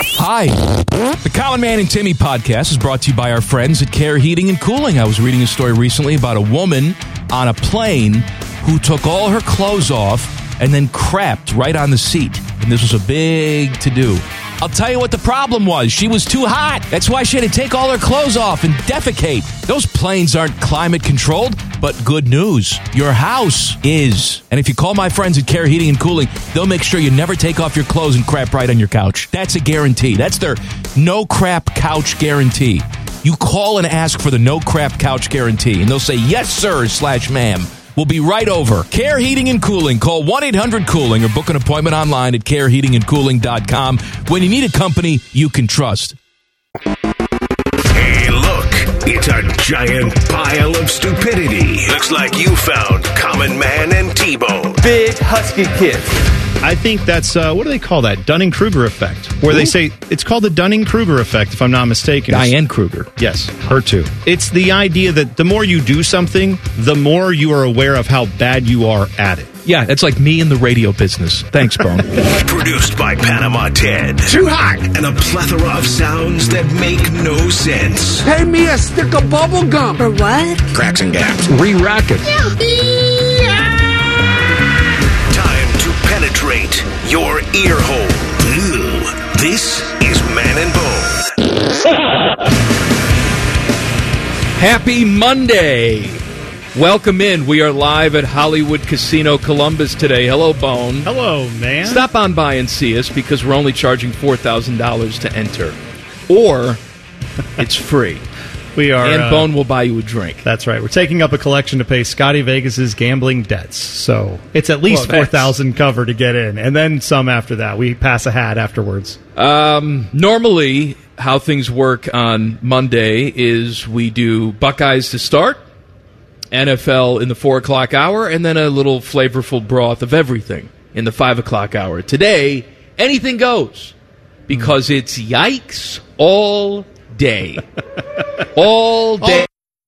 Hi. The Common Man and Timmy podcast is brought to you by our friends at Care Heating and Cooling. I was reading a story recently about a woman on a plane who took all her clothes off and then crapped right on the seat. And this was a big to-do. I'll tell you what the problem was. She was too hot. That's why she had to take all her clothes off and defecate. Those planes aren't climate controlled, but good news. Your house is. And if you call my friends at Care Heating and Cooling, they'll make sure you never take off your clothes and crap right on your couch. That's a guarantee. That's their no crap couch guarantee. You call and ask for the no crap couch guarantee, and they'll say, yes, sir, /ma'am. We'll be right over. Care Heating and Cooling. Call 1-800-COOLING or book an appointment online at careheatingandcooling.com when you need a company you can trust. Hey, look. It's a giant pile of stupidity. Looks like you found Common Man and T-Bone. Big husky kids. I think that's, what do they call that? Dunning-Kruger effect. Where they say, it's called the Dunning-Kruger effect, if I'm not mistaken. Diane Kruger. Yes, her too. It's the idea that the more you do something, the more you are aware of how bad you are at it. Yeah, it's like me in the radio business. Thanks, Bone. Produced by Panama Ted. Too hot. And a plethora of sounds that make no sense. Pay me a stick of bubble gum. For what? Cracks and gaps. Re-rack it. Time to penetrate your ear hole. Ew. This is Man and Bone. Happy Monday. Welcome in. We are live at Hollywood Casino Columbus today. Hello, Bone. Hello, man. Stop on by and see us because we're only charging $4,000 to enter. Or it's free. We are, and Bone will buy you a drink. That's right. We're taking up a collection to pay Scotty Vegas's gambling debts. So it's at least $4,000 cover to get in, and then some after that. We pass a hat afterwards. Normally, how things work on Monday is we do Buckeyes to start, NFL in the 4 o'clock hour, and then a little flavorful broth of everything in the 5 o'clock hour. Today, anything goes because it's yikes all day. All day.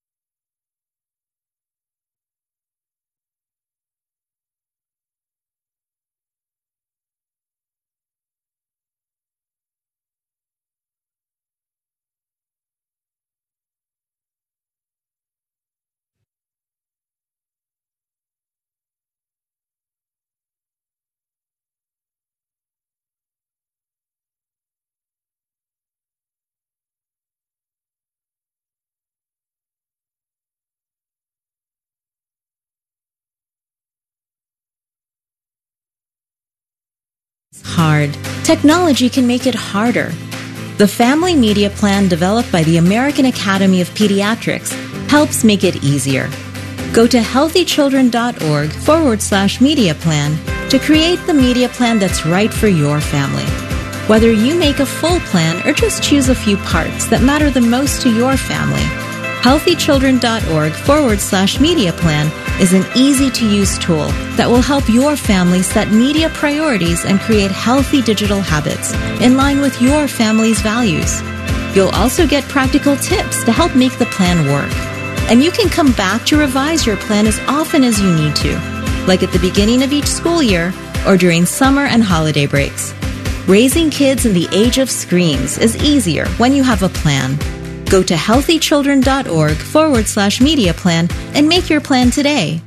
Hard. Technology can make it harder. The Family Media Plan developed by the American Academy of Pediatrics helps make it easier. Go to healthychildren.org/media plan to create the media plan that's right for your family. Whether you make a full plan or just choose a few parts that matter the most to your family, healthychildren.org/media plan is an easy-to-use tool that will help your family set media priorities and create healthy digital habits in line with your family's values. You'll also get practical tips to help make the plan work. And you can come back to revise your plan as often as you need to, like at the beginning of each school year or during summer and holiday breaks. Raising kids in the age of screens is easier when you have a plan. Go to healthychildren.org/media plan and make your plan today.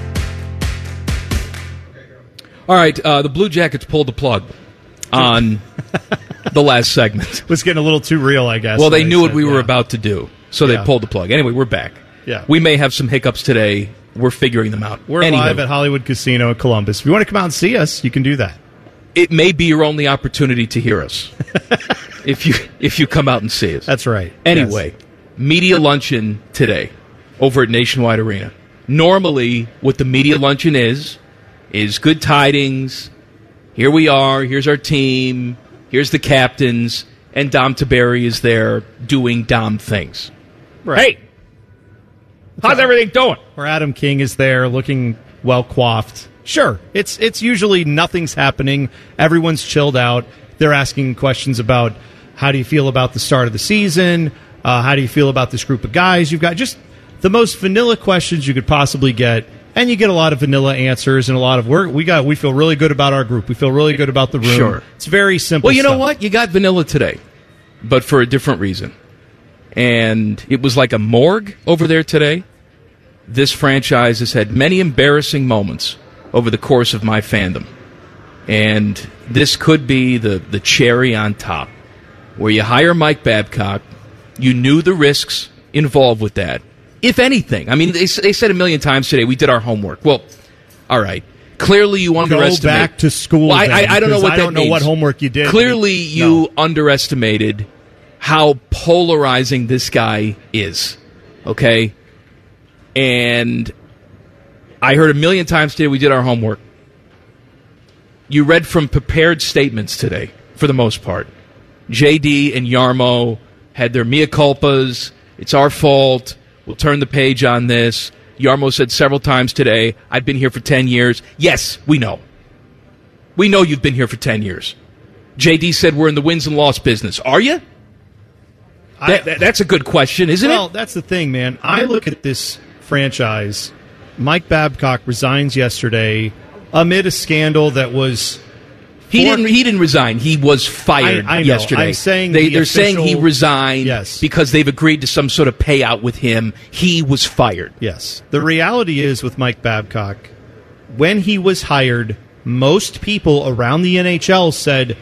All right, the Blue Jackets pulled the plug on the last segment. It was getting a little too real, I guess. Well, they knew what we were about to do, so they Yeah. pulled the plug. Anyway, we're back. Yeah. We may have some hiccups today. We're figuring them out. We're live at Hollywood Casino in Columbus. If you want to come out and see us, you can do that. It may be your only opportunity to hear us if you come out and see us. That's right. Anyway, Yes. media luncheon today over at Nationwide Arena. Normally, what the media luncheon is good tidings. Here we are. Here's our team. Here's the captains. And Dom Tiberi is there doing Dom things. Right. Hey, how's everything doing? Or Adam King is there looking well coiffed. Sure. It's usually nothing's happening. Everyone's chilled out. They're asking questions about how do you feel about the start of the season? How do you feel about this group of guys you've got? Just the most vanilla questions you could possibly get And you get a lot of vanilla answers and a lot of we feel really good about our group. We feel really good about the room. Sure. It's very simple. Well, you know stuff. what? You got vanilla today, but for a different reason. And it was like a morgue over there today. This franchise has had many embarrassing moments over the course of my fandom. And this could be the cherry on top, where you hire Mike Babcock. You knew the risks involved with that. If anything, I mean, they said a million times today, we did our homework. Well, all right. Clearly, you underestimated. Go back to school. Well, I don't know what that means. I don't know what homework you did. Clearly, you underestimated how polarizing this guy is. Okay? And I heard a million times today, we did our homework. You read from prepared statements today, for the most part. JD and Yarmo had their mea culpas. It's our fault. We'll turn the page on this. Yarmo said several times today, I've been here for 10 years. Yes, we know. We know you've been here for 10 years. JD said we're in the wins and loss business. Are you? That's a good question, isn't it? Well, that's the thing, man. I look at this franchise. Mike Babcock resigns yesterday amid a scandal that was... He didn't resign. He was fired I know. yesterday. I'm saying they're saying he resigned because they've agreed to some sort of payout with him. He was fired. Yes. The reality is with Mike Babcock, when he was hired, most people around the NHL said,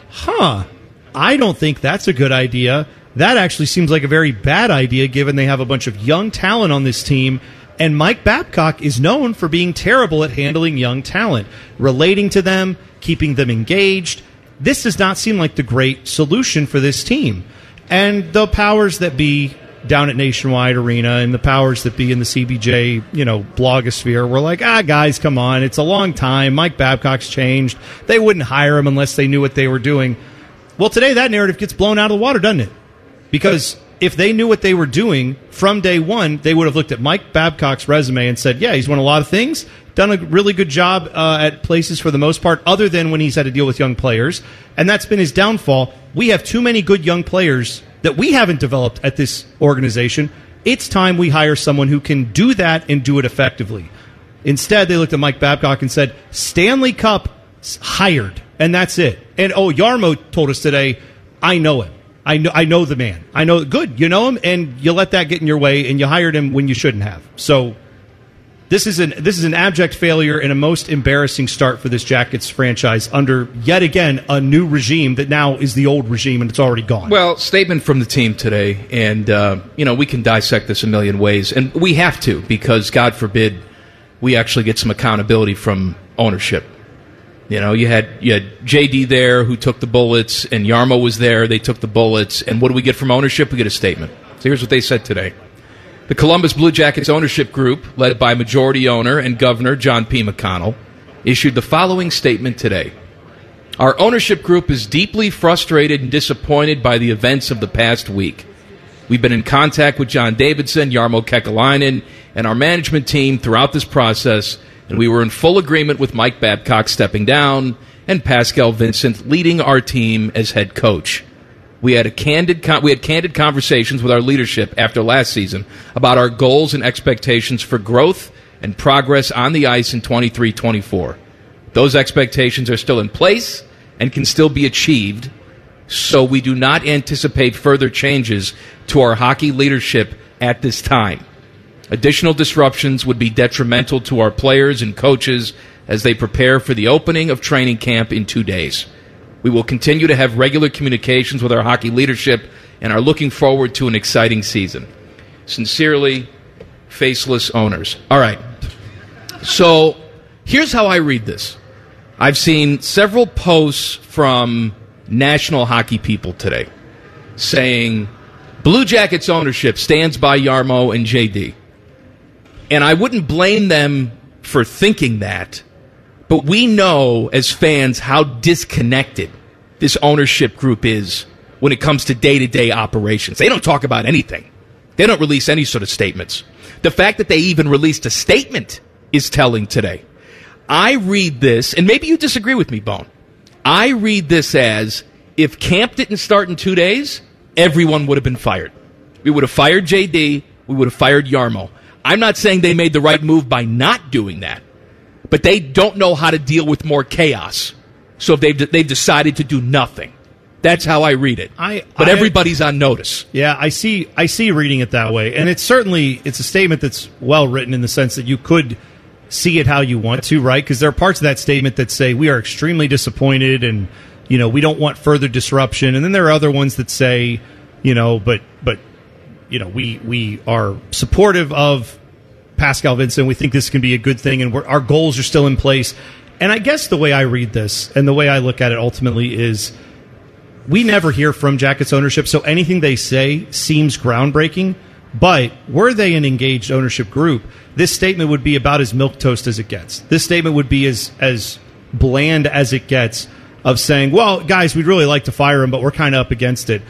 I don't think that's a good idea. That actually seems like a very bad idea given they have a bunch of young talent on this team. And Mike Babcock is known for being terrible at handling young talent, relating to them, keeping them engaged. This does not seem like the great solution for this team. And the powers that be down at Nationwide Arena and the powers that be in the CBJ, blogosphere were like, guys, come on. It's a long time. Mike Babcock's changed. They wouldn't hire him unless they knew what they were doing. Well, today that narrative gets blown out of the water, doesn't it? Because if they knew what they were doing from day one, they would have looked at Mike Babcock's resume and said, yeah, he's won a lot of things, done a really good job at places for the most part, other than when he's had to deal with young players. And that's been his downfall. We have too many good young players that we haven't developed at this organization. It's time we hire someone who can do that and do it effectively. Instead, they looked at Mike Babcock and said, Stanley Cup hired, and that's it. And, Yarmo told us today, I know him. I know the man. I know good. You know him, and you let that get in your way, and you hired him when you shouldn't have. So this is an abject failure and a most embarrassing start for this Jackets franchise under yet again a new regime that now is the old regime and it's already gone. Well, statement from the team today, and we can dissect this a million ways, and we have to because God forbid we actually get some accountability from ownership. You had JD there who took the bullets, and Yarmo was there. They took the bullets. And what do we get from ownership? We get a statement. So here's what they said today. The Columbus Blue Jackets ownership group, led by majority owner and governor John P. McConnell, issued the following statement today. Our ownership group is deeply frustrated and disappointed by the events of the past week. We've been in contact with John Davidson, Jarmo Kekalainen, and our management team throughout this process, and we were in full agreement with Mike Babcock stepping down and Pascal Vincent leading our team as head coach. We had candid conversations with our leadership after last season about our goals and expectations for growth and progress on the ice in 23-24. Those expectations are still in place and can still be achieved, so we do not anticipate further changes to our hockey leadership at this time. Additional disruptions would be detrimental to our players and coaches as they prepare for the opening of training camp in 2 days. We will continue to have regular communications with our hockey leadership and are looking forward to an exciting season. Sincerely, faceless owners. All right. So here's how I read this. I've seen several posts from national hockey people today saying Blue Jackets ownership stands by Yarmo and JD. And I wouldn't blame them for thinking that, but we know as fans how disconnected this ownership group is when it comes to day-to-day operations. They don't talk about anything. They don't release any sort of statements. The fact that they even released a statement is telling today. I read this, and maybe you disagree with me, Bone. I read this as if camp didn't start in 2 days, everyone would have been fired. We would have fired JD. We would have fired Yarmo. I'm not saying they made the right move by not doing that, but they don't know how to deal with more chaos. So they've decided to do nothing. That's how I read it. But everybody's on notice. Yeah, I see reading it that way. And it's a statement that's well written in the sense that you could see it how you want to, right? Because there are parts of that statement that say we are extremely disappointed and, we don't want further disruption. And then there are other ones that say, but we are supportive of Pascal Vincent. We think this can be a good thing, and our goals are still in place. And I guess the way I read this and the way I look at it ultimately is we never hear from Jackets ownership, so anything they say seems groundbreaking. But were they an engaged ownership group, this statement would be about as milquetoast as it gets. This statement would be as bland as it gets of saying, well, guys, we'd really like to fire him, but we're kind of up against it.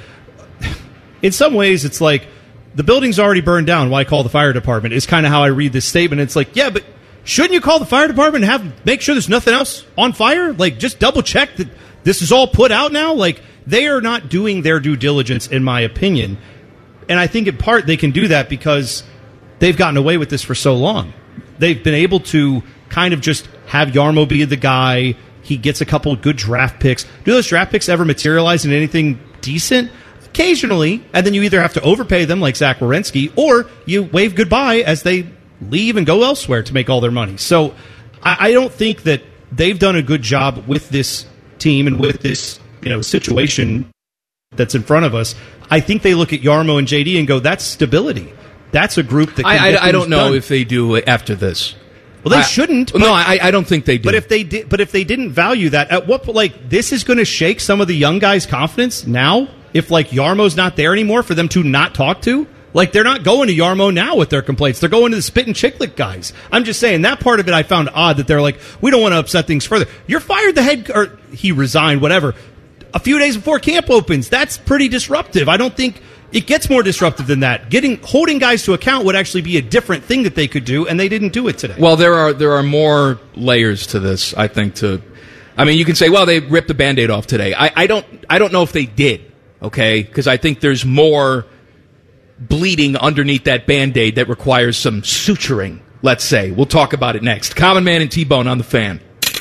In some ways, it's like, the building's already burned down. Why call the fire department? Is kind of how I read this statement. It's like, yeah, but shouldn't you call the fire department and make sure there's nothing else on fire? Like, just double check that this is all put out now? Like, they are not doing their due diligence, in my opinion. And I think in part they can do that because they've gotten away with this for so long. They've been able to kind of just have Jarmo be the guy. He gets a couple of good draft picks. Do those draft picks ever materialize in anything decent? Occasionally, and then you either have to overpay them like Zach Werenski, or you wave goodbye as they leave and go elsewhere to make all their money. So I don't think that they've done a good job with this team and with this situation that's in front of us. I think they look at Jarmo and JD and go, that's stability. That's a group that can get I don't know done. if they do after this. Well, they shouldn't. No, I don't think they do. But if they did, but if they didn't value that, at what point, this is going to shake some of the young guys' confidence now. If Jarmo's not there anymore for them to not talk to, they're not going to Jarmo now with their complaints. They're going to the Spit and Chiclet guys. I'm just saying that part of it I found odd that they're like, we don't want to upset things further. You're fired or he resigned, whatever, a few days before camp opens. That's pretty disruptive. I don't think it gets more disruptive than that. Holding guys to account would actually be a different thing that they could do, and they didn't do it today. Well, there are more layers to this, I think. You can say, well, they ripped the Band-Aid off today. I don't know if they did. Okay, because I think there's more bleeding underneath that Band-Aid that requires some suturing, let's say. We'll talk about it next. Common Man and T-Bone on the Fan.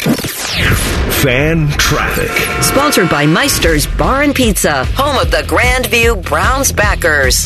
Fan Traffic. Sponsored by Meister's Bar and Pizza, home of the Grandview Browns backers.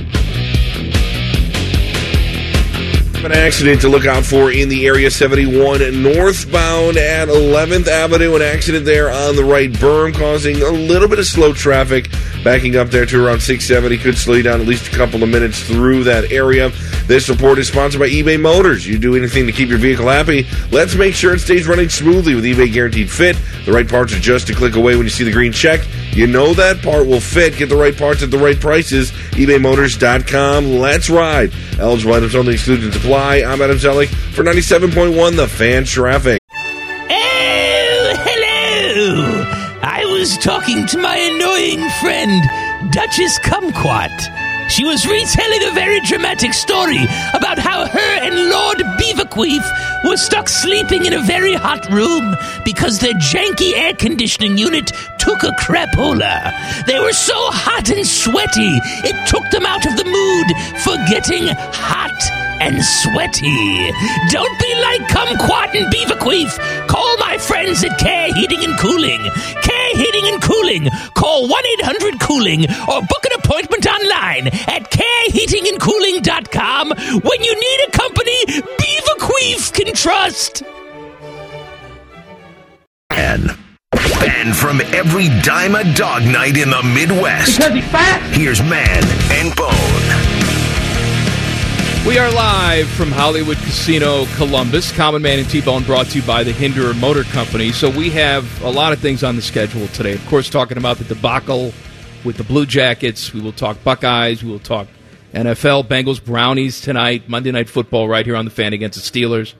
An accident to look out for in the area. 71 northbound at 11th Avenue. An accident there on the right berm causing a little bit of slow traffic. Backing up there to around 670. Could slow you down at least a couple of minutes through that area. This report is sponsored by eBay Motors. You do anything to keep your vehicle happy. Let's make sure it stays running smoothly with eBay Guaranteed Fit. The right parts are just a click away when you see the green check. You know that part will fit. Get the right parts at the right prices. ebaymotors.com. Let's ride. Eligible items only, exclusions apply. I'm Adam Zellick for 97.1 The Fan Traffic. Oh, hello! I was talking to my annoying friend, Duchess Kumquat. She was retelling a very dramatic story about how her and Lord Beaverqueef were stuck sleeping in a very hot room because their janky air conditioning unit took a crapola. They were so hot and sweaty, it took them out of the mood for getting hot and sweaty. Don't be like Kumquat and Beaverqueef. Call my friends at Care Heating and Cooling. Care Heating and Cooling. Call 1-800-COOLING or book an appointment online at careheatingandcooling.com when you need a company Beaverqueef can trust. Banned from every dime a dog night in the Midwest. Because he's fat? Here's Man and Bone. We are live from Hollywood Casino, Columbus. Common Man and T-Bone brought to you by the Hinder Motor Company. So we have a lot of things on the schedule today. Of course, talking about the debacle with the Blue Jackets. We will talk Buckeyes. We will talk NFL, Bengals, Brownies tonight. Monday Night Football right here on the Fan against the Steelers.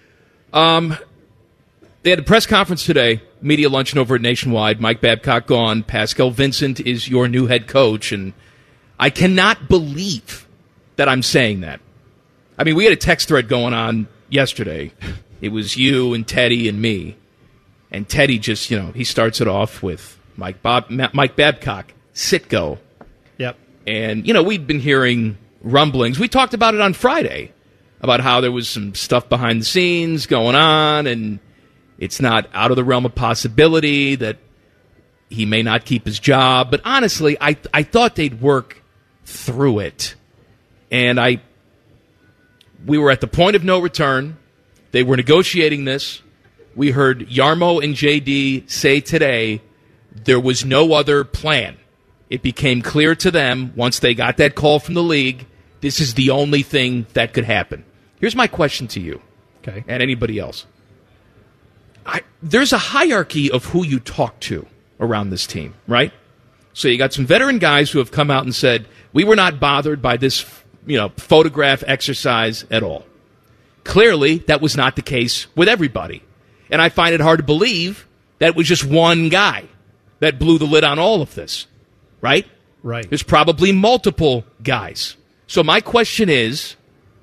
They had a press conference today, media luncheon over at Nationwide. Mike Babcock gone. Pascal Vincent is your new head coach. And I cannot believe that I'm saying that. I mean, we had a text thread going on yesterday. It was you and Teddy and me. And Teddy just, he starts it off with Mike Babcock, Sitgo. Yep. And, we'd been hearing rumblings. We talked about it on Friday about how there was some stuff behind the scenes going on, and it's not out of the realm of possibility that he may not keep his job. But honestly, I thought they'd work through it. And we were at the point of no return. They were negotiating this. We heard Yarmo and JD say today there was no other plan. It became clear to them once they got that call from the league, this is the only thing that could happen. Here's my question to you, okay, and anybody else. There's a hierarchy of who you talk to around this team, right? So you got some veteran guys who have come out and said, we were not bothered by this, photograph exercise at all. Clearly, that was not the case with everybody. And I find it hard to believe that it was just one guy that blew the lid on all of this, right? Right. There's probably multiple guys. So my question is,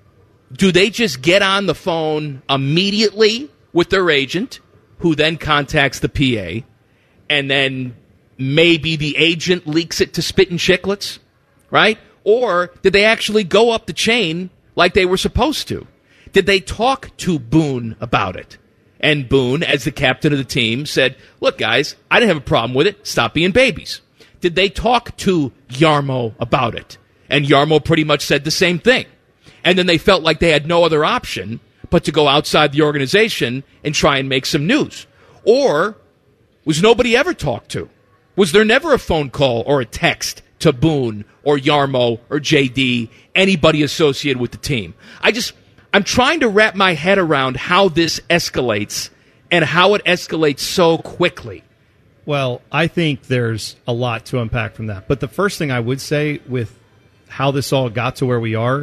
do they just get on the phone immediately with their agent, who then contacts the PA, and then maybe the agent leaks it to Spittin' Chicklets, right? Or did they actually go up the chain like they were supposed to? Did they talk to Boone about it? And Boone, as the captain of the team, said, look, guys, I didn't have a problem with it. Stop being babies. Did they talk to Yarmo about it? And Yarmo pretty much said the same thing. And then they felt like they had no other option but to go outside the organization and try and make some news. Or was nobody ever talked to? Was there never a phone call or a text to Boone or Yarmo or JD, anybody associated with the team? I'm trying to wrap my head around how this escalates and how it escalates so quickly. Well, I think there's a lot to unpack from that. But the first thing I would say with how this all got to where we are,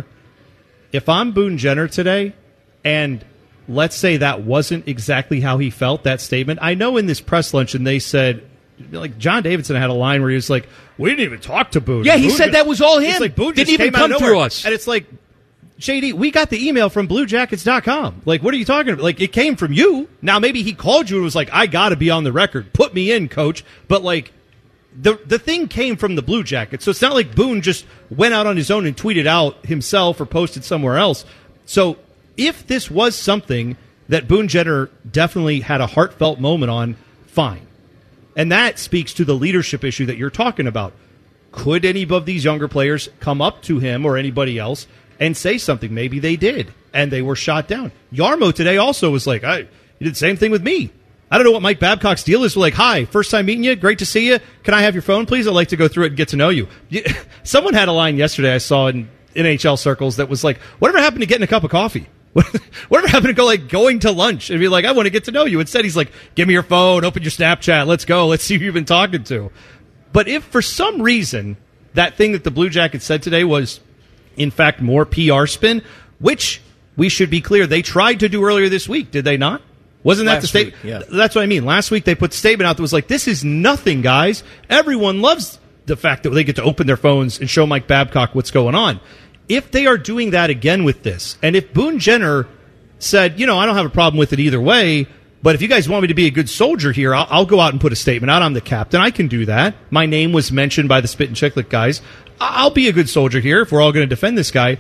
if I'm Boone Jenner today, and let's say that wasn't exactly how he felt, that statement. I know in this press luncheon they said, like, John Davidson had a line where he was like, we didn't even talk to Boone. Yeah, he Boone said that was all him. It's like Boone didn't just even came out come of through nowhere. us. And it's like, JD, we got the email from BlueJackets.com. Like, what are you talking about? Like, it came from you. Now, maybe he called you and was like, I got to be on the record. Put me in, coach. But, like, the thing came from the Blue Jackets. So it's not like Boone just went out on his own and tweeted out himself or posted somewhere else. So if this was something that Boone Jenner definitely had a heartfelt moment on, fine. And that speaks to the leadership issue that you're talking about. Could any of these younger players come up to him or anybody else and say something? Maybe they did, and they were shot down. Yarmo today also was like, you did the same thing with me. I don't know what Mike Babcock's deal is. We're like, hi, first time meeting you. Great to see you. Can I have your phone, please? I'd like to go through it and get to know you. Someone had a line yesterday I saw in NHL circles that was like, whatever happened to getting a cup of coffee? Whatever happened to going to lunch and be like, I want to get to know you? Instead, he's like, give me your phone, open your Snapchat, let's go, let's see who you've been talking to. But if for some reason that thing that the Blue Jackets said today was, in fact, more PR spin, which we should be clear, they tried to do earlier this week, did they not? Wasn't that the statement? Yeah. That's what I mean. Last week they put the statement out that was like, this is nothing, guys. Everyone loves the fact that they get to open their phones and show Mike Babcock what's going on. If they are doing that again with this, and if Boone Jenner said, I don't have a problem with it either way, but if you guys want me to be a good soldier here, I'll go out and put a statement out. I'm the captain. I can do that. My name was mentioned by the Spittin' Chiclet guys. I'll be a good soldier here if we're all going to defend this guy.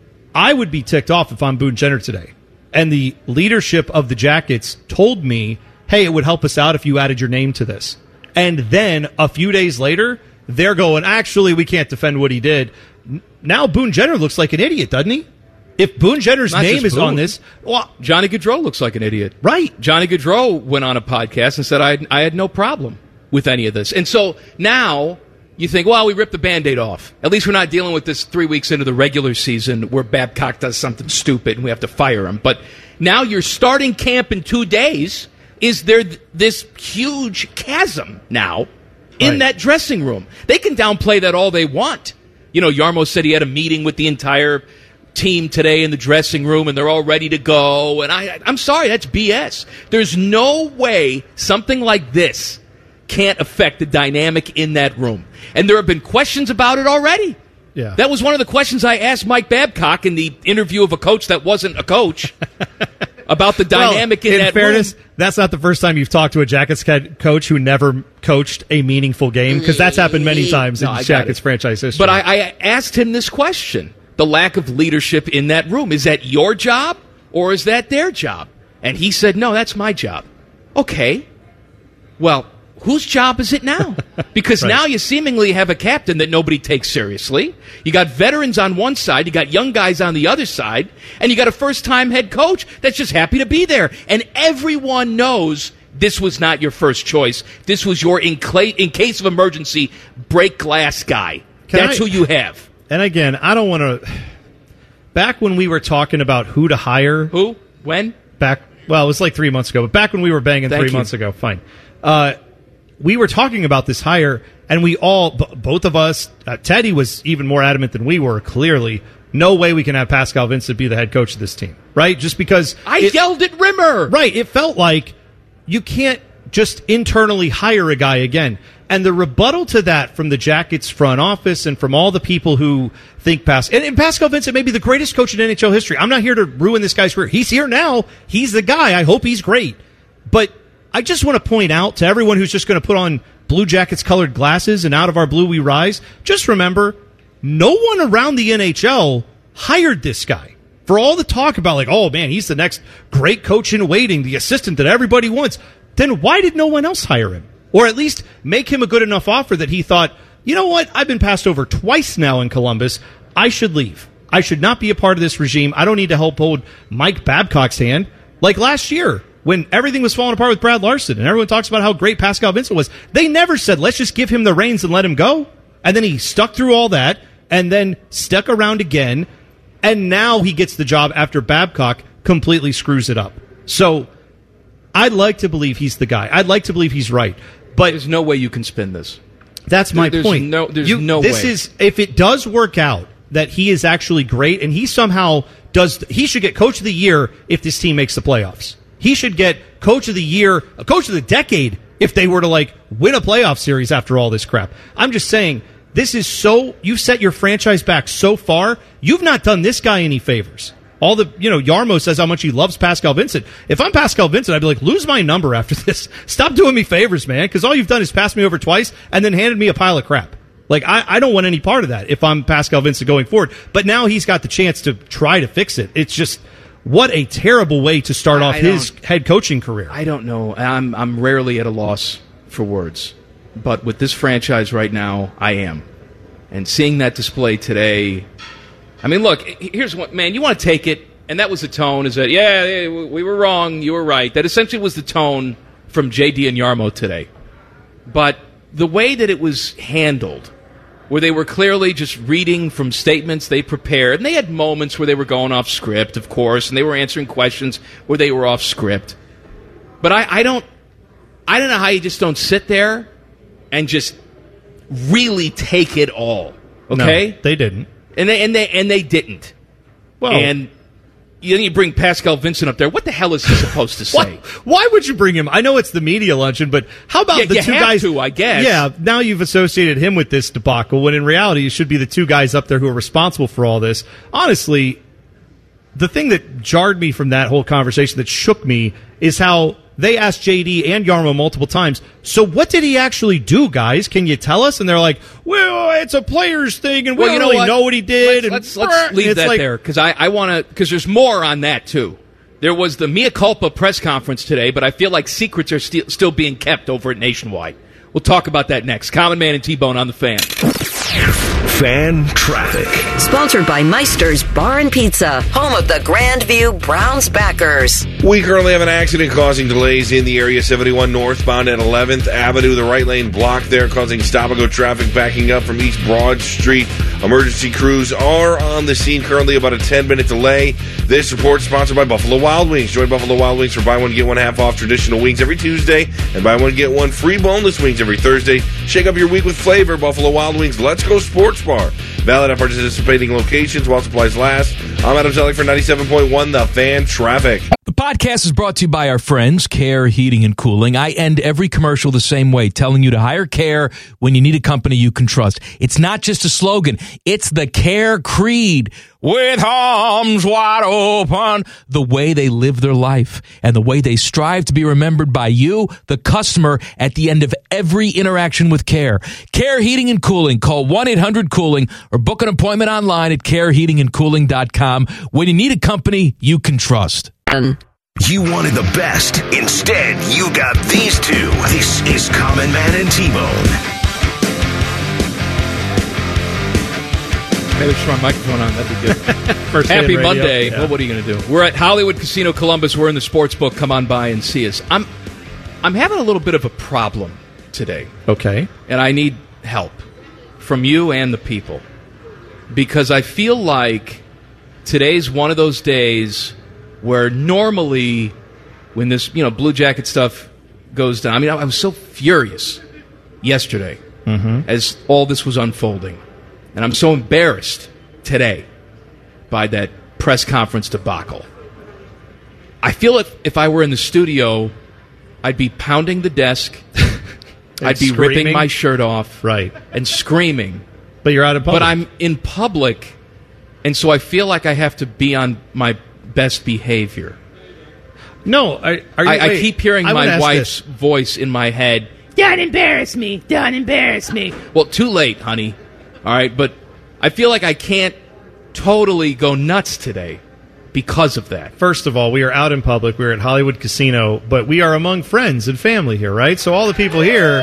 I would be ticked off if I'm Boone Jenner today. And the leadership of the Jackets told me, hey, it would help us out if you added your name to this. And then a few days later, they're going, actually, we can't defend what he did. Now Boone Jenner looks like an idiot, doesn't he? If Boone Jenner's name is on this, well, Johnny Gaudreau looks like an idiot. Right. Johnny Gaudreau went on a podcast and said, I had no problem with any of this. And so now you think, well, we ripped the Band-Aid off. At least we're not dealing with this 3 weeks into the regular season where Babcock does something stupid and we have to fire him. But now you're starting camp in 2 days. Is there this huge chasm now in that dressing room? They can downplay that all they want. Yarmo said he had a meeting with the entire team today in the dressing room and they're all ready to go. And I'm sorry, that's BS. There's no way something like this can't affect the dynamic in that room. And there have been questions about it already. Yeah. That was one of the questions I asked Mike Babcock in the interview of a coach that wasn't a coach about the dynamic in that fairness, room. That's not the first time you've talked to a Jackets coach who never coached a meaningful game, because that's happened many times in Jackets franchise history. But I asked him this question the lack of leadership in that room. Is that your job or is that their job? And he said, no, that's my job. Okay. Well, whose job is it now? Because Right. now you seemingly have a captain that nobody takes seriously. You got veterans on one side, you got young guys on the other side, and you got a first-time head coach that's just happy to be there. And everyone knows this was not your first choice. This was your, in case of emergency, break glass guy. That's who you have. And again, I don't want to... Back when we were talking about who to hire... Who? When? Well, it was like 3 months ago, but back when we were banging Thank 3 you. months ago, fine. We were talking about this hire, and we all, both of us, Teddy was even more adamant than we were, clearly. No way we can have Pascal Vincent be the head coach of this team, right? Just because... I yelled at Rimmer! Right, it felt like you can't just internally hire a guy again. And the rebuttal to that from the Jackets front office and from all the people who think and Pascal Vincent may be the greatest coach in NHL history. I'm not here to ruin this guy's career. He's here now. He's the guy. I hope he's great. But I just want to point out to everyone who's just going to put on Blue Jackets colored glasses and out of our blue we rise, just remember, no one around the NHL hired this guy. For all the talk about like, oh man, he's the next great coach in waiting, the assistant that everybody wants, then why did no one else hire him? Or at least make him a good enough offer that he thought, you know what, I've been passed over twice now in Columbus, I should leave. I should not be a part of this regime. I don't need to help hold Mike Babcock's hand. Like last year, when everything was falling apart with Brad Larson, and everyone talks about how great Pascal Vincent was, they never said, let's just give him the reins and let him go. And then he stuck through all that, and then stuck around again, and now he gets the job after Babcock completely screws it up. So I'd like to believe he's the guy. I'd like to believe he's right. But there's no way you can spin this. That's my point. There's no way. This is, if it does work out that he is actually great and he somehow does, he should get coach of the year if this team makes the playoffs. He should get coach of the year, coach of the decade if they were to like win a playoff series after all this crap. I'm just saying, this is so, you've set your franchise back so far, you've not done this guy any favors. All the, Yarmo says how much he loves Pascal Vincent. If I'm Pascal Vincent, I'd be like, lose my number after this. Stop doing me favors, man, because all you've done is pass me over twice and then handed me a pile of crap. Like, I don't want any part of that if I'm Pascal Vincent going forward. But now he's got the chance to try to fix it. It's just, what a terrible way to start off his head coaching career. I don't know. I'm rarely at a loss for words. But with this franchise right now, I am. And seeing that display today... I mean, look, here's what, man, you want to take it, and that was the tone, is that, yeah, we were wrong, you were right. That essentially was the tone from JD and Yarmo today. But the way that it was handled, where they were clearly just reading from statements they prepared, and they had moments where they were going off script, of course, and they were answering questions where they were off script. But I don't know how you just don't sit there and just really take it all, okay? No, they didn't. And they didn't. Well, and then you bring Pascal Vincent up there. What the hell is he supposed to say? Why would you bring him? I know it's the media luncheon, but how about the two guys? I guess. Yeah, now you've associated him with this debacle, when in reality it should be the two guys up there who are responsible for all this. Honestly, the thing that jarred me from that whole conversation, that shook me, is how they asked JD and Yarmo multiple times, so what did he actually do, guys? Can you tell us? And they're like, well, it's a player's thing, and we don't really know what he did. Let's leave that there, because I want to, because there's more on that, too. There was the Mea Culpa press conference today, but I feel like secrets are still being kept over at Nationwide. We'll talk about that next. Common Man and T-Bone on the Fan. Fan Traffic. Sponsored by Meister's Bar and Pizza, home of the Grandview Browns backers. We currently have an accident causing delays in the area 71 northbound at 11th Avenue. The right lane blocked there, causing stop-and-go traffic backing up from East Broad Street. Emergency crews are on the scene currently, about a 10-minute delay. This report sponsored by Buffalo Wild Wings. Join Buffalo Wild Wings for buy one, get one half off traditional wings every Tuesday, and buy one, get one free boneless wings every Thursday. Shake up your week with flavor. Buffalo Wild Wings. Let's go Sports Bar. Valid at participating locations while supplies last. I'm Adam Zellick for 97.1 The Fan Traffic. The podcast is brought to you by our friends, Care Heating and Cooling. I end every commercial the same way, telling you to hire Care when you need a company you can trust. It's not just a slogan. It's the Care creed. With arms wide open, the way they live their life and the way they strive to be remembered by you, the customer, at the end of every interaction with Care. Care Heating and Cooling. Call 1-800-COOLING or book an appointment online at careheatingandcooling.com when you need a company you can trust. You wanted the best. Instead, you got these two. This is Common Man and T-Bone. Maybe just turn my microphone on. That'd be good. Happy Monday. Yeah. Well, what are you going to do? We're at Hollywood Casino Columbus. We're in the sports book. Come on by and see us. I'm having a little bit of a problem today. Okay. And I need help from you and the people. Because I feel like today's one of those days where normally when this, Blue Jacket stuff goes down, I was so furious yesterday as all this was unfolding. And I'm so embarrassed today by that press conference debacle. I feel if I were in the studio, I'd be pounding the desk. I'd be ripping my shirt off. Right. And screaming. But you're out of public. But I'm in public, and so I feel like I have to be on my best behavior. No, I keep hearing my wife's voice in my head. Don't embarrass me. Don't embarrass me. Well, too late, honey. All right, but I feel like I can't totally go nuts today because of that. First of all, we are out in public. We're at Hollywood Casino, but we are among friends and family here, right? So all the people here,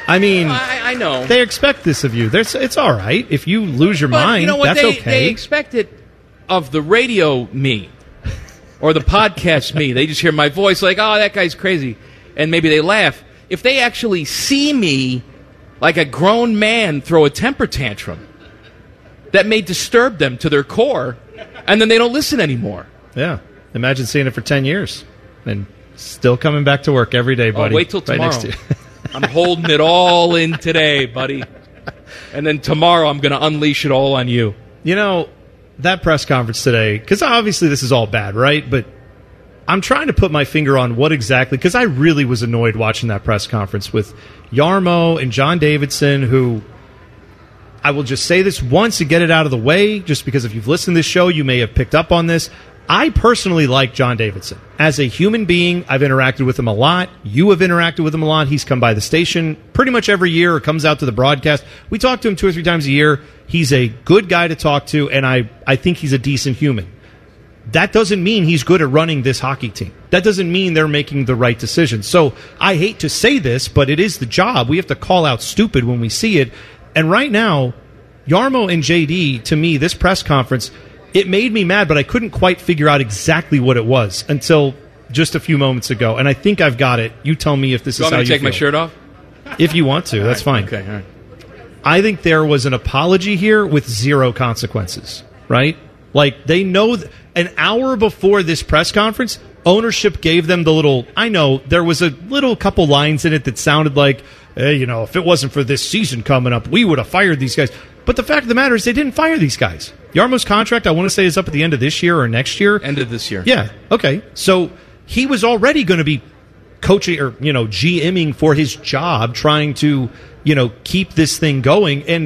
I know. They expect this of you. It's all right. If you lose your mind, you know what? that's okay. They expect it of the radio me or the podcast me. They just hear my voice like, oh, that guy's crazy. And maybe they laugh. If they actually see me like a grown man throw a temper tantrum, that may disturb them to their core, and then they don't listen anymore. Yeah. Imagine seeing it for 10 years and still coming back to work every day, buddy. Oh, wait till tomorrow. Right next to you. I'm holding it all in today, buddy. And then tomorrow I'm going to unleash it all on you. That press conference today, because obviously this is all bad, right? But I'm trying to put my finger on what exactly, because I really was annoyed watching that press conference with Yarmo and John Davidson, who, I will just say this once and get it out of the way, just because if you've listened to this show, you may have picked up on this. I personally like John Davidson. As a human being, I've interacted with him a lot. You have interacted with him a lot. He's come by the station pretty much every year or comes out to the broadcast. We talk to him 2 or 3 times a year. He's a good guy to talk to, and I think he's a decent human. That doesn't mean he's good at running this hockey team. That doesn't mean they're making the right decisions. So I hate to say this, but it is the job. We have to call out stupid when we see it. And right now, Yarmo and JD, to me, this press conference, it made me mad, but I couldn't quite figure out exactly what it was until just a few moments ago. And I think I've got it. You tell me if this is how you feel. You want me to take my shirt off? If you want to, that's fine. Okay, all right. I think there was an apology here with zero consequences, right? Like, they know an hour before this press conference, ownership gave them the little, I know, there was a little couple lines in it that sounded like, hey, if it wasn't for this season coming up, we would have fired these guys. But the fact of the matter is they didn't fire these guys. Yarmo's contract, I want to say, is up at the end of this year or next year. End of this year. Yeah, okay. So he was already going to be coaching or, GMing for his job, trying to, keep this thing going. And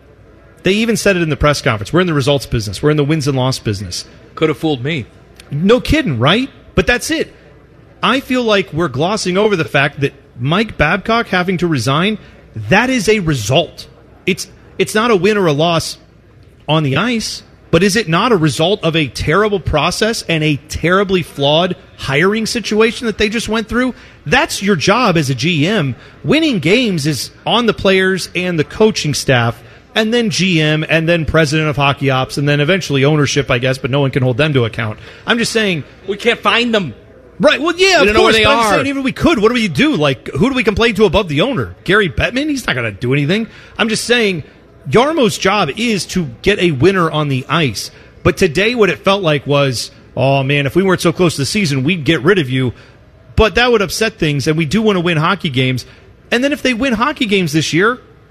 they even said it in the press conference. We're in the results business. We're in the wins and loss business. Could have fooled me. No kidding, right? But that's it. I feel like we're glossing over the fact that Mike Babcock having to resign, that is a result. It's not a win or a loss on the ice, but is it not a result of a terrible process and a terribly flawed hiring situation that they just went through? That's your job as a GM. Winning games is on the players and the coaching staff, and then GM, and then president of hockey ops, and then eventually ownership, I guess, but no one can hold them to account. I'm just saying... We can't find them. Right, well, yeah, we of don't know course, where they but I'm are. saying even if we could, what do we do? Like, who do we complain to above the owner? Gary Bettman? He's not going to do anything. I'm just saying, Yarmo's job is to get a winner on the ice. But today what it felt like was, oh, man, if we weren't so close to the season, we'd get rid of you. But that would upset things, and we do want to win hockey games. And then if they win hockey games this year,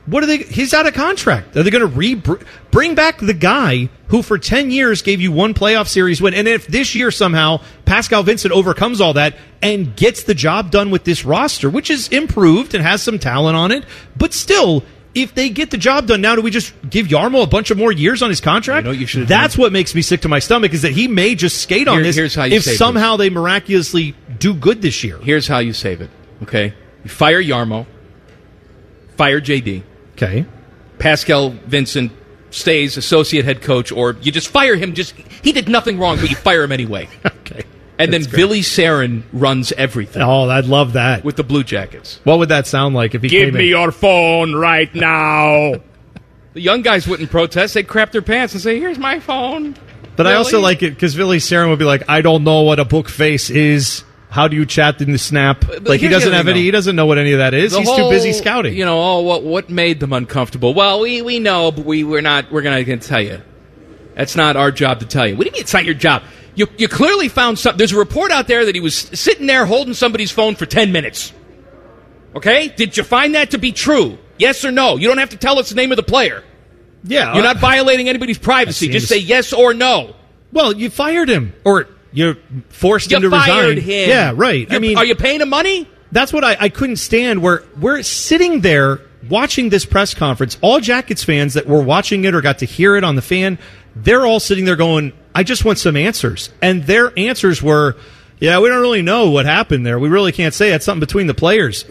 What are they? He's out of contract. Are they going to bring back the guy who for 10 years gave you one playoff series win? And if this year somehow Pascal Vincent overcomes all that and gets the job done with this roster, which is improved and has some talent on it, but still, if they get the job done now, do we just give Jarmo a bunch of more years on his contract? You know, you should have That's what makes me sick to my stomach, is that he may just skate on this here's how you if save somehow they miraculously do good this year. Here's how you save it, okay? You fire Jarmo, fire JD. Okay. Pascal Vincent stays associate head coach, or you just fire him. He did nothing wrong, but you fire him anyway. Okay. And then Billy Sarin runs everything. Oh, I'd love that. With the Blue Jackets. What would that sound like if he Give came me in? your phone right now. The young guys wouldn't protest. They'd crap their pants and say, here's my phone. But Billy? I also like it because Billy Sarin would be like, I don't know what a book face is. How do you chat in the snap? Like, he doesn't have any. He doesn't know what any of that is. He's too busy scouting. You know, what made them uncomfortable? Well, we know, but we're going to tell you. That's not our job to tell you. What do you mean it's not your job? You clearly found something. There's a report out there that he was sitting there holding somebody's phone for 10 minutes. Okay? Did you find that to be true? Yes or no? You don't have to tell us the name of the player. Yeah. You're not violating anybody's privacy. Just say yes or no. Well, you fired him. Or you're forced him to resign. You fired him. Yeah, right. Are you paying him money? That's what I couldn't stand, where we're sitting there watching this press conference. All Jackets fans that were watching it or got to hear it on the fan, they're all sitting there going, I just want some answers. And their answers were, yeah, we don't really know what happened there. We really can't say. It's something between the players.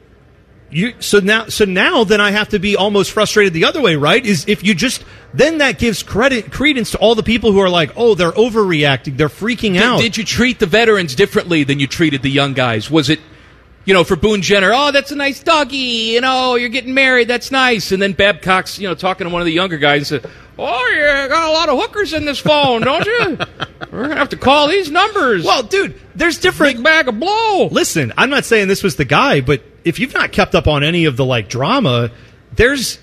So now then I have to be almost frustrated the other way, right? Is if you just then that gives credence to all the people who are like, oh, they're overreacting, they're freaking out. Did you treat the veterans differently than you treated the young guys? Was it, for Boone Jenner, oh, that's a nice doggy, you're getting married, that's nice. And then Babcock's, talking to one of the younger guys and said, oh, you got a lot of hookers in this phone, don't you? We're going to have to call these numbers. Well, dude, there's different... Big bag of blow. Listen, I'm not saying this was the guy, but if you've not kept up on any of the, drama, there's,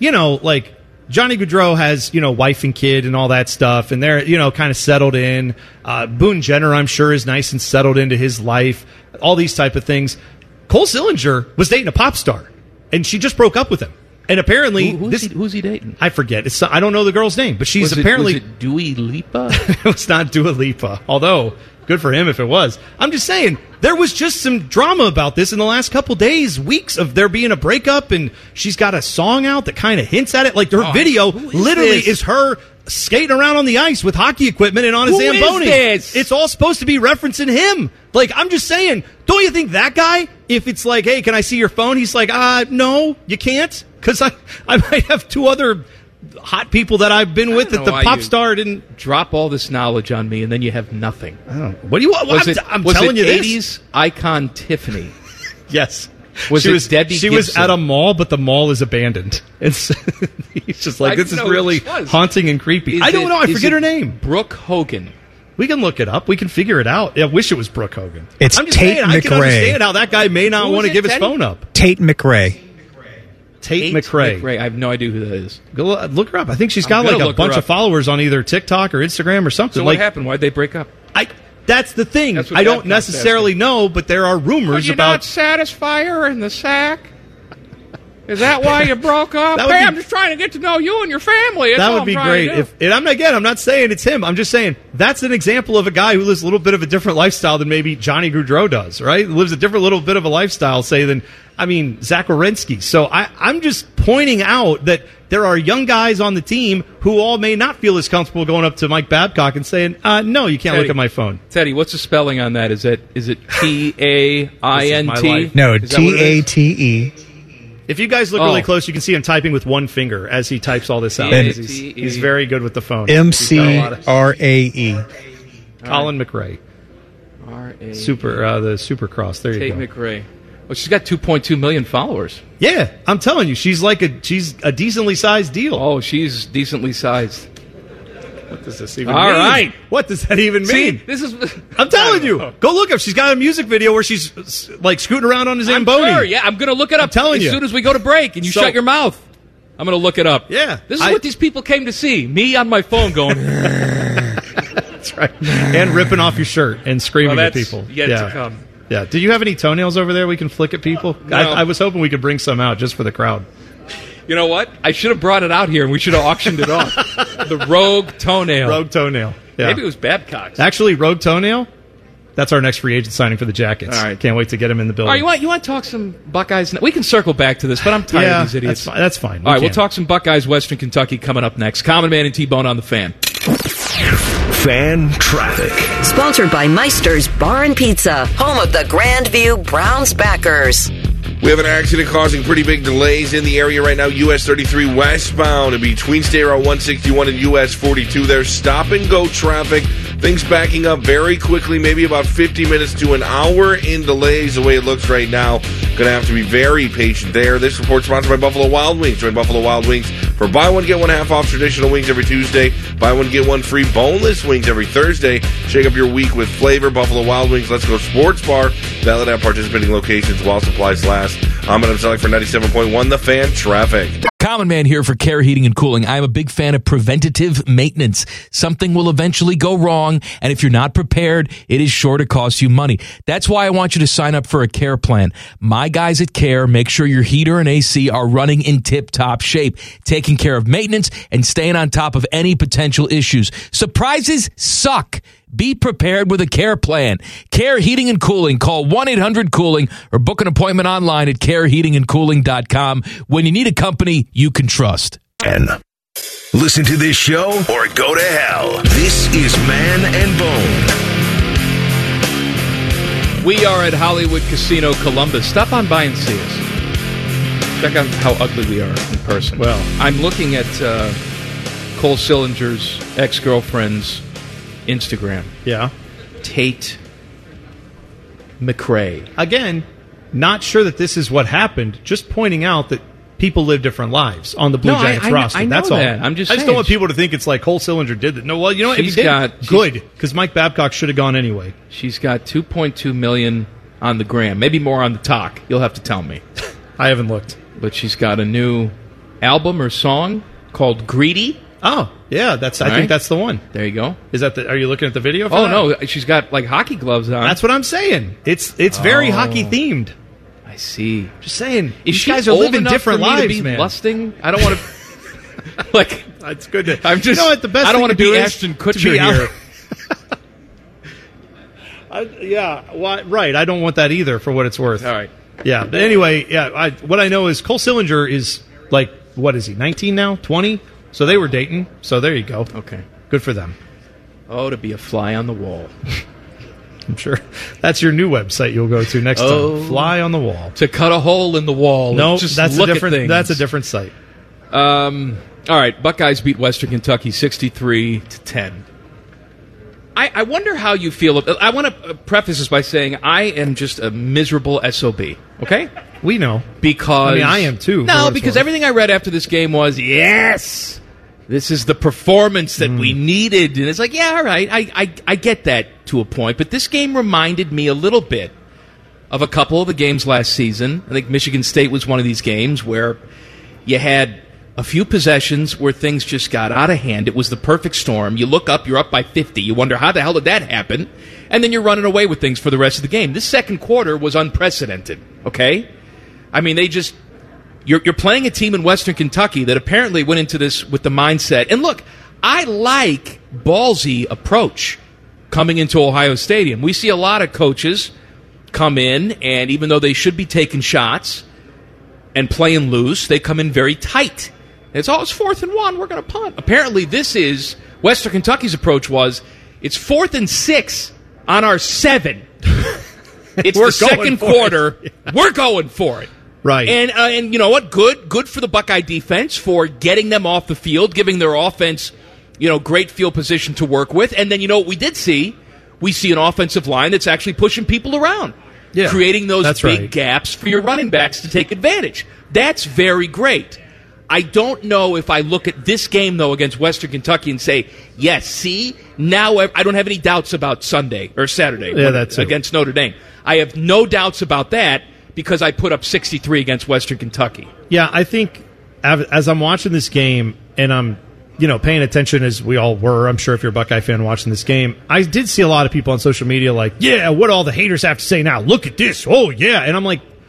Johnny Gaudreau has, wife and kid and all that stuff, and they're, kind of settled in. Boone Jenner, I'm sure, is nice and settled into his life. All these type of things. Cole Sillinger was dating a pop star, and she just broke up with him. And apparently... Who's he dating? I forget. I don't know the girl's name, but she's apparently... Was it Dua Lipa? It was not Dua Lipa, although good for him if it was. I'm just saying, there was just some drama about this in the last couple days, weeks of there being a breakup, and she's got a song out that kind of hints at it. Like, her video literally is her skating around on the ice with hockey equipment and on a Zamboni. Is this? It's all supposed to be referencing him. Like, I'm just saying, don't you think that guy, if it's like, hey, can I see your phone? He's like, no, you can't. Because I might have two other hot people that I've been with that the pop star didn't drop all this knowledge on me, and then you have nothing. I don't know. What do you want? I'm telling you this. 80s icon Tiffany? Yes. She was Debbie She Gibson. was at a mall, but the mall is abandoned. He's just like, this is really haunting and creepy. I don't know. I forget her name. Brooke Hogan. We can look it up. We can figure it out. I wish it was Brooke Hogan. It's I'm just Tate saying, McRae. I can understand how that guy may not want to give his phone up. Tate McRae. Tate McRae. I have no idea who that is. Go look her up. I think she's got like a bunch of followers on either TikTok or Instagram or something. So what happened? Why'd they break up? That's the thing. I don't necessarily know, but there are rumors about... not satisfy her in the sack? Is that why you broke up? Hey, I'm just trying to get to know you and your family. That would be great. I'm not saying it's him. I'm just saying that's an example of a guy who lives a little bit of a different lifestyle than maybe Johnny Gaudreau does, right? Lives a different little bit of a lifestyle, say, than, Zach Werenski. So I'm just pointing out that there are young guys on the team who all may not feel as comfortable going up to Mike Babcock and saying, no, you can't look at my phone. Teddy, what's the spelling on that? Is it T-A-I-N-T? No, T-A-T-E. If you guys look really close, you can see him typing with one finger as he types all this out. He's very good with the phone. M-C-R-A-E. Colin McRae. R-A-E. The Supercross. There you go. Tate McRae. Well, she's got 2.2 million followers. Yeah, I'm telling you, she's a decently sized deal. Oh, she's decently sized. What does this even mean? All right. What does that even mean? See, I'm telling you. Go look up. She's got a music video where she's like scooting around on a Zamboni. Sure, yeah, I'm going to look it up as soon as we go to break and you shut your mouth. I'm going to look it up. Yeah. This is what these people came to see. Me on my phone going... That's right. And ripping off your shirt and screaming at people. Yet to come. Yeah. Do you have any toenails over there we can flick at people? No. I was hoping we could bring some out just for the crowd. You know what? I should have brought it out here and we should have auctioned it off. The Rogue Toenail. Rogue Toenail. Yeah. Maybe it was Babcock's. Actually, Rogue Toenail, that's our next free agent signing for the Jackets. All right. Can't wait to get him in the building. All right, you want to talk some Buckeyes? We can circle back to this, but I'm tired of these idiots. That's fine. All right, we'll talk some Buckeyes, Western Kentucky coming up next. Common Man and T-Bone on the Fan. Fan Traffic. Sponsored by Meister's Bar and Pizza, home of the Grandview Browns backers. We have an accident causing pretty big delays in the area right now. US 33 westbound between State Route 161 and US 42. There's stop-and-go traffic. Things backing up very quickly, maybe about 50 minutes to an hour in delays the way it looks right now. Going to have to be very patient there. This report sponsored by Buffalo Wild Wings. Join Buffalo Wild Wings for buy one, get one half off traditional wings every Tuesday. Buy one, get one free boneless wings every Thursday. Shake up your week with flavor. Buffalo Wild Wings. Let's Go Sports Bar. Valid at participating locations while supplies last. I'm selling for 97.1 The Fan Traffic. Common Man here for Care Heating and Cooling. I'm a big fan of preventative maintenance. Something will eventually go wrong, and if you're not prepared, it is sure to cost you money. That's why I want you to sign up for a Care plan. My guys at Care make sure your heater and AC are running in tip-top shape, taking care of maintenance and staying on top of any potential issues. Surprises suck. Be prepared with a Care plan. Care Heating and Cooling. Call 1-800-COOLING or book an appointment online at careheatingandcooling.com when you need a company you can trust. And listen to this show or go to hell. This is Man and Bone. We are at Hollywood Casino Columbus. Stop on by and see us. Check out how ugly we are in person. Well, I'm looking at Cole Sillinger's ex-girlfriend's Instagram. Yeah. Tate McRae. Again, not sure that this is what happened. Just pointing out that people live different lives on the Blue Giants roster. I know That's that. all. I'm just I just don't want people to think it's like Cole Sillinger did that. No, well, you know what? If he did, good, because Mike Babcock should have gone anyway. She's got 2.2 million on the gram, maybe more on the talk. You'll have to tell me. I haven't looked. But she's got a new album or song called Greedy. Oh, yeah, I think that's the one. There you go. Is that are you looking at the video for that? No, she's got like hockey gloves on. That's what I'm saying. It's very hockey themed. I see. Just saying. Is these she guys are old living enough different for me lives, to be man. lusting? I don't want to like it's good to I'm just you know what the best I don't want to be is Ashton Kutcher here. Right. I don't want that either for what it's worth. All right. Yeah, but anyway, what I know is Cole Sillinger is like, what is he, 19 now? 20? So they were dating. So there you go. Okay. Good for them. Oh, to be a fly on the wall. I'm sure that's your new website you'll go to next time. Fly on the wall. To cut a hole in the wall. No, just that's look a different. at things. That's a different site. All right, Buckeyes beat Western Kentucky 63-10. I wonder how you feel. I want to preface this by saying I am just a miserable SOB. Okay, we know because I am too. No, because everything I read after this game was yes, this is the performance that we needed, and it's like yeah, all right, I get that to a point, but this game reminded me a little bit of a couple of the games last season. I think Michigan State was one of these games where you had a few possessions where things just got out of hand. It was the perfect storm. You look up, you're up by 50. You wonder, how the hell did that happen? And then you're running away with things for the rest of the game. This second quarter was unprecedented, okay? I mean, you're playing a team in Western Kentucky that apparently went into this with the mindset. And look, I like ballsy approach coming into Ohio Stadium. We see a lot of coaches come in, and even though they should be taking shots and playing loose, they come in very tight. It's 4th and 1, we're going to punt. Apparently this is, Western Kentucky's approach was, it's 4th and 6 on our 7. It's the second quarter, we're going for it. Right. And you know what, good for the Buckeye defense for getting them off the field, giving their offense, great field position to work with. And then you know what we did see? We see an offensive line that's actually pushing people around. Yeah, creating those big gaps for your running backs to take advantage. That's very great. I don't know if I look at this game, though, against Western Kentucky and say, yes, see, now I don't have any doubts about Sunday or Saturday against Notre Dame. I have no doubts about that because I put up 63 against Western Kentucky. Yeah, I think as I'm watching this game and I'm paying attention as we all were, I'm sure if you're a Buckeye fan watching this game, I did see a lot of people on social media like, yeah, what do all the haters have to say now? Look at this. Oh, yeah. And I'm like,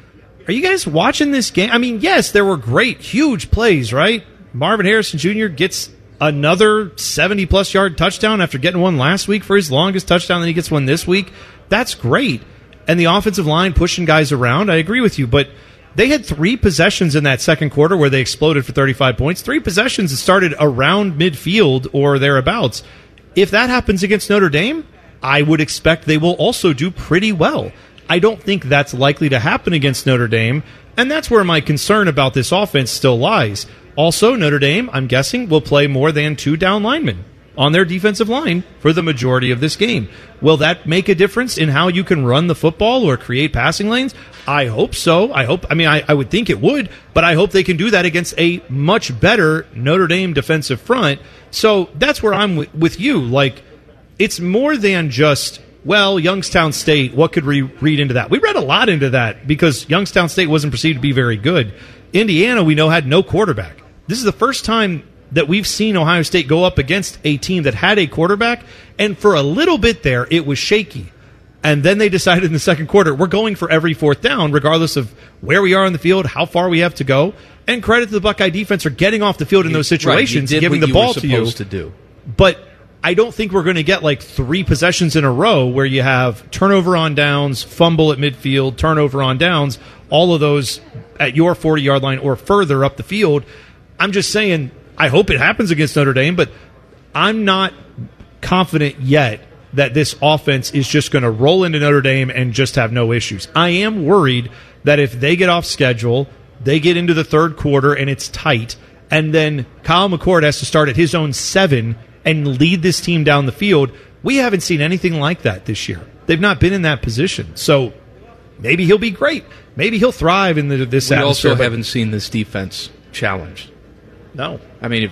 are you guys watching this game? I mean, yes, there were great, huge plays, right? Marvin Harrison Jr. gets another 70-plus yard touchdown after getting one last week for his longest touchdown, then he gets one this week. That's great. And the offensive line pushing guys around, I agree with you, but they had 3 possessions in that second quarter where they exploded for 35 points. 3 possessions that started around midfield or thereabouts. If that happens against Notre Dame, I would expect they will also do pretty well. I don't think that's likely to happen against Notre Dame, and that's where my concern about this offense still lies. Also, Notre Dame, I'm guessing, will play more than 2 down linemen on their defensive line for the majority of this game. Will that make a difference in how you can run the football or create passing lanes? I hope so. I would think it would, but I hope they can do that against a much better Notre Dame defensive front. So that's where I'm with you. Like, it's more than just, well, Youngstown State, what could we read into that? We read a lot into that because Youngstown State wasn't perceived to be very good. Indiana, we know, had no quarterback. This is the first time that we've seen Ohio State go up against a team that had a quarterback, and for a little bit there, it was shaky. And then they decided in the second quarter, we're going for every 4th down, regardless of where we are on the field, how far we have to go. And credit to the Buckeye defense for getting off the field in those situations, giving the ball to you. To do. But I don't think we're going to get like 3 possessions in a row where you have turnover on downs, fumble at midfield, turnover on downs, all of those at your 40-yard line or further up the field. I'm just saying, I hope it happens against Notre Dame, but I'm not confident yet that this offense is just going to roll into Notre Dame and just have no issues. I am worried that if they get off schedule, they get into the third quarter and it's tight, and then Kyle McCord has to start at his own 7 and lead this team down the field. We haven't seen anything like that this year. They've not been in that position. So maybe he'll be great. Maybe he'll thrive in this atmosphere. We also haven't seen this defense challenged. No. I mean,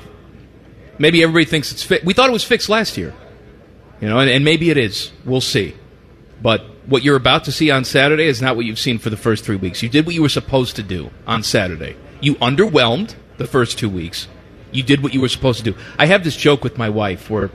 maybe everybody thinks it's fixed. We thought it was fixed last year. And maybe it is. We'll see. But what you're about to see on Saturday is not what you've seen for the first 3 weeks. You did what you were supposed to do on Saturday. You underwhelmed the first 2 weeks. You did what you were supposed to do. I have this joke with my wife where,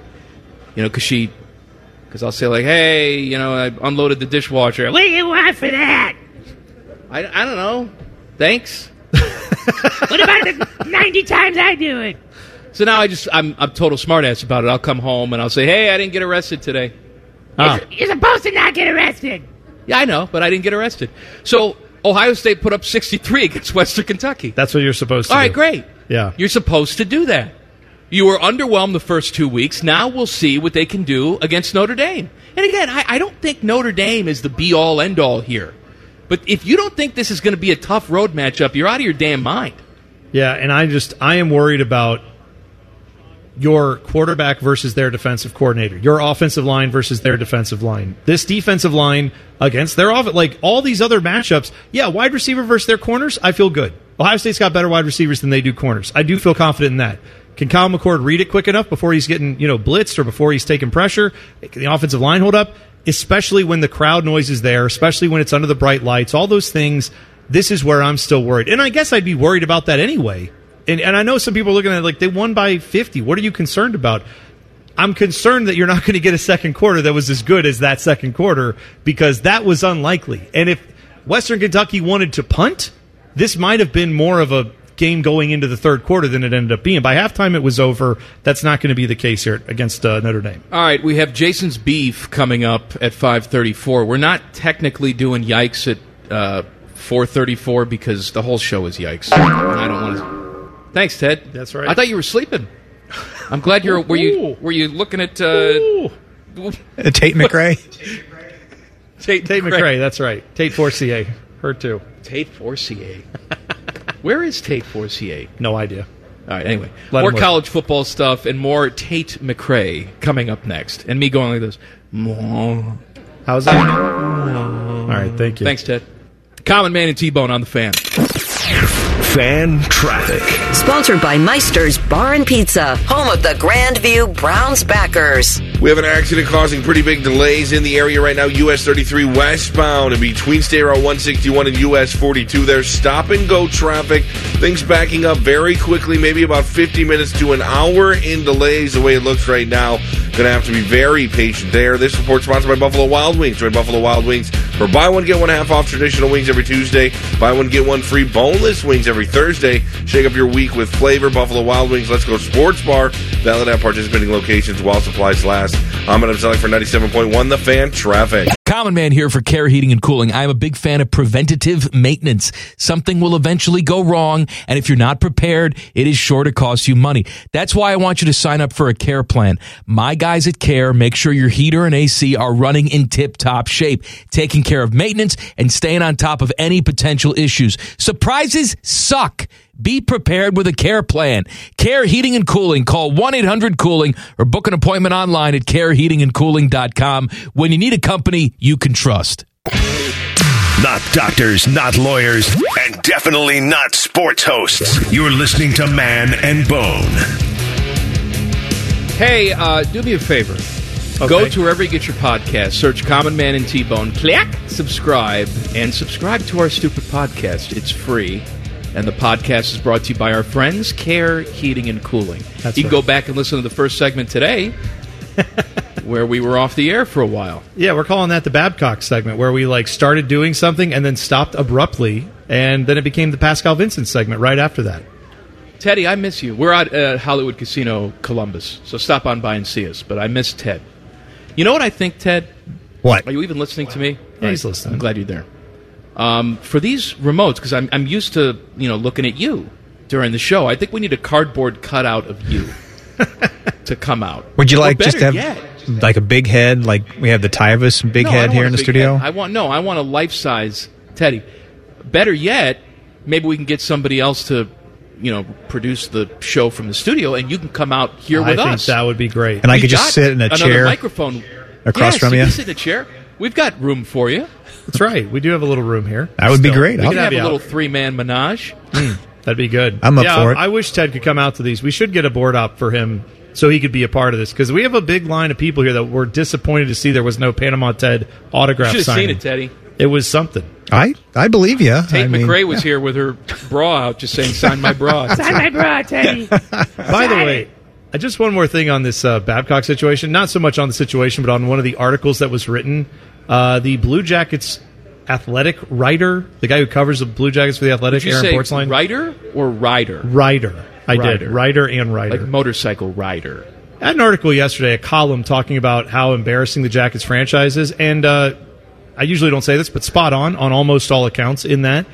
because I'll say like, hey, I unloaded the dishwasher. What do you want for that? I don't know. Thanks. What about the 90 times I do it? So now I'm total smartass about it. I'll come home and I'll say, hey, I didn't get arrested today. You're supposed to not get arrested. Yeah, I know, but I didn't get arrested. So Ohio State put up 63 against Western Kentucky. That's what you're supposed to do. All right, great. Yeah. You're supposed to do that. You were underwhelmed the first 2 weeks. Now we'll see what they can do against Notre Dame. And again, I don't think Notre Dame is the be-all, end-all here. But if you don't think this is going to be a tough road matchup, you're out of your damn mind. Yeah, and I am worried about your quarterback versus their defensive coordinator, your offensive line versus their defensive line. This defensive line against their offense, like all these other matchups, yeah, wide receiver versus their corners, I feel good. Ohio State's got better wide receivers than they do corners. I do feel confident in that. Can Kyle McCord read it quick enough before he's getting, blitzed or before he's taking pressure? Can the offensive line hold up? Especially when the crowd noise is there, especially when it's under the bright lights, all those things. This is where I'm still worried. And I guess I'd be worried about that anyway. And I know some people are looking at it like they won by 50. What are you concerned about? I'm concerned that you're not going to get a second quarter that was as good as that second quarter because that was unlikely. And if Western Kentucky wanted to punt, this might have been more of a game going into the third quarter than it ended up being. By halftime, it was over. That's not going to be the case here against Notre Dame. All right, we have Jason's Beef coming up at 5:34. We're not technically doing Yikes at 4:34 because the whole show is Yikes. And I don't want to... Thanks, Ted. That's right. I thought you were sleeping. I'm glad you're... Were you looking at... Tate McRae? Tate McRae, that's right. Tate Forcier. Her too. Tate Forcier. Where is Tate Forcier? No idea. All right, anyway. More college football stuff and more Tate McRae coming up next. And me going like this. How's that? All right, thank you. Thanks, Ted. Common Man and T-Bone on the Fan. Fan Traffic. Sponsored by Meister's Bar and Pizza, home of the Grandview Browns backers. We have an accident causing pretty big delays in the area right now. US 33 westbound and between State Route 161 and US 42. There's stop-and-go traffic. Things backing up very quickly, maybe about 50 minutes to an hour in delays the way it looks right now. Going to have to be very patient there. This report sponsored by Buffalo Wild Wings. Join Buffalo Wild Wings for buy one, get one half off traditional wings every Tuesday. Buy one, get one free boneless wings every Thursday. Shake up your week with flavor. Buffalo Wild Wings. Let's Go Sports Bar. Valid at participating locations while supplies last. I'm selling for 97.1 The Fan Traffic. Common Man here for Care Heating and Cooling. I'm a big fan of preventative maintenance. Something will eventually go wrong, and if you're not prepared, it is sure to cost you money. That's why I want you to sign up for a Care plan. My guys at Care make sure your heater and AC are running in tip-top shape, taking care of maintenance and staying on top of any potential issues. Surprises suck. Be prepared with a Care plan. Care Heating and Cooling. Call 1-800-COOLING or book an appointment online at careheatingandcooling.com when you need a company you can trust. Not doctors, not lawyers, and definitely not sports hosts. You're listening to Man and Bone. Hey, do me a favor. Okay. Go to wherever you get your podcast. Search Common Man and T-Bone. Click subscribe, and subscribe to our stupid podcast. It's free. And the podcast is brought to you by our friends, Care Heating and Cooling. You can go back and listen to the first segment today, where we were off the air for a while. Yeah, we're calling that the Babcock segment, where we started doing something and then stopped abruptly, and then it became the Pascal Vincent segment right after that. Teddy, I miss you. We're at Hollywood Casino, Columbus, so stop on by and see us. But I miss Ted. You know what I think, Ted? What? Are you even listening to me? Yeah, he's listening. I'm glad you're there. For these remotes, because I'm used to looking at you during the show, I think we need a cardboard cutout of you to come out. Would you like Or just to better have yet, like a big head, like we have the Tyvus big No, I head don't here want in a the big studio? head. I want a life-size Teddy. Better yet, maybe we can get somebody else to produce the show from the studio, and you can come out here with I think us. that would be great. And I could just sit in a another chair microphone across from you you? can sit in a chair. We've got room for you. That's right. We do have a little room here. That would be great. We I'll can have you a out. little three-man menage. That'd be good. I'm up for it. I wish Ted could come out to these. We should get a board op for him so he could be a part of this, because we have a big line of people here that were disappointed to see there was no Panama Ted autograph You should have signing. seen it, Teddy. It was something. I believe you. Tate McRae was here with her bra out, just saying, sign my bra. Sign my bra, Teddy. By the way, just one more thing on this Babcock situation. Not so much on the situation, but on one of the articles that was written. The Blue Jackets athletic writer, the guy who covers the Blue Jackets for the Athletic, Did you Aaron say Portzline. writer or rider? Writer. I did. Writer and writer. Like motorcycle rider. I had an article yesterday, a column talking about how embarrassing the Jackets franchise is, and I usually don't say this, but spot on almost all accounts in that.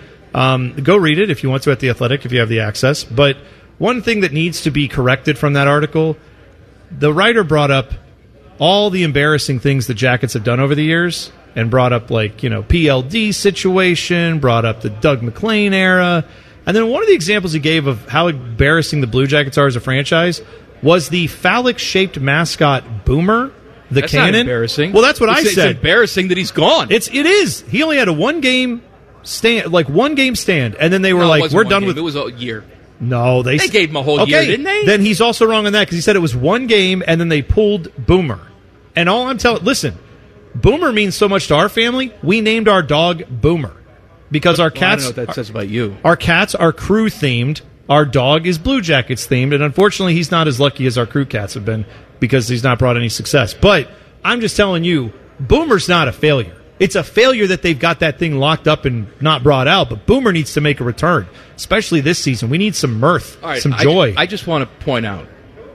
Go read it if you want to at The Athletic, if you have the access. But one thing that needs to be corrected from that article, the writer brought up all the embarrassing things the Jackets have done over the years, and brought up, PLD situation, brought up the Doug McClain era. And then one of the examples he gave of how embarrassing the Blue Jackets are as a franchise was the phallic-shaped mascot Boomer, the That's cannon. not embarrassing. Well, that's what I It's said. embarrassing that he's gone. It is. He only had a one-game stand, and then they were No, it like, wasn't "We're one done game. with." It was a year. No, they gave him a whole year, didn't they? Then he's also wrong on that because he said it was one game, and then they pulled Boomer. And all I'm telling, listen, Boomer means so much to our family. We named our dog Boomer because our Well, I don't cats. know what that says about you. Our cats are crew themed. Our dog is Blue Jackets themed, and unfortunately, he's not as lucky as our crew cats have been because he's not brought any success. But I'm just telling you, Boomer's not a failure. It's a failure that they've got that thing locked up and not brought out. But Boomer needs to make a return, especially this season. We need some mirth, All right, some joy. I just want to point out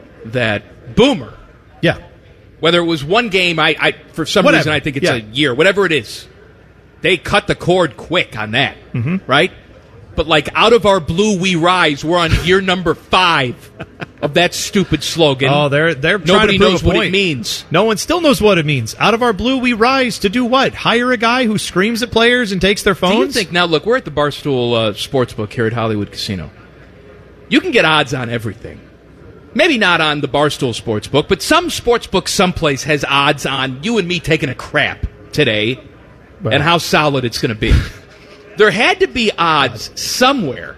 that Boomer, yeah, whether it was one game, I for some Whatever. reason I think it's Yeah. a year, whatever it is, they cut the cord quick on that, right? But out of our blue we rise, we're on year number 5 of that stupid slogan. Oh, they're trying Nobody to prove knows a what point. it means. No one still knows what it means. Out of our blue we rise to do what? Hire a guy who screams at players and takes their phones? Do you think now? Look, we're at the Barstool Sportsbook here at Hollywood Casino. You can get odds on everything. Maybe not on the Barstool Sportsbook, but some sportsbook someplace has odds on you and me taking a crap today and how solid it's going to be. There had to be odds somewhere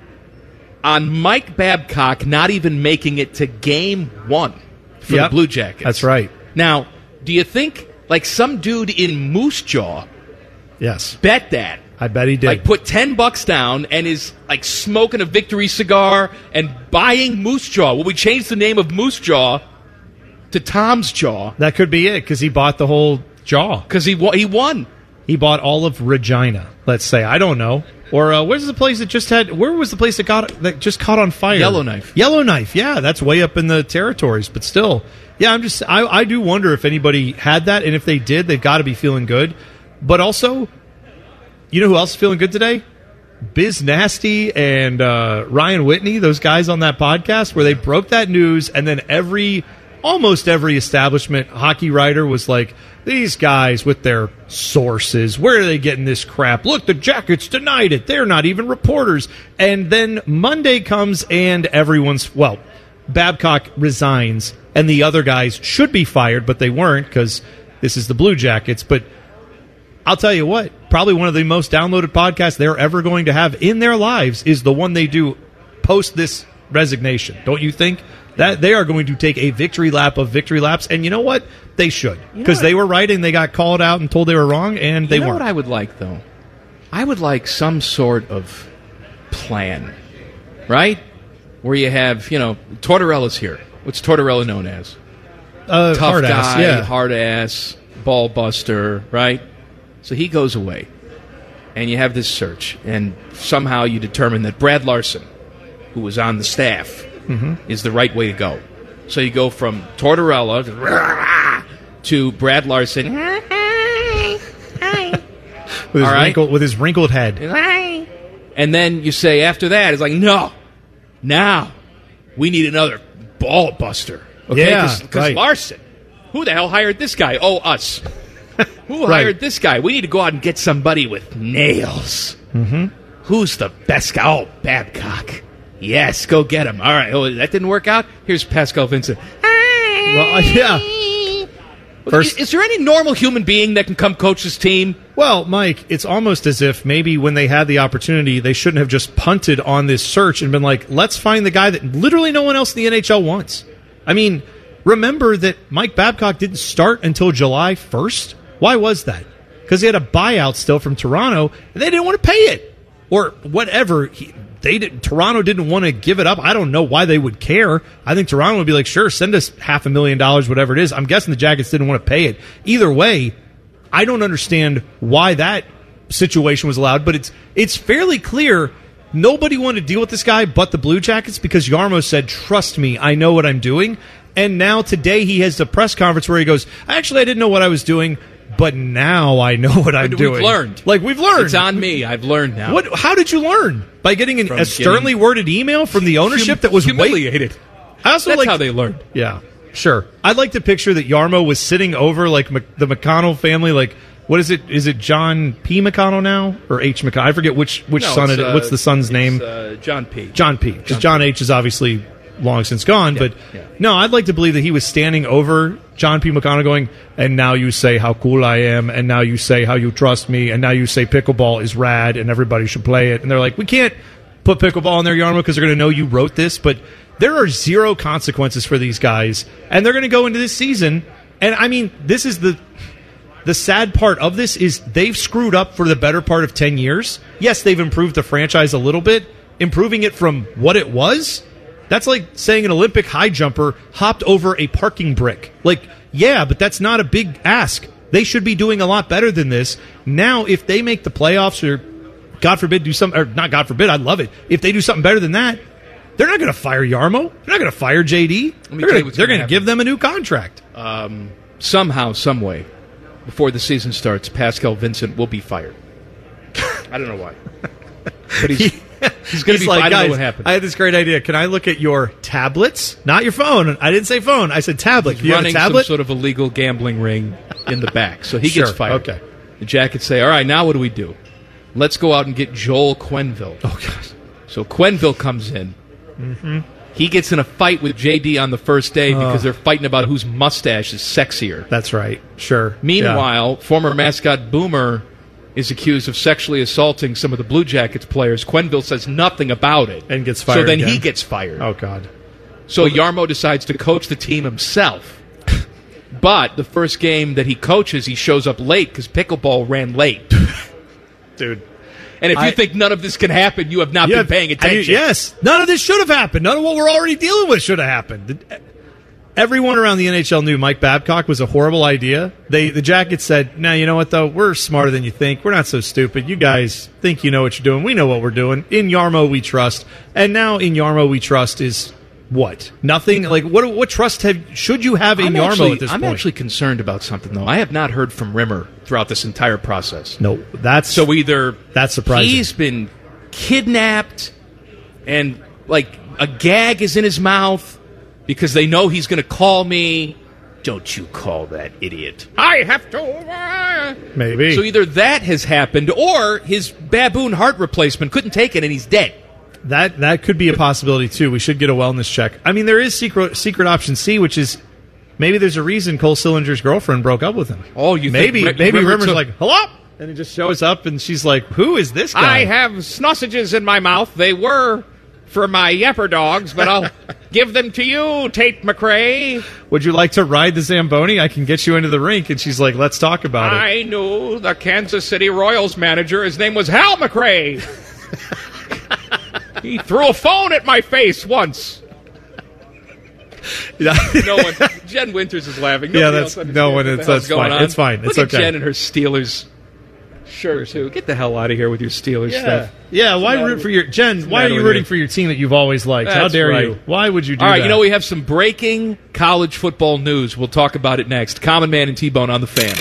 on Mike Babcock not even making it to Game 1 for the Blue Jackets. That's right. Now, do you think some dude in Moose Jaw Yes. bet that? I bet he did. Put $10 down and is smoking a victory cigar and buying Moose Jaw. Will we change the name of Moose Jaw to Tom's jaw. That could be it, because he bought the whole jaw. Because he won. He bought all of Regina, let's say. I don't know. Or where's the place that just had... Where was the place that just caught on fire? Yellowknife. Yellowknife, yeah. That's way up in the territories. But still, yeah, I do wonder if anybody had that. And if they did, they've got to be feeling good. But also, you know who else is feeling good today? Biz Nasty and Ryan Whitney, those guys on that podcast, where they broke that news, and then almost every establishment hockey writer was like, these guys with their sources, where are they getting this crap? Look, the Jackets denied it. They're not even reporters. And then Monday comes and Babcock resigns, and the other guys should be fired, but they weren't because this is the Blue Jackets. But I'll tell you what, probably one of the most downloaded podcasts they're ever going to have in their lives is the one they do post this resignation. Don't you think? That they are going to take a victory lap of victory laps, and you know what? They should, because they were right and they got called out and told they were wrong, and they weren't. You know what I would like, though? I would like some sort of plan, right? Where you have, Tortorella's here. What's Tortorella known as? Tough hard guy, ass, yeah. hard ass, ball buster, right? So he goes away, and you have this search, and somehow you determine that Brad Larson, who was on the staff, is the right way to go. So you go from Tortorella to Brad Larson with his wrinkled head. And then you say after that, it's like, no, now we need another ball buster. Okay? Yeah, because Larson, who the hell hired this guy? Oh, us. Who hired this guy? We need to go out and get somebody with nails. Who's the best guy? Oh, Babcock. Yes, go get him. All right. Oh, that didn't work out? Here's Pascal Vincent. Well, yeah. Is there any normal human being that can come coach this team? Well, Mike, it's almost as if maybe when they had the opportunity, they shouldn't have just punted on this search and been like, let's find the guy that literally no one else in the NHL wants. I mean, remember that Mike Babcock didn't start until July 1st? Why was that? Because he had a buyout still from Toronto, and they didn't want to pay it. Or whatever. Toronto didn't want to give it up. I don't know why they would care. I think Toronto would be like, sure, send us $500,000, whatever it is. I'm guessing the Jackets didn't want to pay it. Either way, I don't understand why that situation was allowed, but it's fairly clear nobody wanted to deal with this guy but the Blue Jackets, because Jarmo said, trust me, I know what I'm doing. And now today he has a press conference where he goes, actually, I didn't know what I was doing, but now I know what I'm doing. We've learned. We've learned. It's on me. I've learned now. How did you learn? By getting a sternly worded email from the ownership that was humiliated. That's how they learned. Yeah, sure. I'd like to picture that Jarmo was sitting over the McConnell family. What is it? Is it John P. McConnell now or H. McConnell? I forget which son it is. What's the son's name? John P. John P. Because John H. is obviously long since gone. But no, I'd like to believe that he was standing over John P. McConnell going, and now you say how cool I am, and now you say how you trust me, and now you say pickleball is rad and everybody should play it. And they're like, we can't put pickleball in there, Jarmo, because they're going to know you wrote this. But there are zero consequences for these guys, and they're going to go into this season. And I mean, this is the sad part of this is they've screwed up for the better part of 10 years. Yes, they've improved the franchise a little bit. Improving it from what it was, that's like saying an Olympic high jumper hopped over a parking brick. Yeah, but that's not a big ask. They should be doing a lot better than this. Now, if they make the playoffs or, God forbid, do something, or not God forbid, I'd love it. If they do something better than that, they're not going to fire Jarmo. They're not going to fire JD. They're going to give them a new contract. Somehow, some way, before the season starts, Pascal Vincent will be fired. I don't know why. But he's going to be fired. I don't know what happened. I had this great idea. Can I look at your tablets? Not your phone. I didn't say phone. I said tablet. He's running some sort of illegal gambling ring in the back. So he gets fired. Okay. The Jackets say, all right, now what do we do? Let's go out and get Joel Quenneville. Oh, God. So Quenneville comes in. Mm-hmm. He gets in a fight with JD on the first day because they're fighting about whose mustache is sexier. That's right. Sure. Meanwhile, former mascot Boomer is accused of sexually assaulting some of the Blue Jackets players. Quenneville says nothing about it. And gets fired. So then again. He gets fired. Oh, God. So Jarmo decides to coach the team himself. But the first game that he coaches, he shows up late because pickleball ran late. Dude. And if you think none of this can happen, you have not been paying attention. Yes. None of this should have happened. None of what we're already dealing with should have happened. Everyone around the NHL knew Mike Babcock was a horrible idea. The Jackets said, "No, you know what, though? We're smarter than you think. We're not so stupid. You guys think you know what you're doing. We know what we're doing. In Jarmo, we trust." And now in Jarmo, we trust is what? Nothing? Like, what trust should you have in Jarmo at this point? I'm actually concerned about something, though. I have not heard from Rimmer throughout this entire process. No, that's surprising. He's been kidnapped and, like, a gag is in his mouth because they know he's going to call me. Don't you call that idiot. I have to. Maybe. So either that has happened or his baboon heart replacement couldn't take it and he's dead. That could be a possibility, too. We should get a wellness check. I mean, there is secret option C, which is maybe there's a reason Cole Sillinger's girlfriend broke up with him. Oh, you maybe think Rimmer's like, hello? And he just shows up and she's like, who is this guy? I have sausages in my mouth. They were for my yapper dogs, but I'll give them to you, Tate McRae. Would you like to ride the Zamboni? I can get you into the rink. And she's like, let's talk about it. I knew the Kansas City Royals manager. His name was Hal McRae. He threw a phone at my face once. No one. Jen Winters is laughing. That's fine. It's fine. It's Look okay. At Jen and her Steelers shirt too. Get the hell out of here with your Steelers stuff. Yeah. Why root for your Jen? Why are you rooting for your team that you've always liked? How dare you? Why would you do that? All right. You know we have some breaking college football news. We'll talk about it next. Common Man and T-Bone on the Fan.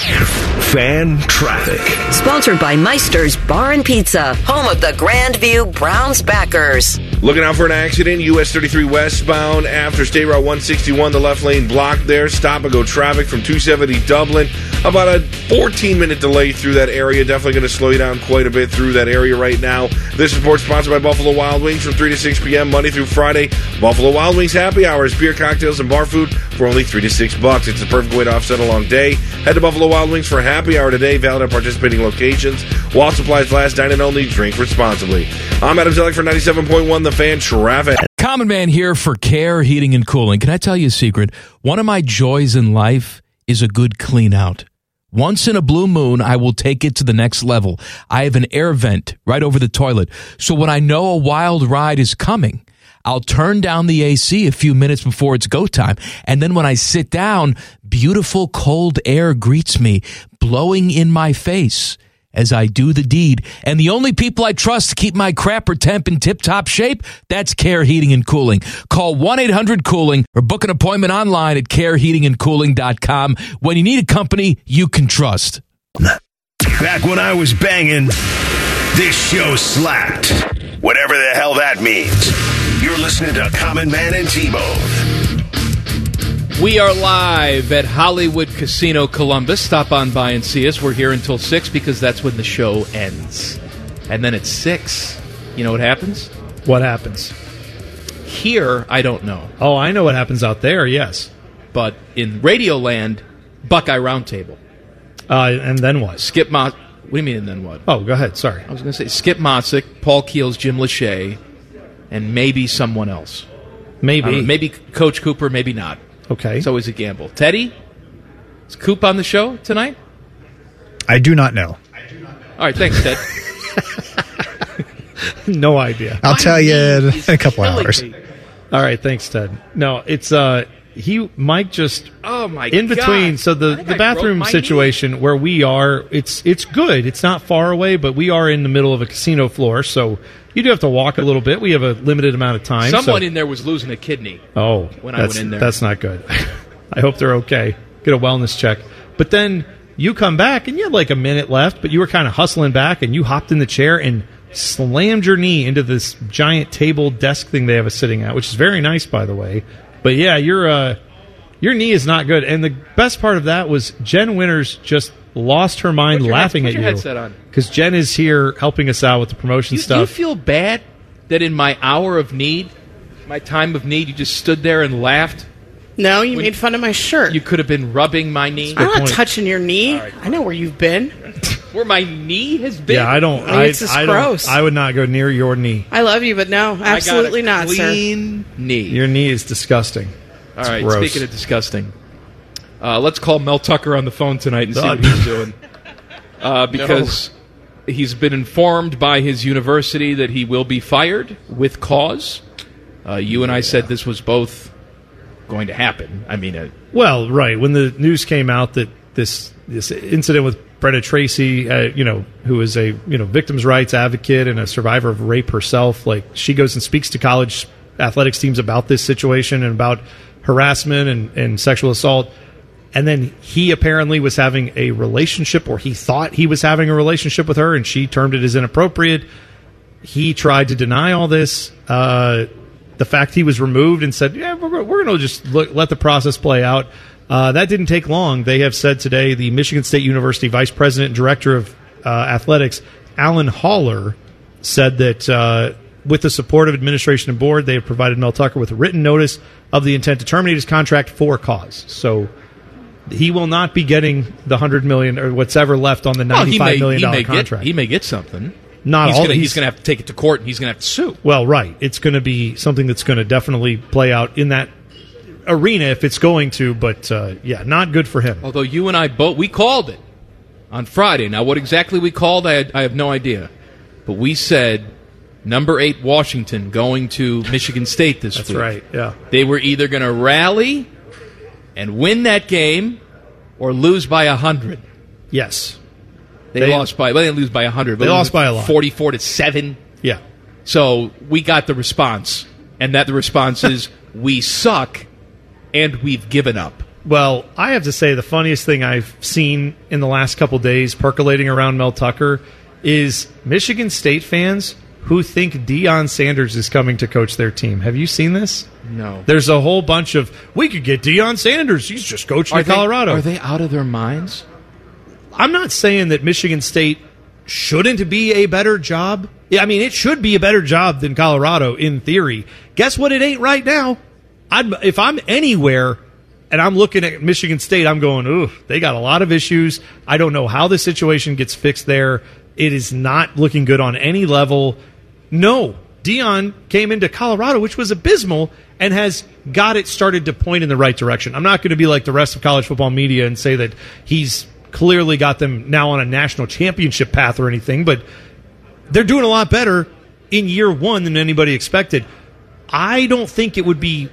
Fan traffic. Sponsored by Meister's Bar and Pizza, home of the Grandview Browns backers. Looking out for an accident, US 33 westbound after State Route 161, the left lane blocked there. Stop and go traffic from 270 Dublin. About a 14-minute delay through that area. Definitely going to slow you down quite a bit through that area right now. This report sponsored by Buffalo Wild Wings from 3 to 6 p.m. Monday through Friday. Buffalo Wild Wings happy hours, beer, cocktails, and bar food for only $3 to $6. It's the perfect way to offset a long day. Head to Buffalo Wild Wings for a happy hour today. Valid at participating locations. While supplies last, dine and only. Drink responsibly. I'm Adam Zellick for 97.1 The Fan Traffic. Common Man here for Care Heating and Cooling. Can I tell you a secret? One of my joys in life is a good clean out. Once in a blue moon, I will take it to the next level. I have an air vent right over the toilet. So when I know a wild ride is coming, I'll turn down the AC a few minutes before it's go time. And then when I sit down, beautiful cold air greets me, blowing in my face as I do the deed. And the only people I trust to keep my crapper temp in tip-top shape, that's Care Heating and Cooling. Call 1-800-COOLING or book an appointment online at careheatingandcooling.com when you need a company you can trust. Back when I was banging, this show slapped. Whatever the hell that means. You're listening to Common Man and T-Bone. We are live at Hollywood Casino Columbus. Stop on by and see us. We're here until 6 because that's when the show ends. And then at 6, you know what happens? What happens? Here, I don't know. Oh, I know what happens out there, yes. But in Radioland, Buckeye Roundtable. And then what? Skip What do you mean, and then what? Oh, go ahead. Sorry. I was going to say Skip Mosick, Paul Keels, Jim Lachey, and maybe someone else. Maybe. Maybe Coach Cooper, maybe not. Okay. It's always a gamble. Teddy? Is Coop on the show tonight? I do not know. All right, thanks, Ted. No idea. I'll tell you in a couple hours. All right, thanks, Ted. No, it's Mike just my in between. God. So the bathroom situation where we are, it's good. It's not far away, but we are in the middle of a casino floor, so you do have to walk a little bit. We have a limited amount of time. Someone in there was losing a kidney. Oh, when I went in there, that's not good. I hope they're okay. Get a wellness check. But then you come back and you had like a minute left, but you were kind of hustling back, and you hopped in the chair and slammed your knee into this giant table desk thing they have us sitting at, which is very nice, by the way. But yeah, your knee is not good. And the best part of that was Jen Winters just lost her mind laughing at you. Put your headset on. Because Jen is here helping us out with the promotion stuff. Do you feel bad that in my hour of need, my time of need, you just stood there and laughed? No, you made fun of my shirt. You could have been rubbing my knee. I'm not touching your knee. Right, I know where you've been. Where my knee has been? Yeah, I don't. It's just gross. I would not go near your knee. I love you, but no, absolutely not, sir. Clean knee. Your knee is disgusting. All right, gross. Speaking of disgusting, let's call Mel Tucker on the phone tonight and see what he's doing. Because he's been informed by his university that he will be fired with cause. You and I said this was both going to happen. I mean, well, right when the news came out that this incident with Brenda Tracy, who is a victims' rights advocate and a survivor of rape herself, like she goes and speaks to college athletics teams about this situation and about harassment and sexual assault. And then he apparently was having a relationship, or he thought he was having a relationship with her, and she termed it as inappropriate. He tried to deny all this. The fact he was removed and said, yeah, we're going to just let the process play out. That didn't take long. They have said today the Michigan State University Vice President and Director of Athletics, Alan Haller, said that with the support of administration and board, they have provided Mel Tucker with a written notice of the intent to terminate his contract for cause. So he will not be getting the $100 million or what's ever left on the $95 million contract. He may get something. Not he's all. He's going to have to take it to court, and he's going to have to sue. Well, right. It's going to be something that's going to definitely play out in that arena if it's going to, but not good for him. Although you and I we called it on Friday. Now, what exactly we called, I have no idea. But we said number 8 Washington going to Michigan State this week. That's right, yeah. They were either going to rally and win that game or lose by 100. Yes. They lost by, well, they didn't lose by 100, but they lost by a lot. 44-7. Yeah. So we got the response, and the response is we suck and we've given up. Well, I have to say the funniest thing I've seen in the last couple days percolating around Mel Tucker is Michigan State fans who think Deion Sanders is coming to coach their team. Have you seen this? No. There's a whole bunch of, we could get Deion Sanders. He's just coaching Colorado. Are they out of their minds? I'm not saying that Michigan State shouldn't be a better job. I mean, it should be a better job than Colorado in theory. Guess what it ain't right now? If I'm anywhere and I'm looking at Michigan State, I'm going, ooh, they got a lot of issues. I don't know how the situation gets fixed there. It is not looking good on any level. No, Deion came into Colorado, which was abysmal, and has got it started to point in the right direction. I'm not going to be like the rest of college football media and say that he's clearly got them now on a national championship path or anything, but they're doing a lot better in year one than anybody expected. I don't think it would be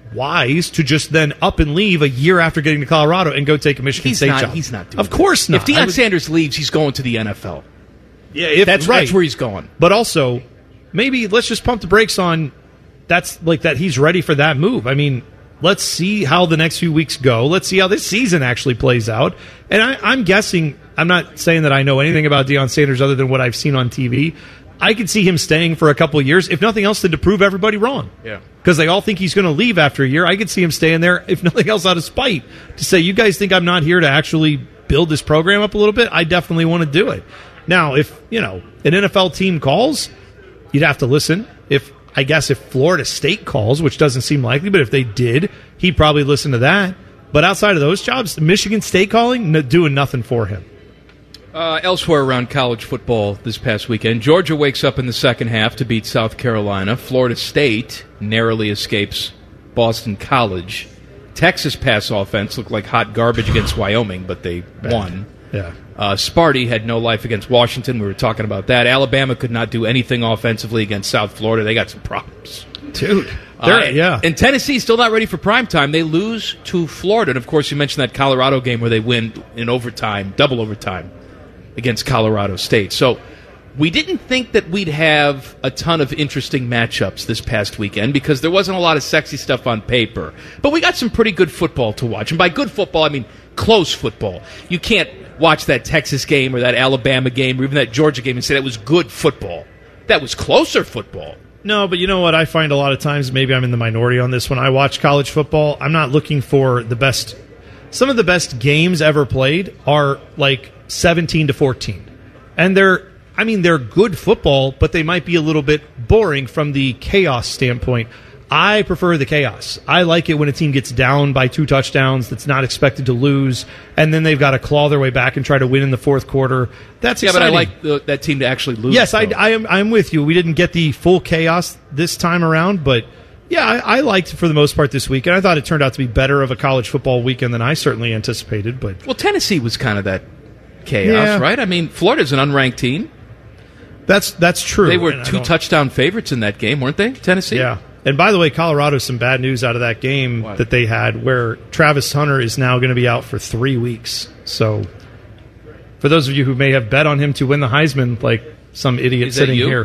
wise to just then up and leave a year after getting to Colorado and go take a Michigan State job. He's not doing Of course that. not. If Deion Sanders leaves, he's going to the NFL. Yeah, that's where he's going. But also, maybe let's just pump the brakes on that's like that he's ready for that move. I mean, let's see how the next few weeks go. Let's see how this season actually plays out. And I'm guessing, I'm not saying that I know anything about Deion Sanders other than what I've seen on TV. I could see him staying for a couple of years, if nothing else, to prove everybody wrong. Yeah. Because they all think he's going to leave after a year. I could see him staying there, if nothing else, out of spite, to say, you guys think I'm not here to actually build this program up a little bit? I definitely want to do it. Now, if, an NFL team calls, you'd have to listen. If Florida State calls, which doesn't seem likely, but if they did, he'd probably listen to that. But outside of those jobs, Michigan State calling, doing nothing for him. Elsewhere around college football this past weekend, Georgia wakes up in the second half to beat South Carolina. Florida State narrowly escapes Boston College. Texas pass offense looked like hot garbage against Wyoming, but they won. Yeah. Sparty had no life against Washington. We were talking about that. Alabama could not do anything offensively against South Florida. They got some problems. Dude. And Tennessee still not ready for primetime. They lose to Florida. And, of course, you mentioned that Colorado game where they win in overtime, double overtime, against Colorado State. So we didn't think that we'd have a ton of interesting matchups this past weekend because there wasn't a lot of sexy stuff on paper. But we got some pretty good football to watch. And by good football, I mean close football. You can't watch that Texas game or that Alabama game or even that Georgia game and say that was good football. That was closer football. No, but you know what? I find a lot of times, maybe I'm in the minority on this, when I watch college football, I'm not looking for the best. Some of the best games ever played are like 17-14. And they're good football, but they might be a little bit boring from the chaos standpoint. I prefer the chaos. I like it when a team gets down by 2 touchdowns that's not expected to lose, and then they've got to claw their way back and try to win in the fourth quarter. That's exciting. But I like that team to actually lose. Yes, I'm with you. We didn't get the full chaos this time around, but yeah, I liked it for the most part this week, and I thought it turned out to be better of a college football weekend than I certainly anticipated. But well, Tennessee was kind of that chaos, right? I mean, Florida's an unranked team. That's true. They were 2 touchdown favorites in that game, weren't they, Tennessee? Yeah. And by the way, Colorado, some bad news out of that game that they had where Travis Hunter is now going to be out for 3 weeks. So for those of you who may have bet on him to win the Heisman, like some idiot sitting here.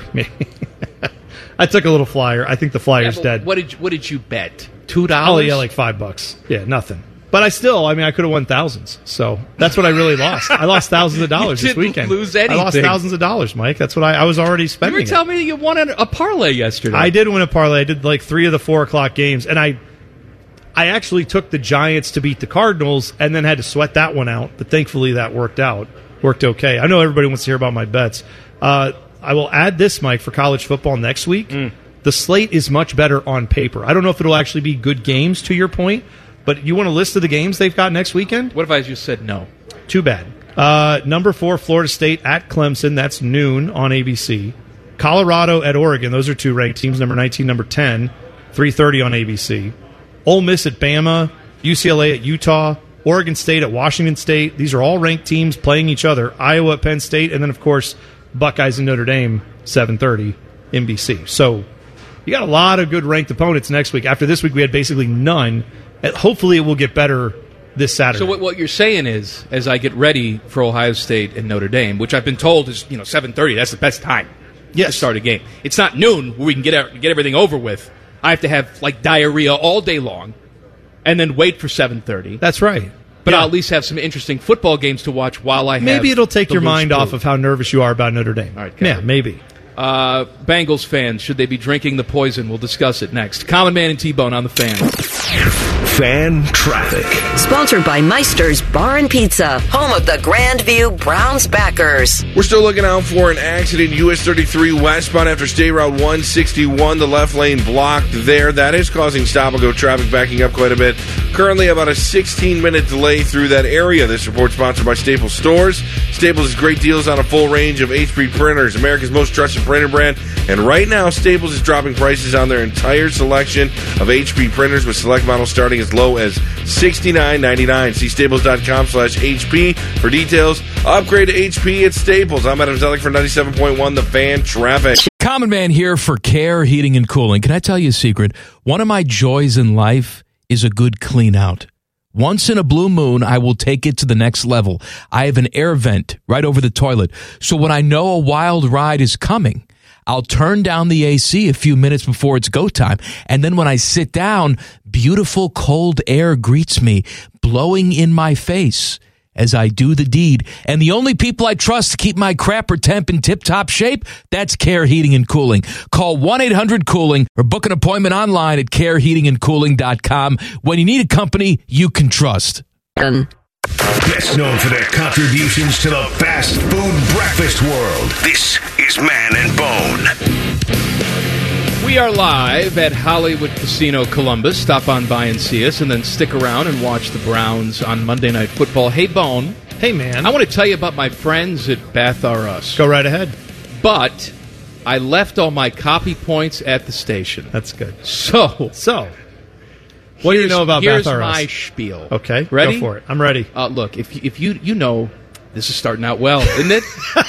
I took a little flyer. I think the flyer's dead. What did you bet? $2? Oh, yeah, like $5. Yeah, nothing. But I could have won thousands. So that's what I really lost. I lost thousands of dollars this weekend. Lose anything. I lost thousands of dollars, Mike. That's what I was already spending. You were telling me that you won a parlay yesterday. I did win a parlay. I did like 3 of the 4 o'clock games, and I actually took the Giants to beat the Cardinals, and then had to sweat that one out. But thankfully, that worked okay. I know everybody wants to hear about my bets. I will add this, Mike, for college football next week. The slate is much better on paper. I don't know if it'll actually be good games, to your point. But you want a list of the games they've got next weekend? What if I just said no? Too bad. Number 4, Florida State at Clemson. That's noon on ABC. Colorado at Oregon. Those are 2 ranked teams. Number 19, number 10. 3:30 on ABC. Ole Miss at Bama. UCLA at Utah. Oregon State at Washington State. These are all ranked teams playing each other. Iowa at Penn State. And then, of course, Buckeyes and Notre Dame, 7:30 NBC. So you got a lot of good ranked opponents next week. After this week, we had basically none. Hopefully, it will get better this Saturday. So what you're saying is, as I get ready for Ohio State and Notre Dame, which I've been told is 7:30, that's the best time to start a game. It's not noon where we can get everything over with. I have to have like diarrhea all day long, and then wait for 7:30. That's right. But I'll at least have some interesting football games to watch while I have. Maybe it'll take your mind off of how nervous you are about Notre Dame. All right, yeah, maybe. Bengals fans, should they be drinking the poison? We'll discuss it next. Common Man and T-Bone on the Fan. Fan traffic. Sponsored by Meister's Bar and Pizza, home of the Grandview Browns backers. We're still looking out for an accident, US 33 westbound after State Route 161. The left lane blocked there. That is causing stop-and-go traffic, backing up quite a bit. Currently about a 16-minute delay through that area. This report sponsored by Staples Stores. Staples has great deals on a full range of HP printers, America's most trusted printer brand. And right now, Staples is dropping prices on their entire selection of HP printers with select models starting as low as $69.99. See staples.com/HP for details. Upgrade to HP at Staples. I'm Adam Zellick for 97.1 The Fan Traffic. Common Man here for Care Heating and Cooling. Can I tell you a secret? One of my joys in life is a good clean out. Once in a blue moon, I will take it to the next level. I have an air vent right over the toilet. So when I know a wild ride is coming, I'll turn down the AC a few minutes before it's go time. And then when I sit down, beautiful cold air greets me, blowing in my face as I do the deed. And the only people I trust to keep my crapper temp in tip-top shape, that's Care Heating and Cooling. Call 1-800-COOLING or book an appointment online at careheatingandcooling.com when you need a company you can trust. Best known for their contributions to the fast food breakfast world. This is Man and Bone. We are live at Hollywood Casino Columbus. Stop on by and see us, and then stick around and watch the Browns on Monday Night Football. Hey, Bone. Hey, man. I want to tell you about my friends at Bath R Us. Go right ahead. But I left all my copy points at the station. That's good. So. What do you know about Bath R Us? Here's my spiel. Okay, ready? Go for it. I'm ready. Look, if you know, this is starting out well, isn't it?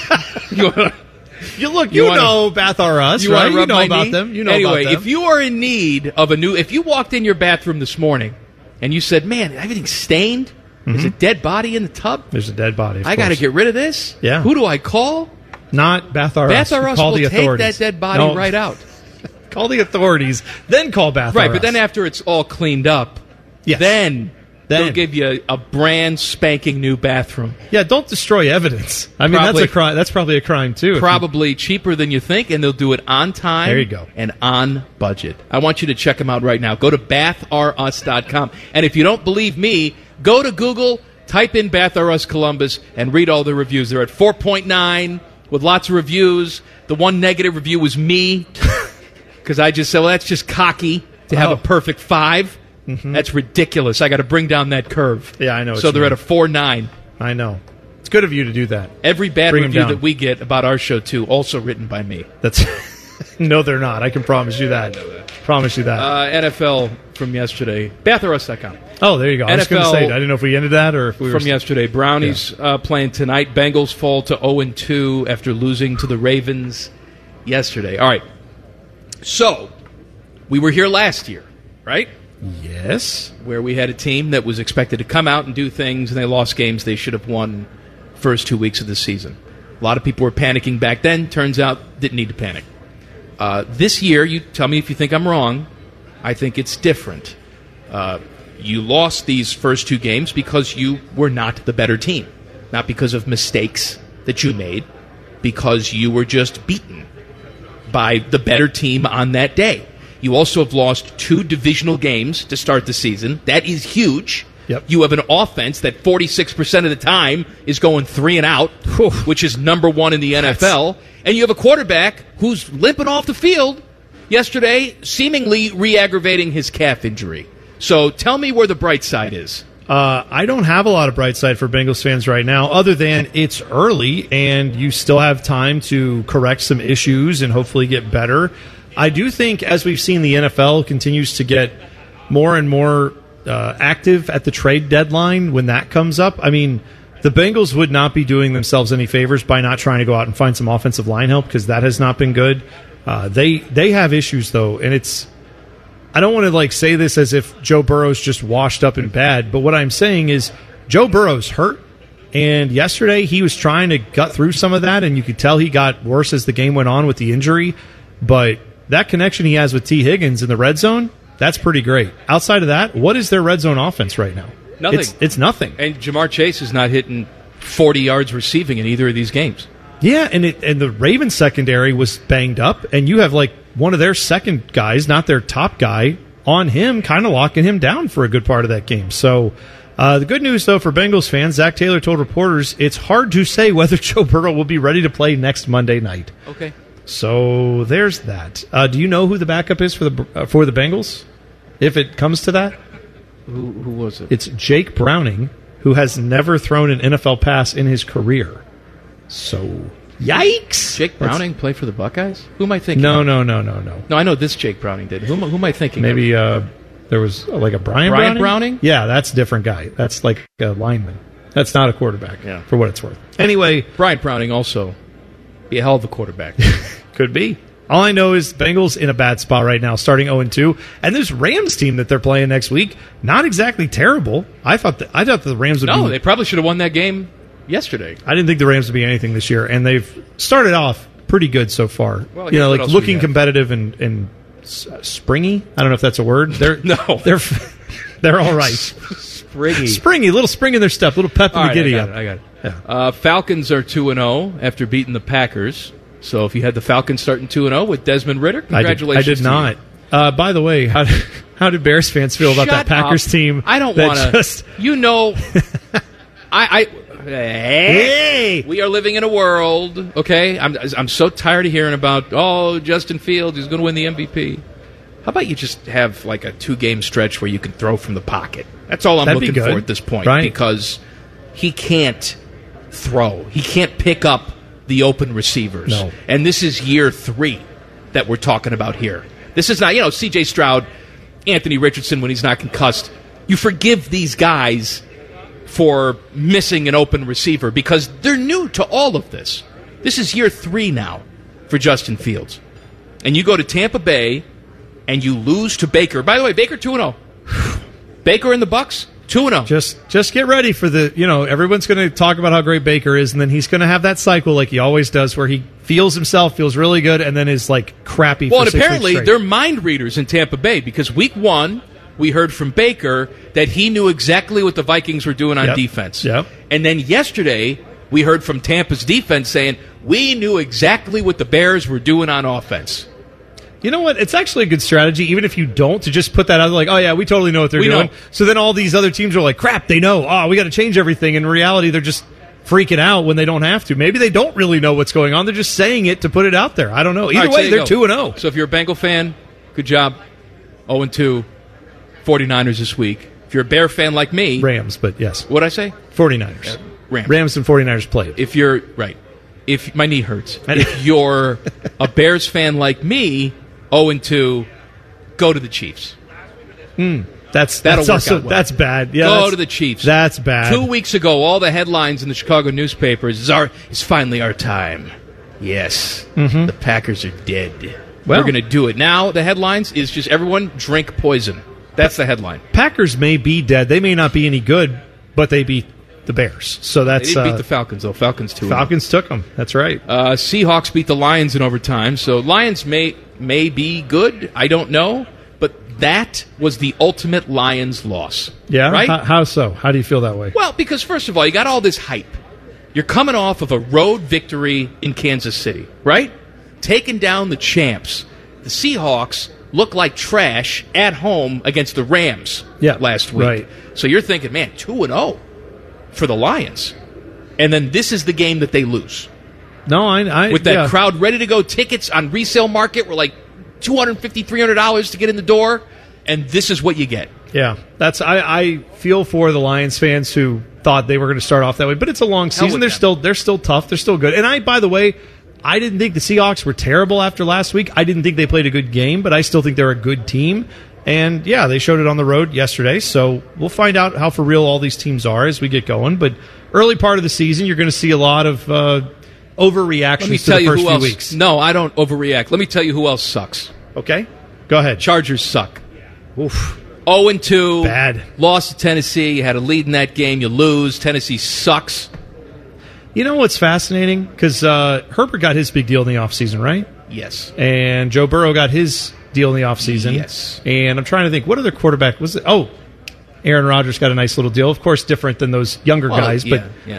You know Bath R Us, right? You know about them. You know anyway, about them. if you are in need of if you walked in your bathroom this morning and you said, "Man, everything's stained. There's a dead body in the tub. There's a dead body. I got to get rid of this." Yeah. Who do I call? Not Bath R Us. Bath R Us will take that dead body right out. Call the authorities, then call Bath R Us. Right, but then after it's all cleaned up, then they'll give you a brand spanking new bathroom. Yeah, don't destroy evidence. I mean, that's a crime. That's probably a crime too. Probably cheaper than you think, and they'll do it on time. There you go. And on budget. I want you to check them out right now. Go to bathrus.com, and if you don't believe me, go to Google, type in Bath R Us Columbus, and read all the reviews. They're at 4.9 with lots of reviews. The one negative review was me. Because I just said, well, that's just cocky to have a perfect 5. Mm-hmm. That's ridiculous. I got to bring down that curve. Yeah, I know. So they're at a 4.9. I know. It's good of you to do that. Every bad review that we get about our show, too, also written by me. No, they're not. I can promise you that. Promise you that. NFL from yesterday. BathRus.com. Oh, there you go. I was going to say, I didn't know if we ended that or if we were... From yesterday. Brownies playing tonight. Bengals fall to 0-2 after losing to the Ravens yesterday. All right. So, We were here last year, right? Yes. Where we had a team that was expected to come out and do things, and they lost games they should have won first 2 weeks of the season. A lot of people were panicking back then. Turns out, didn't need to panic. This year, you tell me if you think I'm wrong. I think it's different. You lost these first 2 games because you were not the better team. Not because of mistakes that you made, because you were just beaten by the better team on that day. You also have lost 2 divisional games to start the season. That is huge. Yep. You have an offense that 46% of the time is going 3 and out, which is number 1 in the NFL. And you have a quarterback who's limping off the field yesterday, seemingly re-aggravating his calf injury. So tell me where the bright side is. I don't have a lot of bright side for Bengals fans right now, other than it's early and you still have time to correct some issues and hopefully get better. I do think, as we've seen, the NFL continues to get more and more active at the trade deadline when that comes up. I mean, the Bengals would not be doing themselves any favors by not trying to go out and find some offensive line help, because that has not been good. They have issues, though, and it's... I don't want to say this as if Joe Burrow's just washed up and bad, but what I'm saying is Joe Burrow's hurt, and yesterday he was trying to gut through some of that, and you could tell he got worse as the game went on with the injury, but that connection he has with T. Higgins in the red zone, that's pretty great. Outside of that, what is their red zone offense right now? Nothing. It's nothing. And Jamar Chase is not hitting 40 yards receiving in either of these games. Yeah, and the Ravens secondary was banged up, and you have one of their second guys, not their top guy, on him, kind of locking him down for a good part of that game. So the good news, though, for Bengals fans, Zach Taylor told reporters it's hard to say whether Joe Burrow will be ready to play next Monday night. Okay. So there's that. Do you know who the backup is for the Bengals, if it comes to that? Who was it? It's Jake Browning, who has never thrown an NFL pass in his career. So, yikes! Jake Browning play for the Buckeyes? Who am I thinking No. No, I know this Jake Browning did. Who am I thinking Maybe of? there was a Brian Browning? Yeah, that's a different guy. That's like a lineman. That's not a quarterback, for what it's worth. Anyway, Brian Browning also be a hell of a quarterback. Could be. All I know is Bengals in a bad spot right now, starting 0-2. And this Rams team that they're playing next week, not exactly terrible. I thought the Rams would be... No, they probably should have won that game yesterday. I didn't think the Rams would be anything this year, and they've started off pretty good so far. Well, looking competitive and springy. I don't know if that's a word. They're all right. Springy, little spring in their step, little pep in the giddy up. I got it. Yeah. Falcons are 2-0 after beating the Packers. So if you had the Falcons starting 2-0 with Desmond Ridder, congratulations. I did not. By the way, how did Bears fans feel about that Packers team? I don't want to. Hey, we are living in a world. Okay, I'm so tired of hearing about Justin Fields is going to win the MVP. How about you just have a 2-game stretch where you can throw from the pocket? That's all I'm looking for at this point, right? Because he can't throw. He can't pick up the open receivers. No. And this is year 3 that we're talking about here. This is not, C.J. Stroud, Anthony Richardson when he's not concussed. You forgive these guys for missing an open receiver because they're new to all of this. This is year 3 now for Justin Fields. And you go to Tampa Bay and you lose to Baker. By the way, Baker 2-0. Baker and the Bucs 2-0. Just get ready for everyone's going to talk about how great Baker is, and then he's going to have that cycle like he always does where he feels really good, and then is crappy Well, for 6 weeks apparently straight. they're mind readers in Tampa Bay because week 1, we heard from Baker that he knew exactly what the Vikings were doing on defense. Yep. And then yesterday, we heard from Tampa's defense saying, we knew exactly what the Bears were doing on offense. You know what? It's actually a good strategy, even if you don't, to just put that out there oh, yeah, we totally know what they're doing. Know. So then all these other teams are like, crap, they know. Oh, we got to change everything. In reality, they're just freaking out when they don't have to. Maybe they don't really know what's going on. They're just saying it to put it out there. I don't know. Either way, they're 2-0. So if you're a Bengal fan, good job. 0-2, 49ers this week. If you're a Bear fan like me... Rams, but yes. What'd I say? 49ers. Rams and 49ers played. If you're... Right. If my knee hurts. If you're a Bears fan like me... 0-2, go to the Chiefs. That's work also out well. That's bad. Yeah, go to the Chiefs. That's bad. 2 weeks ago, all the headlines in the Chicago newspapers is finally our time. Yes, the Packers are dead. Well, we're going to do it. Now, the headlines is just everyone drink poison. That's the headline. Packers may be dead. They may not be any good, but they beat the Bears. So that's they didn't beat the Falcons, though. Falcons took them. That's right. Seahawks beat the Lions in overtime. So Lions may be good. I don't know. But that was the ultimate Lions loss. Yeah? Right? How so? How do you feel that way? Well, because first of all, you got all this hype. You're coming off of a road victory in Kansas City, right? Taking down the champs. The Seahawks look like trash at home against the Rams last week. Right. So you're thinking, man, 2-0 for the Lions. And then this is the game that they lose. No, I with that crowd ready to go, tickets on resale market were like $250, $300 to get in the door, and this is what you get. Yeah, I feel for the Lions fans who thought they were going to start off that way, but it's a long season. They're still tough. They're still good. And by the way, I didn't think the Seahawks were terrible after last week. I didn't think they played a good game, but I still think they're a good team. And yeah, they showed it on the road yesterday, so we'll find out how for real all these teams are as we get going. But early part of the season, you're going to see a lot of overreactions to the first few weeks. No, I don't overreact. Let me tell you who else sucks. Okay, go ahead. Chargers suck. Oof. 0-2. Bad. Lost to Tennessee. You had a lead in that game. You lose. Tennessee sucks. You know what's fascinating? Because Herbert got his big deal in the offseason, right? Yes. And Joe Burrow got his deal in the offseason. Yes. And I'm trying to think, what other quarterback was it? Oh, Aaron Rodgers got a nice little deal. Of course, different than those younger guys. But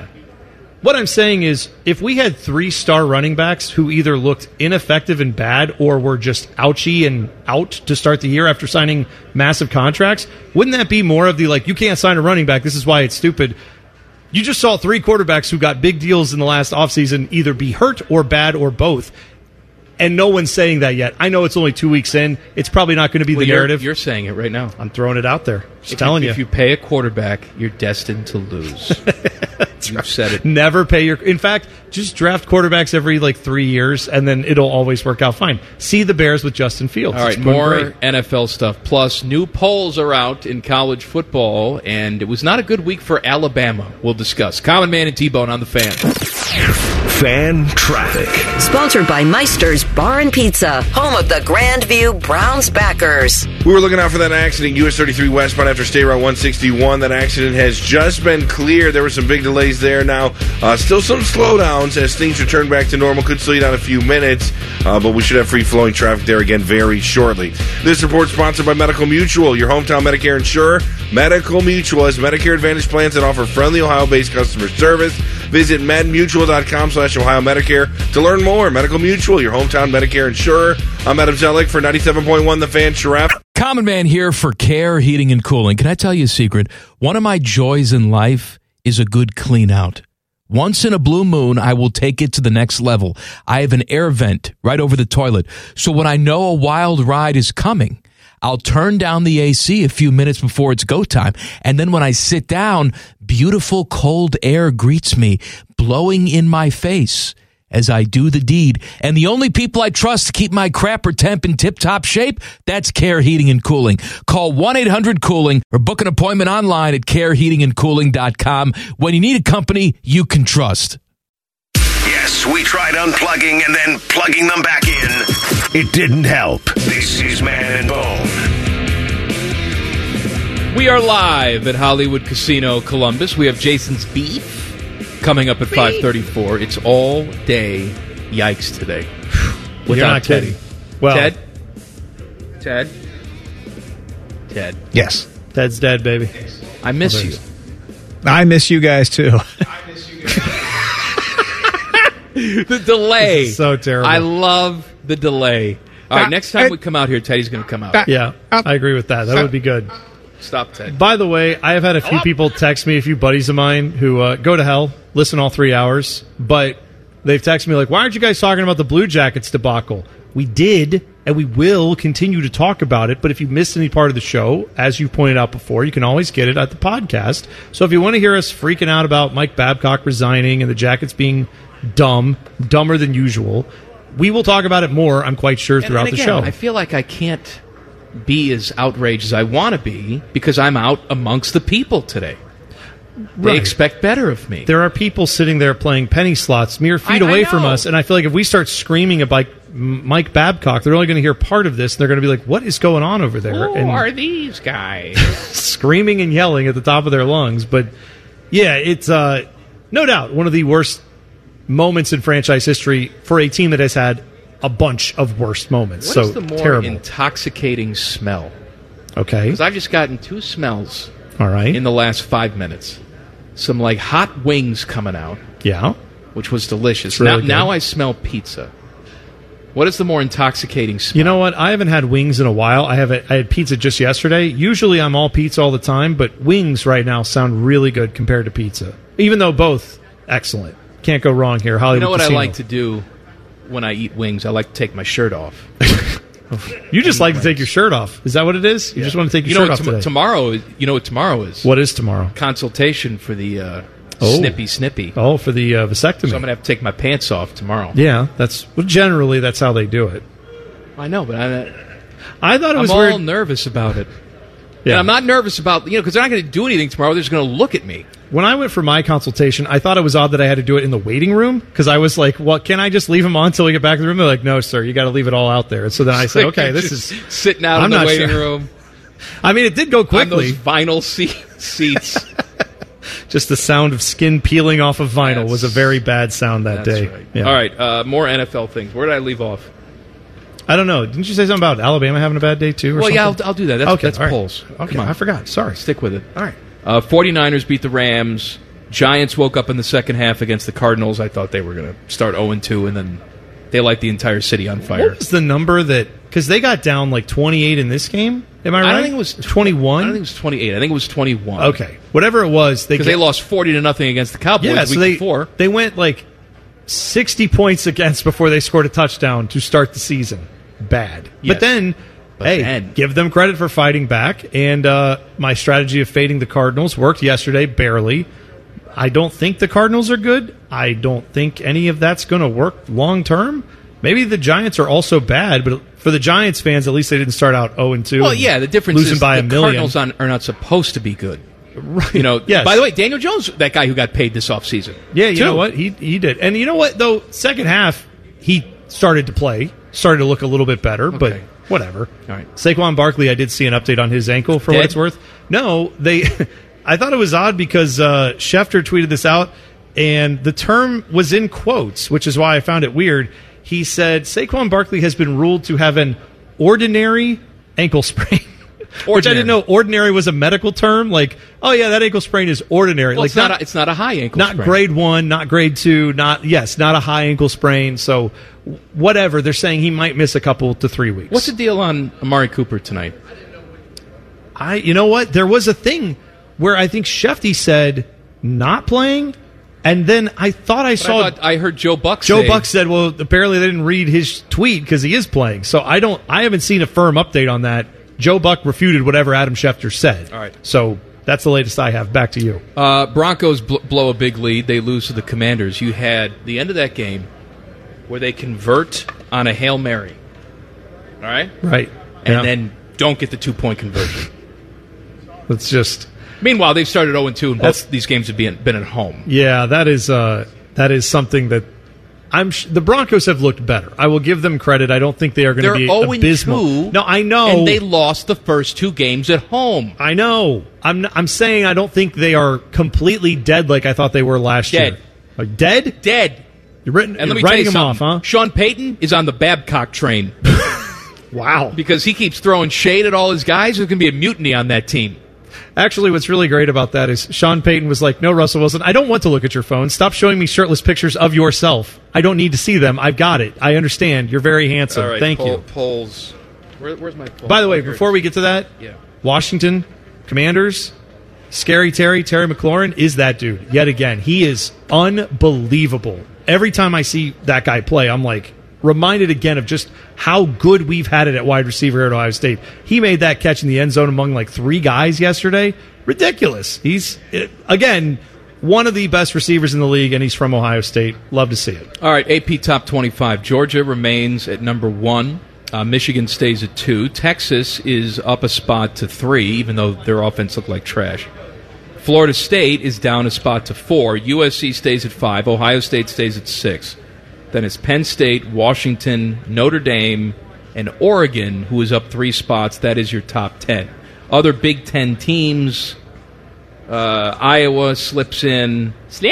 what I'm saying is, if we had 3-star running backs who either looked ineffective and bad or were just ouchy and out to start the year after signing massive contracts, wouldn't that be more of the, like, you can't sign a running back, this is why it's stupid? You just saw 3 quarterbacks who got big deals in the last offseason either be hurt or bad or both. And no one's saying that yet. I know it's only 2 weeks in. It's probably not going to be the narrative. You're saying it right now. I'm throwing it out there. Just telling you. If you pay a quarterback, you're destined to lose. You've said it. Never pay your... In fact, just draft quarterbacks every 3 years, and then it'll always work out fine. See the Bears with Justin Fields. All right, more NFL stuff. Plus, new polls are out in college football, and it was not a good week for Alabama. We'll discuss. Common Man and T-Bone on the Fan. Fan Traffic. Sponsored by Meister's Bar and Pizza, home of the Grandview Browns backers. We were looking out for that accident, US 33 westbound after State Route 161. That accident has just been cleared. There were some big delays there. Now, still some slowdowns as things return back to normal. Could slow you down a few minutes, but we should have free-flowing traffic there again very shortly. This report sponsored by Medical Mutual, your hometown Medicare insurer. Medical Mutual has Medicare Advantage plans that offer friendly Ohio-based customer service. Visit medmutual.com/Ohio Medicare to learn more. Medical Mutual, your hometown Medicare insurer. I'm Adam Zellick for 97.1 The Fan. Giraffe. Common Man here for Care Heating and Cooling. Can I tell you a secret? One of my joys in life is a good clean out. Once in a blue moon, I will take it to the next level. I have an air vent right over the toilet. So when I know a wild ride is coming, I'll turn down the AC a few minutes before it's go time. And then when I sit down, beautiful cold air greets me, blowing in my face as I do the deed. And the only people I trust to keep my crapper temp in tip-top shape, that's Care Heating and Cooling. Call 1-800-COOLING or book an appointment online at careheatingandcooling.com when you need a company you can trust. Yes, we tried unplugging and then plugging them back in. It didn't help. This is Man and Bone. We are live at Hollywood Casino Columbus. We have Jason's Beef coming up at 5:34. It's all day yikes today. Without Teddy. Well, Ted? Yes. Ted's dead, baby. I miss you. I miss you guys, too. The delay. So terrible. I love the delay. All right, next time we come out here, Teddy's going to come out. Yeah, I agree with that. That would be good. Stop, Ted. By the way, I have had a few people text me, a few buddies of mine who go to hell, listen all 3 hours, but they've texted me like, why aren't you guys talking about the Blue Jackets debacle? We did, and we will continue to talk about it, but if you missed any part of the show, as you pointed out before, you can always get it at the podcast. So if you want to hear us freaking out about Mike Babcock resigning and the Jackets being dumber than usual, we will talk about it more, I'm quite sure, throughout the show. I feel like I can't be as outraged as I want to be because I'm out amongst the people today. They Right. expect better of me. There are people sitting there playing penny slots mere feet I away from know. us, and I feel like if we start screaming about Mike Babcock, they're only going to hear part of this, and they're going to be like, what is going on over there? Who and are these guys? screaming and yelling at the top of their lungs. But, yeah, it's no doubt one of the worst moments in franchise history for a team that has had a bunch of worst moments. What So is the more terrible. intoxicating smell? Okay. Because I've just gotten 2 smells All right. in the last 5 minutes. Some like hot wings coming out, Yeah. which was delicious. It's really now good. I smell pizza. What is the more intoxicating smell? You know what? I haven't had wings in a while. I had pizza just yesterday. Usually I'm all pizza all the time, but wings right now sound really good compared to pizza. Even though both excellent. Can't go wrong here. Hollywood You know what Casino. I like to do when I eat wings? I like to take my shirt off. You just like to take your shirt off. Is that what it is? You just want to take your shirt off today. Tomorrow, you know what tomorrow is? What is tomorrow? Consultation for the snippy. Oh, for the vasectomy. So I'm going to have to take my pants off tomorrow. Yeah, generally that's how they do it. I know, but I thought it was I'm all weird. nervous about it. Yeah. And I'm not nervous about, because they're not going to do anything tomorrow. They're just going to look at me. When I went for my consultation, I thought it was odd that I had to do it in the waiting room because I was like, well, can I just leave them on until we get back to the room? They're like, no, sir, you got to leave it all out there. And so then I said, okay, this is sitting out I'm in the not waiting sure. room I mean, it did go on quickly. those vinyl seats. Just the sound of skin peeling off of vinyl That's- was a very bad sound that That's day. right. Yeah. All right, more NFL things. Where did I leave off? I don't know. Didn't you say something about Alabama having a bad day too? Or Well, yeah, something? I'll do that. That's all right. polls. Okay, Come on. I forgot. Sorry. Stick with it. All right. 49ers beat the Rams. Giants woke up in the second half against the Cardinals. I thought they were going to start 0-2, and then they light the entire city on fire. What was the number that? Because they got down like 28 in this game. Am I right? I don't think it was 21. I don't think it was 28. I think it was 21. Okay, whatever it was, Because they lost 40-0 against the Cowboys Yeah, the so week before. they went like 60 points against before they scored a touchdown to start the season. Bad. Yes. But then, give them credit for fighting back. And my strategy of fading the Cardinals worked yesterday, barely. I don't think the Cardinals are good. I don't think any of that's going to work long term. Maybe the Giants are also bad, but for the Giants fans, at least they didn't start out 0-2. Well, yeah, the difference losing is by the a million. Cardinals are not supposed to be good. Right. You know, Yes. by the way, Daniel Jones, that guy who got paid this offseason. Yeah, you too. know what? He did. And you know what, though? Second half, he started to play, started to look a little bit better, but Okay. whatever. All right. Saquon Barkley, I did see an update on his ankle for what Dead? it's worth. No, they. I thought it was odd because Schefter tweeted this out, and the term was in quotes, which is why I found it weird. He said, Saquon Barkley has been ruled to have an ordinary ankle sprain. Which I didn't know ordinary was a medical term. Like, oh yeah, that ankle sprain is ordinary. Well, like it's not a high ankle not sprain. grade 1, not grade 2, not a high ankle sprain. So whatever, they're saying he might miss a couple to 3 weeks. What's the deal on Amari Cooper tonight? You know what? There was a thing where I think Shefty said not playing, and then I thought I heard Joe Buck said, well, apparently they didn't read his tweet because he is playing. So I haven't seen a firm update on that. Joe Buck refuted whatever Adam Schefter said. All right. So that's the latest I have. Back to you. Broncos blow a big lead. They lose to the Commanders. You had the end of that game where they convert on a Hail Mary. All right? Right. And Yeah. then don't get the 2-point conversion. Let's just... Meanwhile, they've started 0-2, and both these games have been at home. Yeah, that is something that the Broncos have looked better. I will give them credit. I don't think they are going to be abysmal. 0-2. No, I know. And they lost the first 2 games at home. I know. I'm saying I don't think they are completely dead like I thought they were last year. Like dead? Dead. You're writing And let me tell you them off, something. huh? Sean Payton is on the Babcock train. Wow. Because he keeps throwing shade at all his guys. There's going to be a mutiny on that team. Actually, what's really great about that is Sean Payton was like, no, Russell Wilson, I don't want to look at your phone. Stop showing me shirtless pictures of yourself. I don't need to see them. I've got it. I understand. You're very handsome. All right, Thank you. Polls. Where's my poll? By the way, Here. before we get to that, Yeah. Washington Commanders, Scary Terry McLaurin is that dude. Yet again, he is unbelievable. Every time I see that guy play, I'm like, reminded again of just how good we've had it at wide receiver here at Ohio State. He made that catch in the end zone among like 3 guys yesterday. Ridiculous. He's, again, one of the best receivers in the league, and he's from Ohio State. Love to see it. All right, AP Top 25. Georgia remains at number 1. Michigan stays at 2. Texas is up a spot to 3, even though their offense looked like trash. Florida State is down a spot to 4. USC stays at 5. Ohio State stays at 6. Then it's Penn State, Washington, Notre Dame, and Oregon, who is up 3 spots. That is your top 10. Other Big Ten teams, Iowa slips in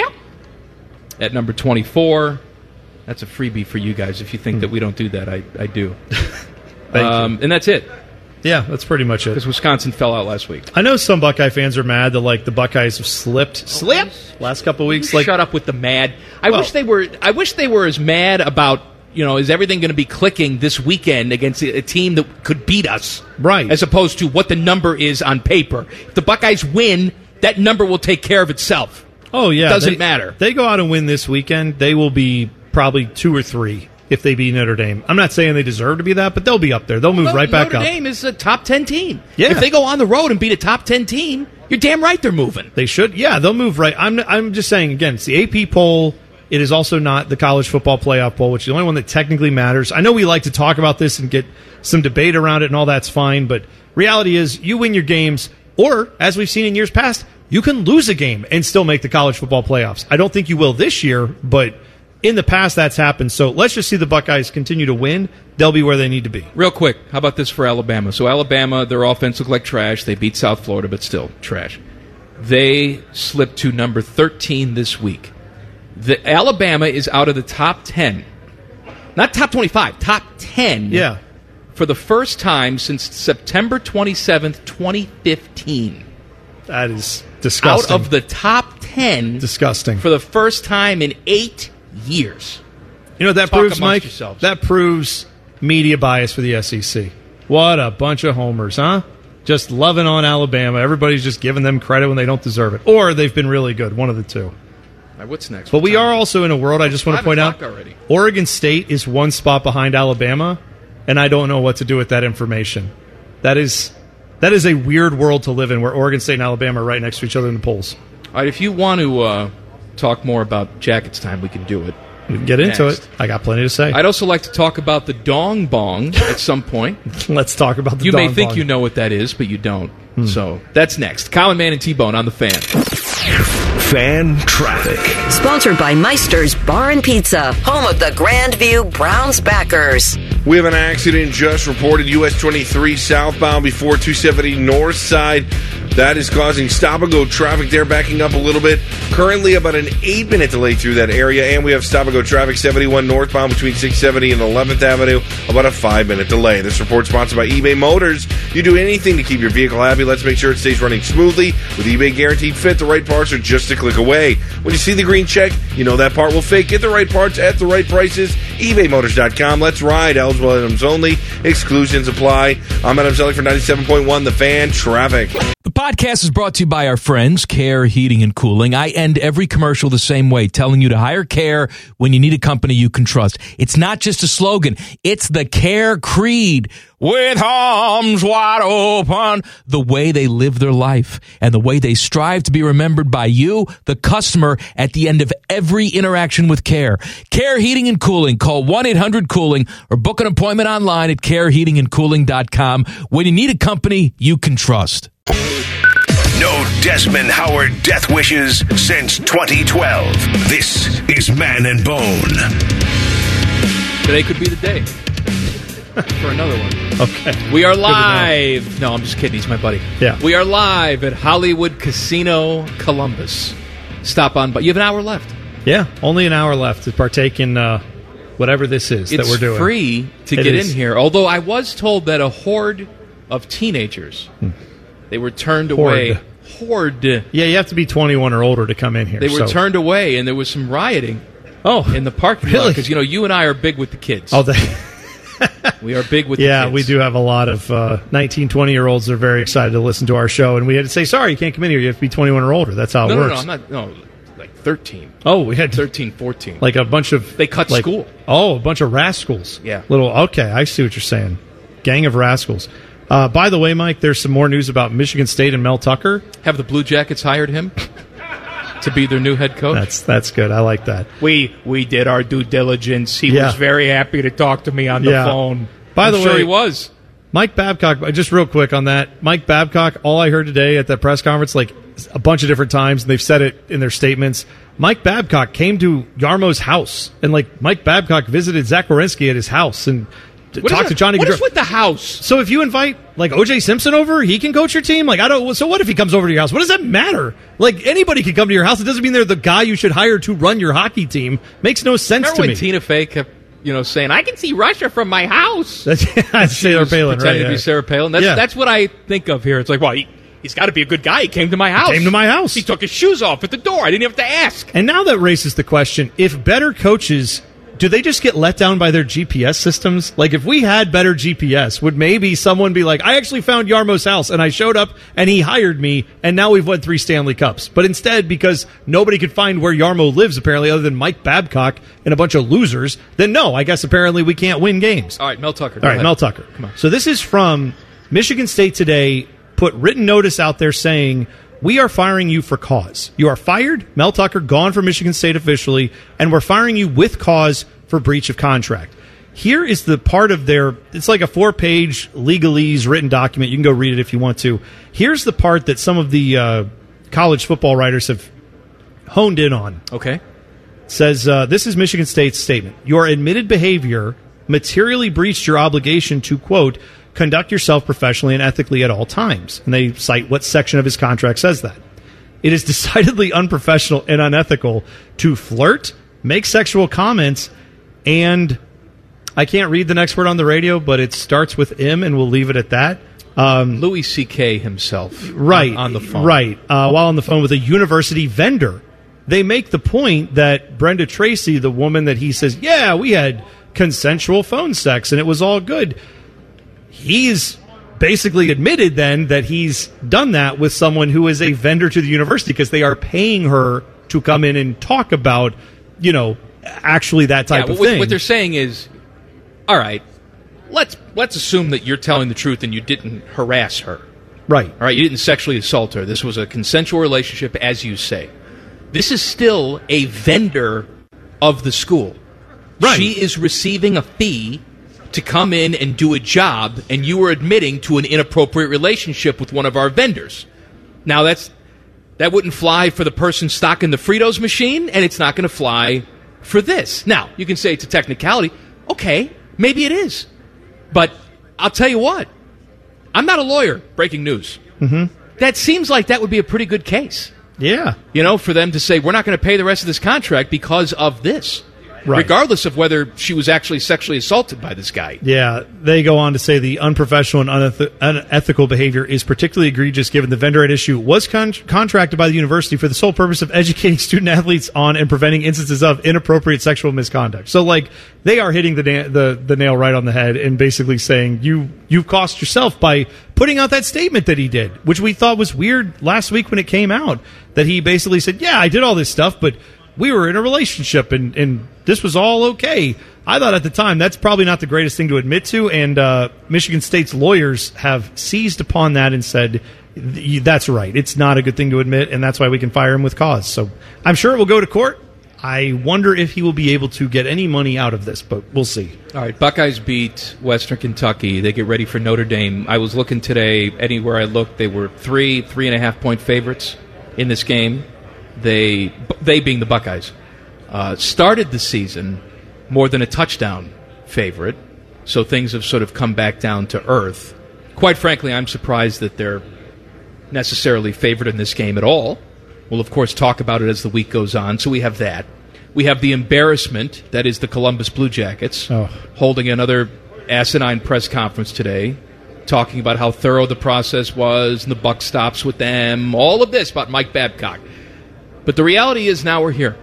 at number 24. That's a freebie for you guys. If you think that we don't do that, I do. Thank you. And that's it. Yeah, that's pretty much it. Because Wisconsin fell out last week. I know some Buckeye fans are mad that the Buckeyes have slipped last couple of weeks. Shut up with the mad. I wish they were as mad about, is everything going to be clicking this weekend against a team that could beat us, right? As opposed to what the number is on paper. If the Buckeyes win, that number will take care of itself. Oh yeah, it doesn't matter. They go out and win this weekend, they will be probably 2 or 3. If they beat Notre Dame. I'm not saying they deserve to be that, but they'll be up there. They'll move right back up. Notre Dame is a top 10 team. Yeah. If they go on the road and beat a top 10 team, you're damn right they're moving. They should. Yeah, they'll move right. I'm just saying, again, it's the AP poll. It is also not the college football playoff poll, which is the only one that technically matters. I know we like to talk about this and get some debate around it, and all that's fine, but reality is you win your games, or, as we've seen in years past, you can lose a game and still make the college football playoffs. I don't think you will this year, but in the past, that's happened. So let's just see the Buckeyes continue to win. They'll be where they need to be. Real quick, how about this for Alabama? So Alabama, their offense looked like trash. They beat South Florida, but still trash. They slipped to number 13 this week. Alabama is out of the top 10. Not top 25, top 10. Yeah. For the first time since September 27th, 2015. That is disgusting. Out of the top 10. Disgusting. For the first time in 8 years. You know what that proves, Mike? Yourselves. That proves media bias for the SEC. What a bunch of homers, huh? Just loving on Alabama. Everybody's just giving them credit when they don't deserve it. Or they've been really good. One of the two. All right, what's next? But we are also in a world, I just want to point out, already. Oregon State is 1 spot behind Alabama, and I don't know what to do with that information. That is a weird world to live in, where Oregon State and Alabama are right next to each other in the polls. All right, if you want to talk more about Jackets time, we can do it. We can get into it. I got plenty to say. I'd also like to talk about the Dong Bong at some point. Let's talk about the Dong Bong. You may think bong. you know what that is, but you don't. So that's next. Common Man and T-Bone on the Fan. Fan Traffic. Sponsored by Meister's Bar and Pizza, home of the Grandview Browns backers. We have an accident just reported, US 23 southbound before 270 north side. That is causing stop-and-go traffic there, backing up a little bit. Currently about an 8-minute delay through that area, and we have stop-and-go traffic 71 northbound between 670 and 11th Avenue, about a 5-minute delay. This report sponsored by eBay Motors. You do anything to keep your vehicle happy. Let's make sure it stays running smoothly. With eBay Guaranteed Fit, the right parts are just a click away. When you see the green check, you know that part will fit. Get the right parts at the right prices. ebaymotors.com. Let's ride. Eligible items only. Exclusions apply. I'm Adam Selleck for 97.1 The Fan Traffic. The podcast is brought to you by our friends, Care Heating and Cooling. I end every commercial the same way, telling you to hire Care when you need a company you can trust. It's not just a slogan. It's the Care creed. With arms wide open, the way they live their life and the way they strive to be remembered by you, the customer, at the end of every interaction with Care. Care Heating and Cooling. Call 1-800-COOLING or book an appointment online at careheatingandcooling.com when you need a company you can trust. No Desmond Howard death wishes since 2012. This is Man and Bone. Today could be the day for another one. Okay. We are live. No, I'm just kidding. He's my buddy. Yeah. We are live at Hollywood Casino Columbus. Stop on, but you have an hour left. Yeah, only an hour left to partake in whatever this is that we're doing. It's free to get in here, although I was told that a horde of teenagers, they were turned away. Horde. Yeah, you have to be 21 or older to come in here. They were turned away, and there was some rioting in the parking lot. Because, you and I are big with the kids. Oh, we are big with the kids. Yeah, we do have a lot of 19, 20-year-olds that are very excited to listen to our show, and we had to say, sorry, you can't come in here. You have to be 21 or older. That's how it works. No, I'm not. No, like 13. Oh, we had 13, 14. Like a bunch of... They cut school. Oh, a bunch of rascals. Yeah. Okay, I see what you're saying. Gang of rascals. By the way, Mike, there's some more news about Michigan State and Mel Tucker. Have the Blue Jackets hired him to be their new head coach? That's good. I like that. We did our due diligence. He was very happy to talk to me on the phone. By the way, he was. Mike Babcock, just real quick on that. Mike Babcock, all I heard today at that press conference, like a bunch of different times, and they've said it in their statements, Mike Babcock came to Yarmo's house, and like Mike Babcock visited Zach Werenski at his house and talked to Johnny Gaudreau. What is with the house? So if you invite like O.J. Simpson over, he can coach your team? Like, so what if he comes over to your house? What does that matter? Like, anybody can come to your house. It doesn't mean they're the guy you should hire to run your hockey team. Makes no sense Remember to when me. Tina Fey kept, saying, I can see Russia from my house? That's Sarah Palin, right? Pretending to be Sarah Palin. That's what I think of here. It's like, well, he's got to be a good guy. He came to my house. He took his shoes off at the door. I didn't have to ask. And now that raises the question, if better coaches, do they just get let down by their GPS systems? Like, if we had better GPS, would maybe someone be like, I actually found Yarmo's house, and I showed up, and he hired me, and now we've won 3 Stanley Cups. But instead, because nobody could find where Yarmo lives, apparently, other than Mike Babcock and a bunch of losers, then no, I guess apparently we can't win games. All right, Mel Tucker. All right, Mel Tucker. Come on. So this is from Michigan State Today, put written notice out there saying, we are firing you for cause. You are fired. Mel Tucker gone from Michigan State officially, and we're firing you with cause for breach of contract. Here is the part of it's like a 4-page legalese written document. You can go read it if you want to. Here's the part that some of the college football writers have honed in on. Okay. It says, this is Michigan State's statement. Your admitted behavior materially breached your obligation to, quote, conduct yourself professionally and ethically at all times. And they cite what section of his contract says that. It is decidedly unprofessional and unethical to flirt, make sexual comments, and I can't read the next word on the radio, but it starts with M, and we'll leave it at that. Louis C.K. himself on the phone. Right, while on the phone with a university vendor. They make the point that Brenda Tracy, the woman that he says, yeah, we had consensual phone sex, and it was all good. He's basically admitted then that he's done that with someone who is a vendor to the university because they are paying her to come in and talk about, actually that type of thing. What they're saying is, all right, let's assume that you're telling the truth and you didn't harass her. Right. All right, you didn't sexually assault her. This was a consensual relationship, as you say. This is still a vendor of the school. Right. She is receiving a fee to come in and do a job, and you are admitting to an inappropriate relationship with one of our vendors. Now, that wouldn't fly for the person stocking the Fritos machine, and it's not going to fly for this. Now, you can say it's a technicality. Okay, maybe it is. But I'll tell you what. I'm not a lawyer. Breaking news. Mm-hmm. That seems like that would be a pretty good case. Yeah. For them to say, we're not going to pay the rest of this contract because of this. Right. Regardless of whether she was actually sexually assaulted by this guy. Yeah, they go on to say the unprofessional and unethical behavior is particularly egregious given the vendor at issue was contracted by the university for the sole purpose of educating student athletes on and preventing instances of inappropriate sexual misconduct. So, they are hitting the nail right on the head and basically saying you've cost yourself by putting out that statement that he did, which we thought was weird last week when it came out, that he basically said, yeah, I did all this stuff, but we were in a relationship, and this was all okay. I thought at the time that's probably not the greatest thing to admit to, and Michigan State's lawyers have seized upon that and said, that's right. It's not a good thing to admit, and that's why we can fire him with cause. So I'm sure it will go to court. I wonder if he will be able to get any money out of this, but we'll see. All right, Buckeyes beat Western Kentucky. They get ready for Notre Dame. I was looking today. Anywhere I looked, they were 3.5 point favorites in this game. They being the Buckeyes, started the season more than a touchdown favorite, so things have sort of come back down to earth. Quite frankly, I'm surprised that they're necessarily favored in this game at all. We'll, of course, talk about it as the week goes on, so we have that. We have the embarrassment, that is the Columbus Blue Jackets, holding another asinine press conference today, talking about how thorough the process was and the buck stops with them, all of this about Mike Babcock. But the reality is now we're here.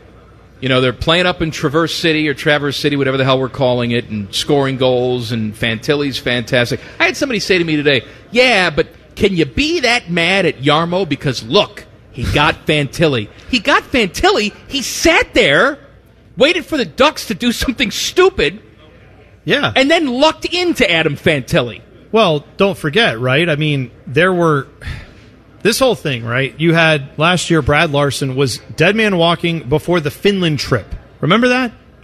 They're playing up in Traverse City, whatever the hell we're calling it, and scoring goals, and Fantilli's fantastic. I had somebody say to me today, yeah, but can you be that mad at Yarmo? Because, look, he got Fantilli. He sat there, waited for the Ducks to do something stupid, and then lucked into Adam Fantilli. Well, don't forget, right? I mean, there were... This whole thing, right? You had last year Brad Larson was dead man walking before the Finland trip. Remember that?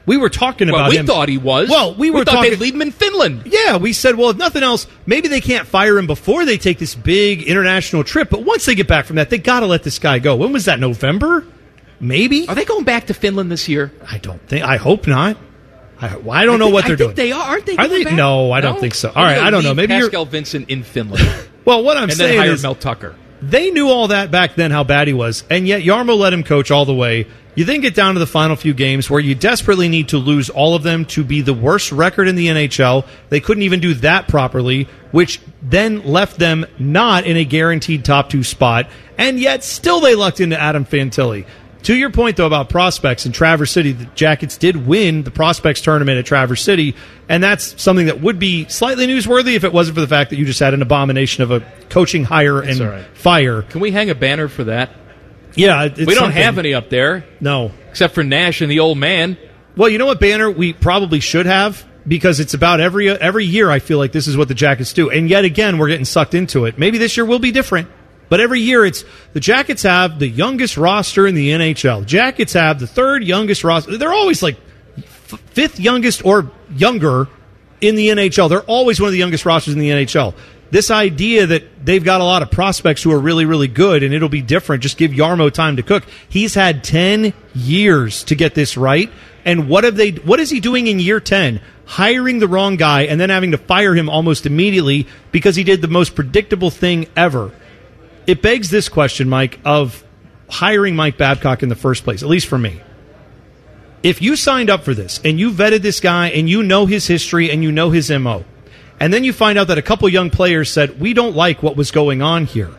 We were talking about him. We thought he was. Well, we thought talking, they'd leave him in Finland. Yeah, we said, well, if nothing else, maybe they can't fire him before they take this big international trip. But once they get back from that, they got to let this guy go. When was that? November? Maybe. Are they going back to Finland this year? I don't think. I hope not. I don't know what they're doing. They are. Aren't they? Are they? Back? No, I don't think so. All right, I don't know. Maybe Pascal Vincent in Finland. Well, what I'm saying then hire is Mel Tucker. They knew all that back then, how bad he was, and yet Jarmo let him coach all the way. You then get down to the final few games where you desperately need to lose all of them to be the worst record in the NHL. They couldn't even do that properly, which then left them not in a guaranteed top 2 spot, and yet still they lucked into Adam Fantilli. To your point, though, about prospects in Traverse City, the Jackets did win the prospects tournament at Traverse City, and that's something that would be slightly newsworthy if it wasn't for the fact that you just had an abomination of a coaching hire and fire. Can we hang a banner for that? Yeah. We don't have any up there. No. Except for Nash and the old man. Well, you know what banner we probably should have? Because it's about every year I feel like this is what the Jackets do. And yet again, we're getting sucked into it. Maybe this year will be different. But every year, it's the Jackets have the youngest roster in the NHL. Jackets have the 3rd youngest roster. They're always like 5th youngest or younger in the NHL. They're always one of the youngest rosters in the NHL. This idea that they've got a lot of prospects who are really, really good and it'll be different, just give Jarmo time to cook. He's had 10 years to get this right. And what is he doing in year 10? Hiring the wrong guy and then having to fire him almost immediately because he did the most predictable thing ever. It begs this question, Mike, of hiring Mike Babcock in the first place, at least for me. If you signed up for this and you vetted this guy and you know his history and you know his MO, and then you find out that a couple young players said, we don't like what was going on here,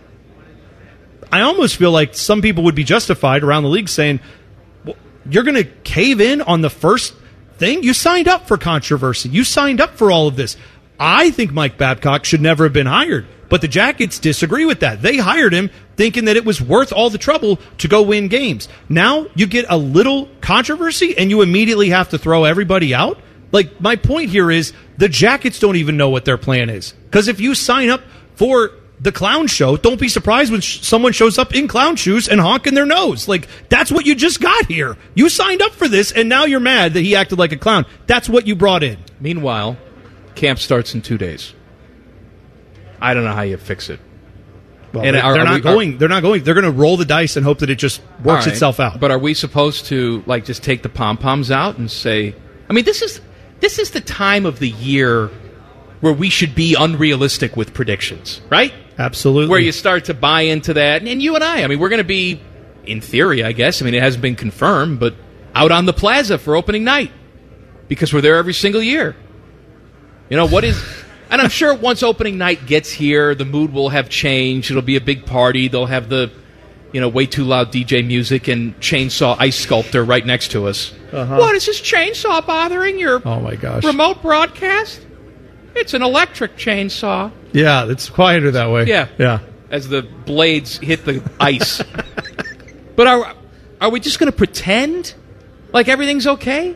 I almost feel like some people would be justified around the league saying, well, you're going to cave in on the first thing? You signed up for controversy. You signed up for all of this. I think Mike Babcock should never have been hired. But the Jackets disagree with that. They hired him thinking that it was worth all the trouble to go win games. Now you get a little controversy and you immediately have to throw everybody out? Like, my point here is the Jackets don't even know what their plan is. Because if you sign up for the clown show, don't be surprised when someone shows up in clown shoes and honking their nose. Like, that's what you just got here. You signed up for this, and now you're mad that he acted like a clown. That's what you brought in. Meanwhile, camp starts in 2 days. I don't know how you fix it. Well, and they're not going. They're going to roll the dice and hope that it just works itself out. But are we supposed to just take the pom-poms out and say, I mean, this is the time of the year where we should be unrealistic with predictions, right? Absolutely. Where you start to buy into that. And you and I mean, we're going to be, in theory, I guess, I mean, it hasn't been confirmed, but out on the plaza for opening night because we're there every single year. You know, what is... And I'm sure once opening night gets here, the mood will have changed. It'll be a big party. They'll have the, way too loud DJ music and Chainsaw Ice Sculptor right next to us. Uh-huh. What, is this chainsaw bothering your remote broadcast? It's an electric chainsaw. Yeah, it's quieter that way. Yeah. As the blades hit the ice. But are we just going to pretend like everything's okay?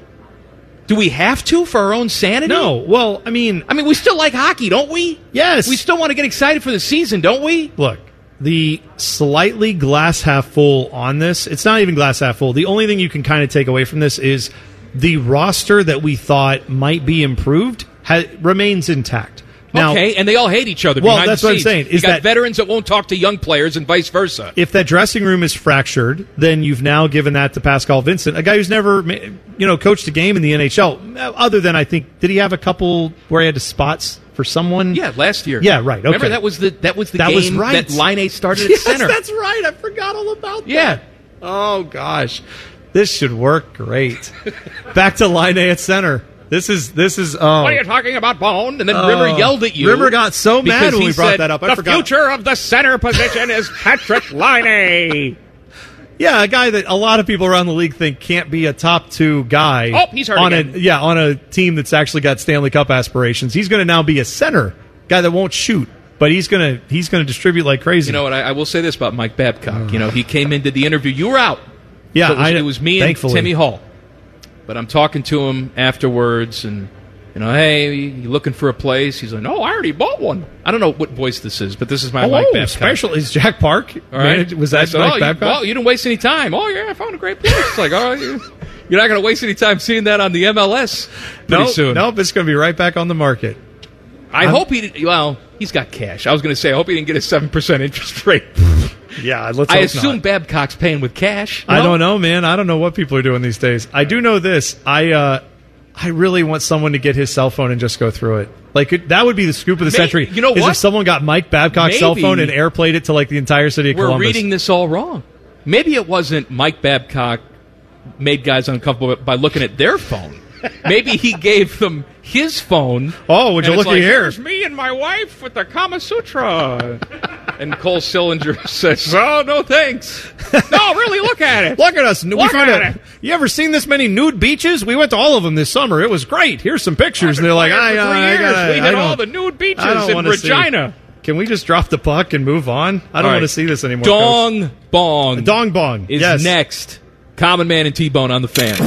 Do we have to for our own sanity? No. Well, I mean, we still like hockey, don't we? Yes. We still want to get excited for the season, don't we? Look, the slightly glass half full on this, it's not even glass half full. The only thing you can kind of take away from this is the roster that we thought might be improved remains intact. Now, okay, and they all hate each other. Well, behind that's the what I'm scenes. saying. You got veterans that won't talk to young players and vice versa. If that dressing room is fractured, then you've now given that to Pascal Vincent, a guy who's never, coached a game in the NHL. Other than, I think, did he have a couple where he had spots for someone? Yeah, last year. Yeah, right. Okay. Remember that was the game that Laine started at center. That's right. I forgot all about that. Yeah. Oh gosh, this should work great. Back to Laine at center. This is. What are you talking about, Bone? And then River yelled at you. River got so mad when we brought that up. I forgot. The future of the center position is Patrick Laine. Yeah, a guy that a lot of people around the league think can't be a top 2 guy. Oh, he's hurt again. On a team that's actually got Stanley Cup aspirations. He's going to now be a center guy that won't shoot, but he's going to distribute like crazy. You know what? I will say this about Mike Babcock. He came into the interview. You were out. Yeah, so it was me thankfully. and Timmy Hall. But I'm talking to him afterwards, and hey, you looking for a place? He's like, no, I already bought one. I don't know what voice this is, but this is my Mike Babcock. Special is Jack Park. All right, was that Mike Babcock? You didn't waste any time. Oh yeah, I found a great place. It's like, You're not going to waste any time seeing that on the MLS pretty soon. Nope, it's going to be right back on the market. I hope he did. Well, he's got cash. I was going to say, I hope he didn't get a 7% interest rate. Yeah, let's I hope assume not. Babcock's paying with cash. I don't know, man. I don't know what people are doing these days. I do know this. I really want someone to get his cell phone and just go through it. Like, that would be the scoop of the century. You know is what? if someone got Mike Babcock's cell phone and airplayed it to, like, the entire city of Columbus. We're reading this all wrong. Maybe it wasn't Mike Babcock made guys uncomfortable by looking at their phone. Maybe he gave them his phone. Oh, would you look at here? Here's me and my wife with the Kama Sutra. And Cole Sillinger says, "Oh, no, thanks. No, really, look at it. Look at us. Look at it. You ever seen this many nude beaches? We went to all of them this summer. It was great. Here's some pictures." And they're like, we hit all the nude beaches in Regina. Can we just drop the puck and move on? I don't want to see this anymore. Dong Bong. Dong Bong is next. Common Man and T-Bone on the Fan.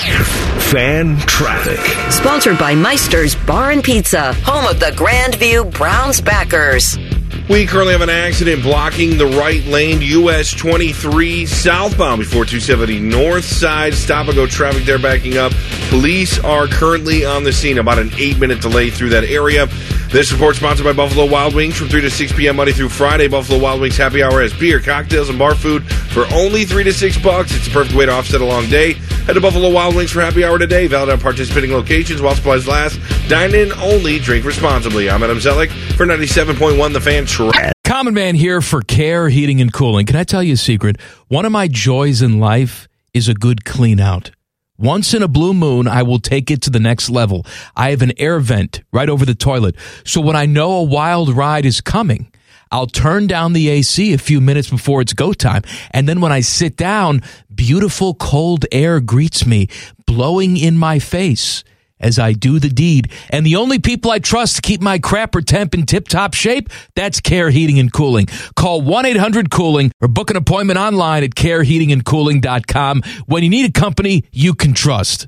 Fan Traffic. Sponsored by Meister's Bar and Pizza, home of the Grandview Browns backers. We currently have an accident blocking the right lane, US 23 southbound before 270 north side. Stop and go traffic there backing up. Police are currently on the scene. About an 8-minute delay through that area. This report sponsored by Buffalo Wild Wings from 3 to 6 p.m. Monday through Friday. Buffalo Wild Wings happy hour has beer, cocktails, and bar food for only $3 to $6. It's the perfect way to offset a long day. Head to Buffalo Wild Wings for happy hour today. Valid on participating locations while supplies last. Dine in only. Drink responsibly. I'm Adam Zellick for 97.1 The Fan. Common Man here for Care Heating and Cooling. Can I tell you a secret? One of my joys in life is a good clean out. Once in a blue moon, I will take it to the next level. I have an air vent right over the toilet. So when I know a wild ride is coming, I'll turn down the AC a few minutes before it's go time. And then when I sit down, beautiful cold air greets me, blowing in my face as I do the deed. And the only people I trust to keep my crapper temp in tip-top shape, that's Care Heating and Cooling. Call 1-800-COOLING or book an appointment online at careheatingandcooling.com when you need a company you can trust.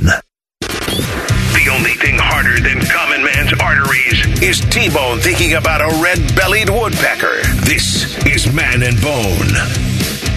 The only thing harder than Common Man's arteries is T-Bone thinking about a red-bellied woodpecker. This is Man and Bone.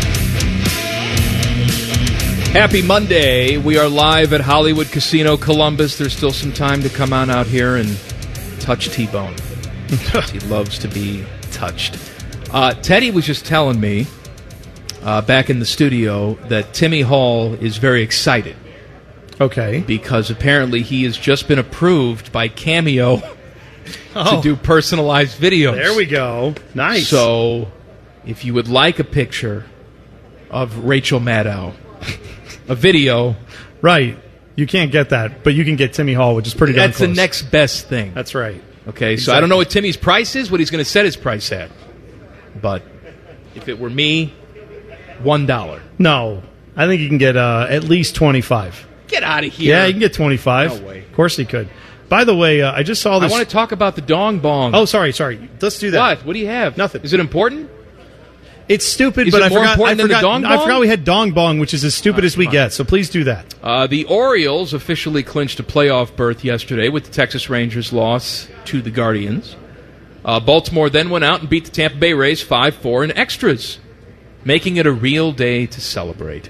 Happy Monday. We are live at Hollywood Casino Columbus. There's still some time to come on out here and touch T-Bone. He loves to be touched. Teddy was just telling me back in the studio that Timmy Hall is very excited. Okay. Because apparently he has just been approved by Cameo to do personalized videos. There we go. Nice. So if you would like a picture of Rachel Maddow, a video. Right. You can't get that, but you can get Timmy Hall, which is pretty darn close. That's the next best thing. That's right. Okay, exactly. So I don't know what Timmy's price is, what he's going to set his price at. But if it were me, $1. No. I think you can get at least 25. Get out of here. Yeah, you can get 25. No way. Of course he could. By the way, I just saw this. I want to talk about the Dong Bong. Oh, sorry. Let's do that. What? What do you have? Nothing. Is it important? It's stupid, Is but it more important than the Dong Bong? I forgot we had Dong Bong, which is as stupid as we get, so please do that. The Orioles officially clinched a playoff berth yesterday with the Texas Rangers' loss to the Guardians. Baltimore then went out and beat the Tampa Bay Rays 5-4 in extras, making it a real day to celebrate.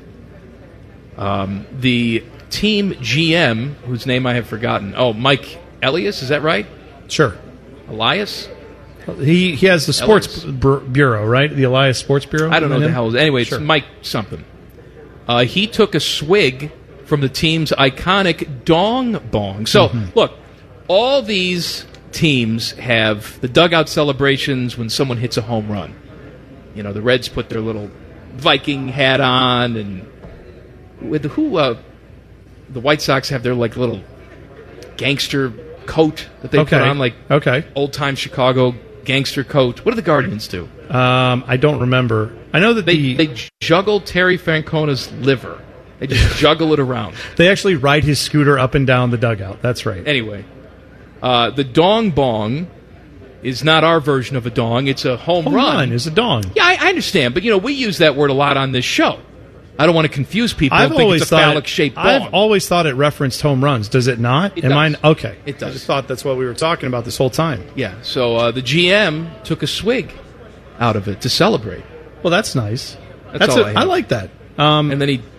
The team GM, whose name I have forgotten, Mike Elias, is that right? Sure. Elias? He has the sports bureau, right? The Elias Sports Bureau? I don't know what the hell. Anyway, it's Mike something. He took a swig from the team's iconic Dong Bong. So, look, all these teams have the dugout celebrations when someone hits a home run. You know, the Reds put their little Viking hat on, and the White Sox have their like little gangster coat that they put on, like old-time Chicago gangster coat. What do the Guardians do? I don't remember. I know that they juggle Terry Francona's liver. They just juggle it around. They actually ride his scooter up and down the dugout. That's right. Anyway, the Dong Bong is not our version of a dong. It's a home run. Home run is a dong. Yeah, I understand. But, we use that word a lot on this show. I don't want to confuse people and think it's a phallic-shaped bong. I've always thought it referenced home runs. Does it not? It does. Okay. It does. I just thought that's what we were talking about this whole time. Yeah, so the GM took a swig out of it to celebrate. Well, that's nice. That's all I like that. And then he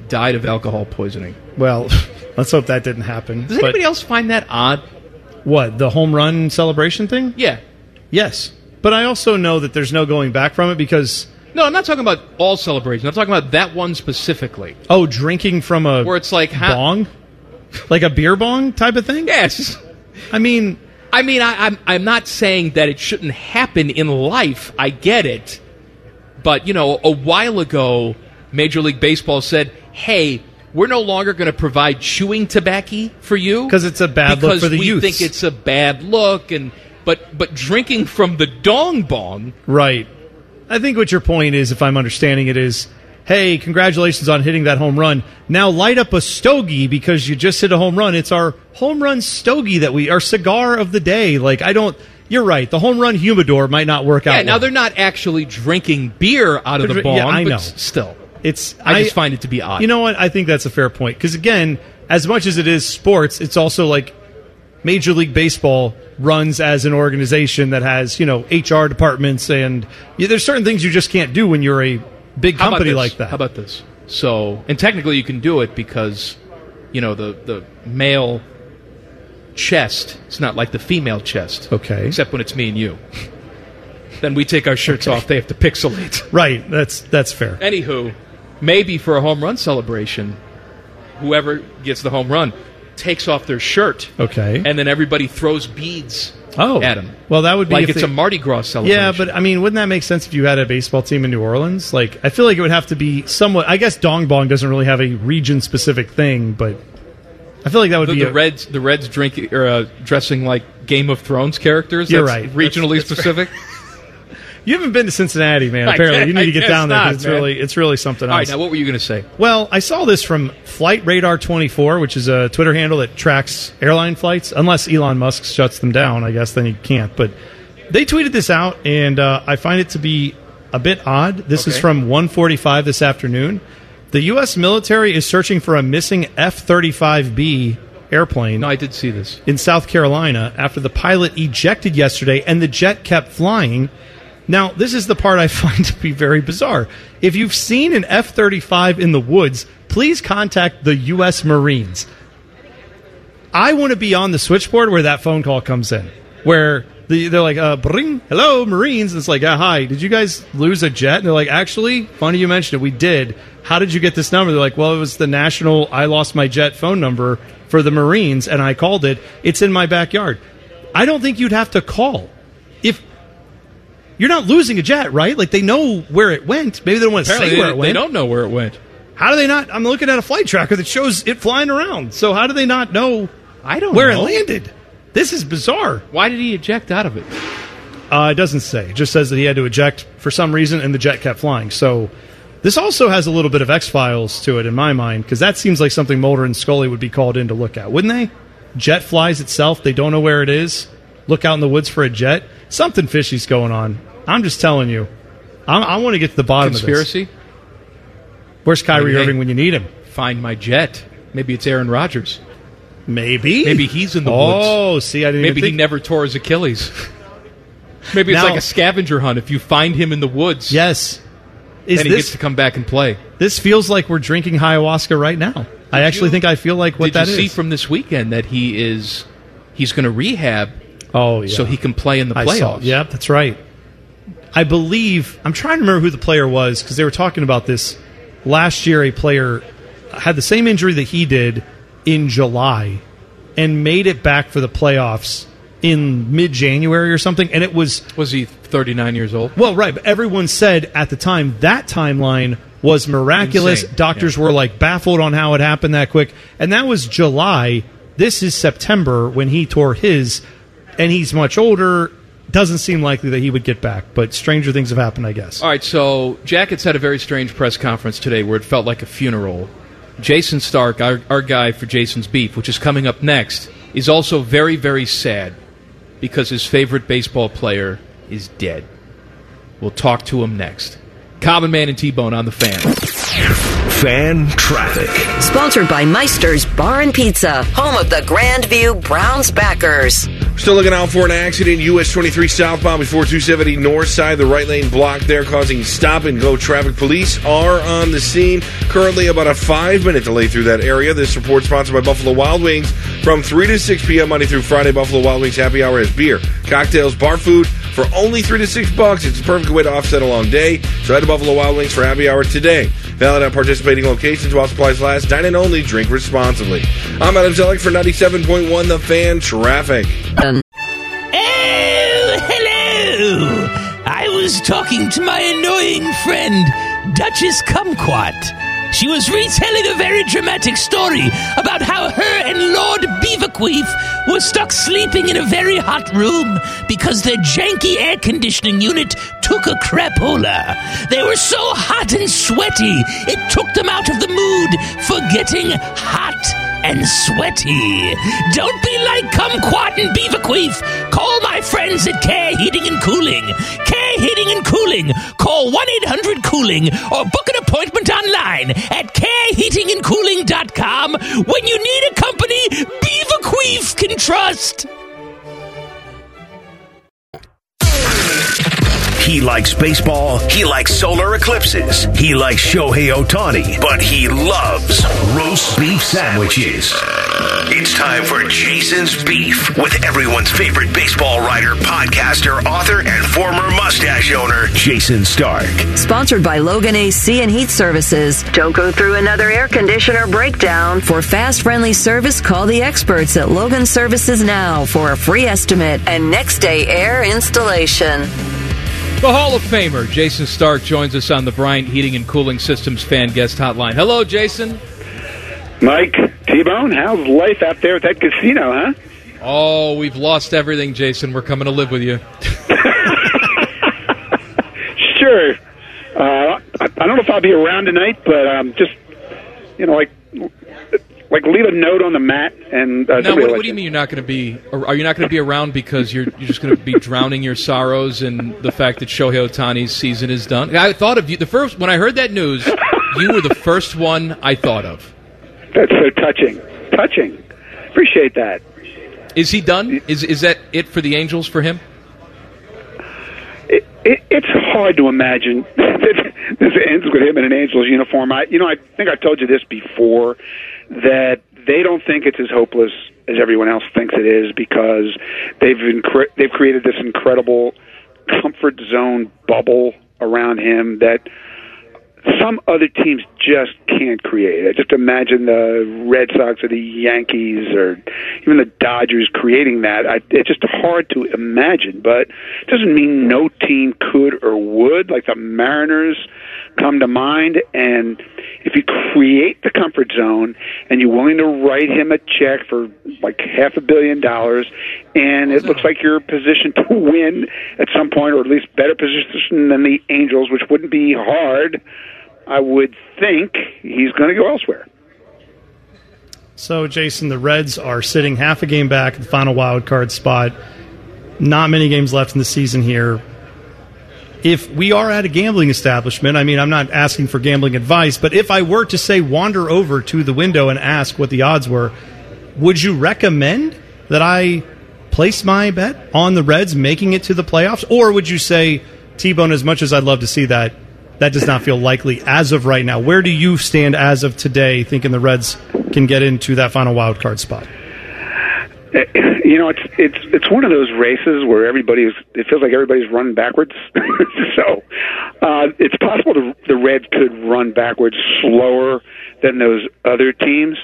died of alcohol poisoning. Well, let's hope that didn't happen. Does anybody else find that odd? What, the home run celebration thing? Yeah. Yes. But I also know that there's no going back from it because... No, I'm not talking about all celebrations. I'm talking about that one specifically. Oh, drinking from a where it's like bong? Like a beer bong type of thing? Yes. I'm not saying that it shouldn't happen in life. I get it. But, a while ago, Major League Baseball said, hey, we're no longer going to provide chewing tobacco for you. Because it's a bad look for the youth. Because we think it's a bad look. But drinking from the dong bong... Right. I think what your point is, if I'm understanding it, is, hey, congratulations on hitting that home run. Now light up a stogie because you just hit a home run. It's our home run stogie our cigar of the day. You're right. The home run humidor might not work out. Yeah, now they're not actually drinking beer out of the bong, I know. but still. I just find it to be odd. You know what? I think that's a fair point. Because, again, as much as it is sports, it's also like Major League Baseball runs as an organization that has, HR departments, and there's certain things you just can't do when you're a big company like that. How about this? So, and technically you can do it because, the male chest, it's not like the female chest. Okay. Except when it's me and you. Then we take our shirts off, they have to pixelate. Right, that's fair. Anywho, maybe for a home run celebration, whoever gets the home run takes off their shirt. Okay. And then everybody throws beads at them. Well, that would be... Like it's a Mardi Gras celebration. Yeah, but, wouldn't that make sense if you had a baseball team in New Orleans? I feel like it would have to be somewhat... I guess Dong Bong doesn't really have a region-specific thing, but I feel like that would be... The Reds drinking or dressing like Game of Thrones characters? You're right. Regionally specific? You haven't been to Cincinnati, man. Apparently, you need to get down there because it's really something else. All right, now what were you going to say? Well, I saw this from Flight Radar 24, which is a Twitter handle that tracks airline flights. Unless Elon Musk shuts them down, I guess then he can't. But they tweeted this out, and I find it to be a bit odd. This is from 1:45 this afternoon. The U.S. military is searching for a missing F-35B airplane. No, I did see this. In South Carolina after the pilot ejected yesterday, and the jet kept flying. Now, this is the part I find to be very bizarre. If you've seen an F-35 in the woods, please contact the U.S. Marines. I want to be on the switchboard where that phone call comes in, where they're like, bring, hello, Marines. And it's like, hi, did you guys lose a jet? And they're like, actually, funny you mentioned it, we did. How did you get this number? They're like, well, it was the national I lost my jet phone number for the Marines, and I called it. It's in my backyard. I don't think you'd have to call. If you're not losing a jet, right? They know where it went. Maybe they don't want to say where it went. They don't know where it went. How do they not? I'm looking at a flight tracker that shows it flying around. So how do they not know where it landed? This is bizarre. Why did he eject out of it? It doesn't say. It just says that he had to eject for some reason, and the jet kept flying. So this also has a little bit of X-Files to it in my mind, because that seems like something Mulder and Scully would be called in to look at, wouldn't they? Jet flies itself. They don't know where it is. Look out in the woods for a jet. Something fishy's going on. I'm just telling you. I want to get to the bottom of this. Conspiracy? Where's Kyrie Irving when you need him? Find my jet. Maybe it's Aaron Rodgers. Maybe. Maybe he's in the woods. Oh, see, I didn't Maybe even think. he never tore his Achilles. Maybe it's like a scavenger hunt. If you find him in the woods, yes, then he gets to come back and play. This feels like we're drinking ayahuasca right now. I actually think I feel like what that is. Did you see from this weekend that he's going to rehab? Oh, yeah. So he can play in the playoffs. Yeah, that's right. I believe, I'm trying to remember who the player was, because they were talking about this. Last year, a player had the same injury that he did in July and made it back for the playoffs in mid-January or something. And it was... Was he 39 years old? Well, right. But everyone said at the time that timeline was miraculous. Insane. Doctors were baffled on how it happened that quick. And that was July. This is September when he tore his, and he's much older. Doesn't seem likely that he would get back, but stranger things have happened, I guess. All right, so Jackets had a very strange press conference today where it felt like a funeral. Jason Stark, our guy for Jason's Beef, which is coming up next, is also very, very sad because his favorite baseball player is dead. We'll talk to him next. Common Man and T-Bone on the Fan. Fan Traffic. Sponsored by Meister's Bar and Pizza, home of the Grandview Browns backers. Still looking out for an accident. US 23 southbound before 270 north side. The right lane blocked there, causing stop-and-go traffic. Police are on the scene. Currently about a 5-minute delay through that area. This report sponsored by Buffalo Wild Wings. From 3 to 6 p.m. Monday through Friday, Buffalo Wild Wings happy hour has beer, cocktails, bar food for only $3 to $6. It's a perfect way to offset a long day. So head to Buffalo Wild Wings for happy hour today. Valid at participating locations while supplies last. Dine in only. Drink responsibly. I'm Adam Zellick for 97.1 The Fan Traffic. Oh, hello! I was talking to my annoying friend, Duchess Kumquat. She was retelling a very dramatic story about how her and Lord Beaverqueef were stuck sleeping in a very hot room because their janky air conditioning unit took a crapola. They were so hot and sweaty, it took them out of the mood for getting hot and sweaty. Don't be like Kumquat and Beaverqueef. Call my friends at Care Heating and Cooling. Care Heating and Cooling. Call 1-800-COOLING or book an appointment online at careheatingandcooling.com when you need a company Beaverqueef can trust. He likes baseball. He likes solar eclipses. He likes Shohei Ohtani. But he loves roast beef sandwiches. It's time for Jason's Beef with everyone's favorite baseball writer, podcaster, author, and former mustache owner, Jason Stark. Sponsored by Logan AC and Heat Services. Don't go through another air conditioner breakdown. For fast, friendly service, call the experts at Logan Services now for a free estimate and next day air installation. The Hall of Famer, Jason Stark, joins us on the Bryant Heating and Cooling Systems fan guest hotline. Hello, Jason. Mike, T-Bone, how's life out there at that casino, huh? Oh, we've lost everything, Jason. We're coming to live with you. Sure. I don't know if I'll be around tonight, but just, like leave a note on the mat and now, what do you mean you're not going to be? Are you not going to be around because you're just going to be drowning your sorrows in the fact that Shohei Ohtani's season is done? I thought of you when I heard that news. You were the first one I thought of. That's so touching. Appreciate that. Is he done? Is that it for the Angels for him? It's hard to imagine this ends with him in an Angels uniform. I think I told you this before, that they don't think it's as hopeless as everyone else thinks it is because they've created this incredible comfort zone bubble around him that some other teams just can't create. I just imagine the Red Sox or the Yankees or even the Dodgers creating that. It's just hard to imagine, but it doesn't mean no team could or would. Like the Mariners come to mind, and if you create the comfort zone and you're willing to write him a check for like $500 million, and it looks like you're positioned to win at some point, or at least better position than the Angels, which wouldn't be hard, I would think he's going to go elsewhere. So, Jason, the Reds are sitting half a game back at the final wild card spot. Not many games left in the season here. If we are at a gambling establishment, I mean, I'm not asking for gambling advice, but if I were to, say, wander over to the window and ask what the odds were, would you recommend that I place my bet on the Reds making it to the playoffs? Or would you say, T-Bone, as much as I'd love to see that, that does not feel likely as of right now? Where do you stand as of today, thinking the Reds can get into that final wild card spot? It's one of those races where it feels like everybody's running backwards. So it's possible the Reds could run backwards slower than those other teams.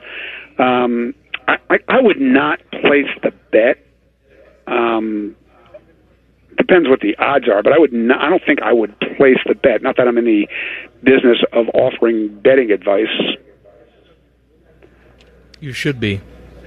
I would not place the bet. Depends what the odds are, but I don't think I would place the bet. Not that I'm in the business of offering betting advice. You should be.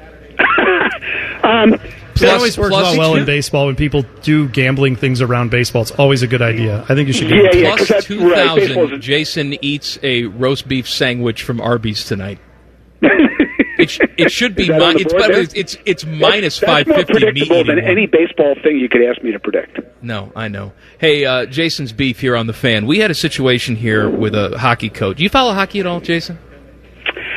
It always works well in baseball when people do gambling things around baseball. It's always a good idea. I think you should. Plus 2,000. Right. Jason eats a roast beef sandwich from Arby's tonight. It should be. It's minus 550. That's more predictable than any baseball thing you could ask me to predict. No, I know. Hey, Jason's Beef here on the Fan. We had a situation here with a hockey coach. Do you follow hockey at all, Jason?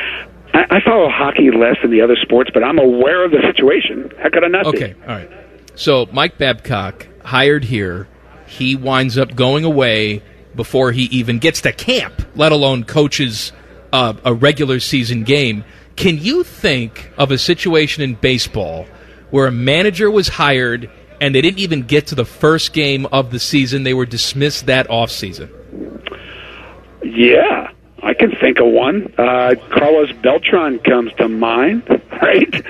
I follow hockey less than the other sports, but I'm aware of the situation. How could I not be? Okay, all right. So Mike Babcock, hired here, he winds up going away before he even gets to camp, let alone coaches a regular season game. Can you think of a situation in baseball where a manager was hired and they didn't even get to the first game of the season? They were dismissed that offseason. Yeah, I can think of one. Carlos Beltran comes to mind, right?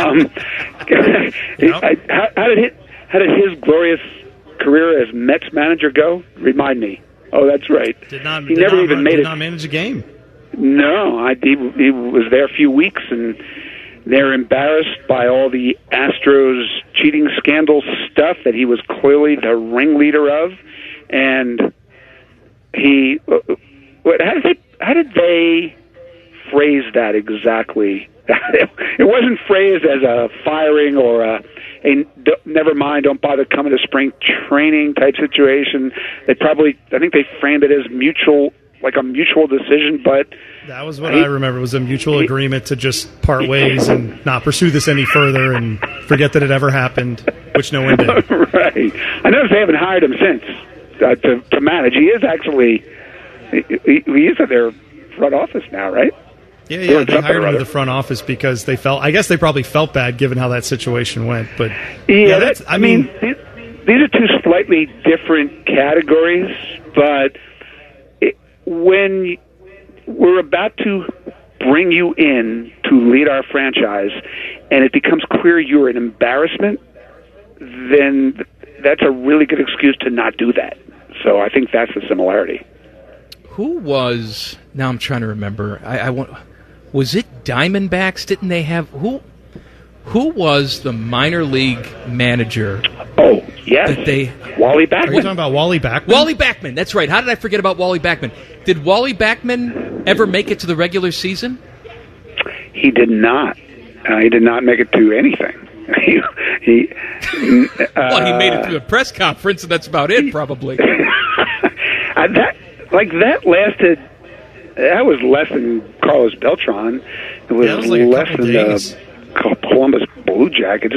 How did his glorious career as Mets manager go? Remind me. Oh, that's right. He never even made it. Did not manage a game. No, he was there a few weeks, and they're embarrassed by all the Astros cheating scandal stuff that he was clearly the ringleader of, and he. How did they phrase that exactly? It wasn't phrased as a firing or a never mind, don't bother coming to spring training type situation. I think they framed it as a mutual decision, but that was what I remember. It was a mutual agreement to just part ways and not pursue this any further and forget that it ever happened, which no one did. Right. I noticed they haven't hired him since to manage. He is actually he is at their front office now, right? Yeah, they hired him to the front office because they probably felt bad given how that situation went. But these are two slightly different categories, but when we're about to bring you in to lead our franchise and it becomes clear you're an embarrassment, then that's a really good excuse to not do that. So I think that's the similarity. Who was, now I'm trying to remember, was it Diamondbacks? Didn't they have, who was the minor league manager? Oh, yes. Wally Backman. Are you talking about Wally Backman? Wally Backman, that's right. How did I forget about Wally Backman? Did Wally Backman ever make it to the regular season? He did not. He did not make it to anything. He made it to the press conference, and that's about it, probably. That was less than Carlos Beltran. It was less than the Columbus Blue Jackets.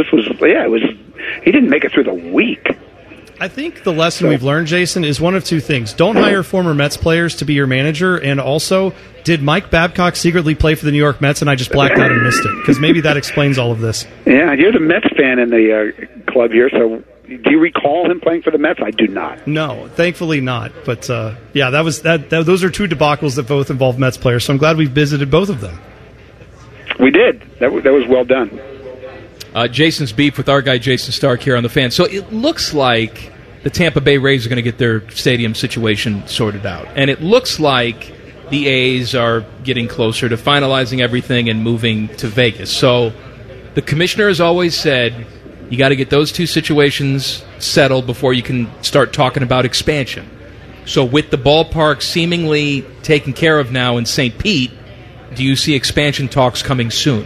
He didn't make it through the week. I think the lesson we've learned, Jason, is one of two things. Don't hire former Mets players to be your manager, and also, did Mike Babcock secretly play for the New York Mets and I just blacked out and missed it? Because maybe that explains all of this. Yeah, you're the Mets fan in the club here, so do you recall him playing for the Mets? I do not. No, thankfully not. But, those are two debacles that both involve Mets players, so I'm glad we visited both of them. We did. That was well done. Jason's beef with our guy Jason Stark here on The Fan. So it looks like the Tampa Bay Rays are going to get their stadium situation sorted out. And it looks like the A's are getting closer to finalizing everything and moving to Vegas. So the commissioner has always said you got to get those two situations settled before you can start talking about expansion. So with the ballpark seemingly taken care of now in St. Pete, do you see expansion talks coming soon?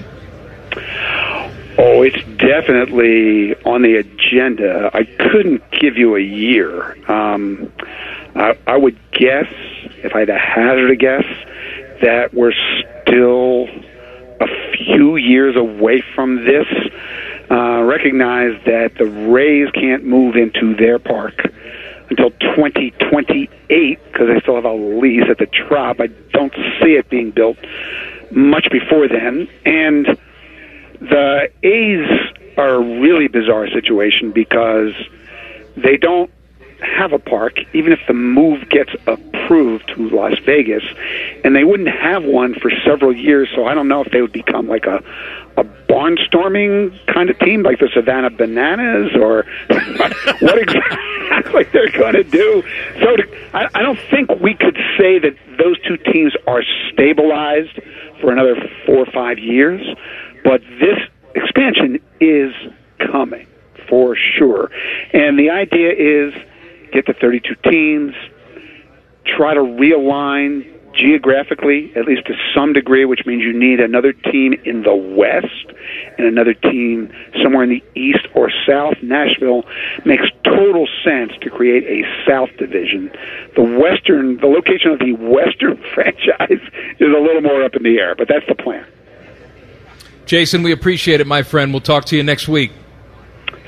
Oh, it's definitely on the agenda. I couldn't give you a year. I would guess, if I had to hazard a guess, that we're still a few years away from this. Recognize that the Rays can't move into their park until 2028 because they still have a lease at the Trop. I don't see it being built much before then. And the A's are a really bizarre situation because they don't have a park, even if the move gets approved to Las Vegas, and they wouldn't have one for several years, so I don't know if they would become like a barnstorming kind of team, like the Savannah Bananas, or what exactly they're going to do. So I don't think we could say that those two teams are stabilized for another 4 or 5 years, but this expansion is coming for sure. And the idea is get to 32 teams, try to realign geographically, at least to some degree, which means you need another team in the West and another team somewhere in the East or South. Nashville makes total sense to create a South division. The location of the Western franchise is a little more up in the air, but that's the plan. Jason, we appreciate it, my friend. We'll talk to you next week.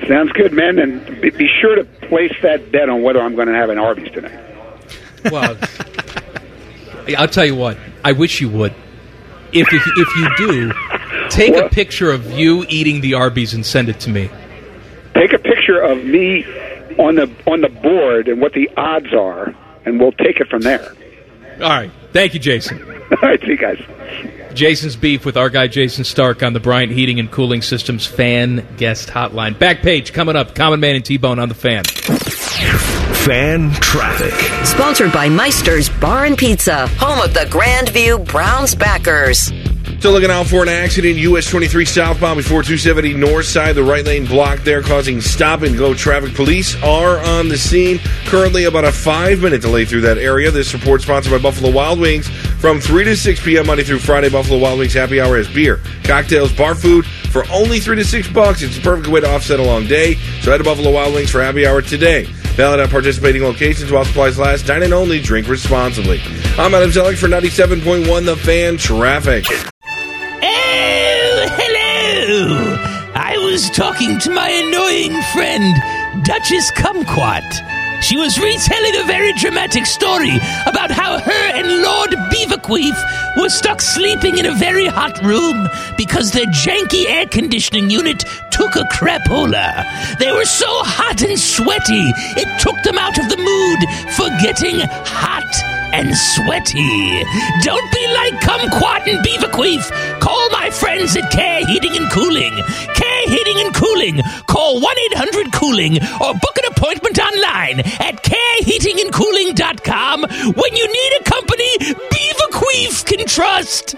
Sounds good, man. And be sure to place that bet on whether I'm going to have an Arby's tonight. Well, I'll tell you what. I wish you would. If you do, take a picture of you eating the Arby's and send it to me. Take a picture of me on the board and what the odds are, and we'll take it from there. All right. Thank you, Jason. All right, see you guys. Jason's beef with our guy Jason Stark on the Bryant Heating and Cooling Systems fan guest hotline. Back page coming up. Common Man and T-Bone on the Fan. Fan traffic. Sponsored by Meister's Bar and Pizza, home of the Grandview Browns backers. Still looking out for an accident. US 23 southbound before 270 north side. The right lane blocked there, causing stop-and-go traffic. Police are on the scene. Currently about a 5-minute delay through that area. This report sponsored by Buffalo Wild Wings. From 3 to 6 p.m. Monday through Friday, Buffalo Wild Wings happy hour has beer, cocktails, bar food for only $3 to $6. It's the perfect way to offset a long day. So head to Buffalo Wild Wings for happy hour today. Valid at participating locations while supplies last. Dine in only. Drink responsibly. I'm Adam Zellick for 97.1 The Fan Traffic. Oh, hello! I was talking to my annoying friend, Duchess Kumquat. She was retelling a very dramatic story about how her and Lord Beaverqueef were stuck sleeping in a very hot room because their janky air conditioning unit took a crapola. They were so hot and sweaty, it took them out of the mood for getting hot and sweaty. Don't be like Kumquat and Beaverqueef. Call my friends at Care Heating and Cooling. Care Heating and Cooling. Call 1-800-COOLING or book an appointment online at careheatingandcooling.com when you need a company Beaverqueef can trust.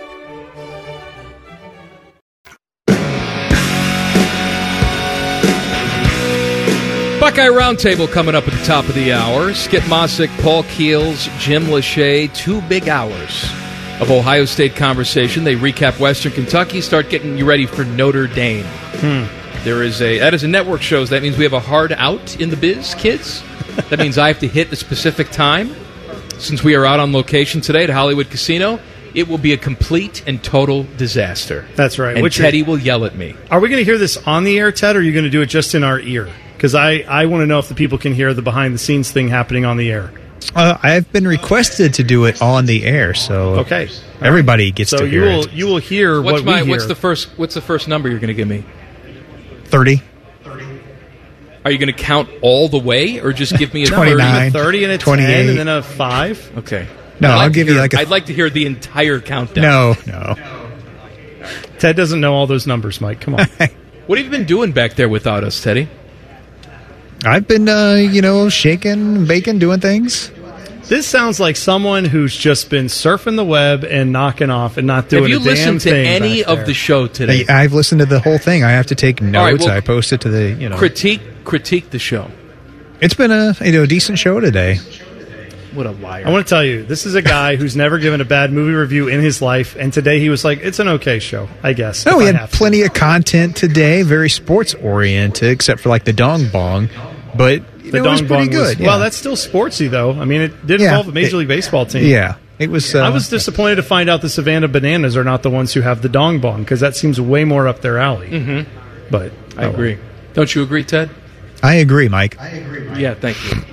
Buckeye Roundtable coming up at the top of the hour. Skip Mossick, Paul Keels, Jim Lachey. 2 big hours of Ohio State conversation. They recap Western Kentucky, start getting you ready for Notre Dame. That is a network show. That means we have a hard out in the biz, kids. That means I have to hit a specific time. Since we are out on location today at Hollywood Casino, it will be a complete and total disaster. That's right. And Teddy will yell at me. Are we going to hear this on the air, Ted, or are you going to do it just in our ear? Because I want to know if the people can hear the behind-the-scenes thing happening on the air. I've been requested to do it on the air, so okay, everybody gets to hear it. So you will hear what we hear. What's the first number you're going to give me? 30. Are you going to count all the way, or just give me a 29, 30 and a 28. 10 and then a 5? Okay. No, I'll give you I'd like to hear the entire countdown. No. Ted doesn't know all those numbers, Mike. Come on. What have you been doing back there without us, Teddy? I've been, shaking, baking, doing things. This sounds like someone who's just been surfing the web and knocking off and not doing a damn thing. Have you listened to any of the show today? I've listened to the whole thing. I have to take notes. I post it to the, Critique the show. It's been a decent show today. What a liar. I want to tell you, this is a guy who's never given a bad movie review in his life, and today he was like, it's an okay show, I guess. No, we had plenty of content today, very sports-oriented, except for like the Dong Bong, but it was pretty good. Well, that's still sportsy, though. I mean, it did involve a Major League Baseball team. Yeah. It was. I was disappointed to find out the Savannah Bananas are not the ones who have the Dong Bong, because that seems way more up their alley. Mm-hmm. But I agree. Don't you agree, Ted? I agree, Mike. Yeah, thank you.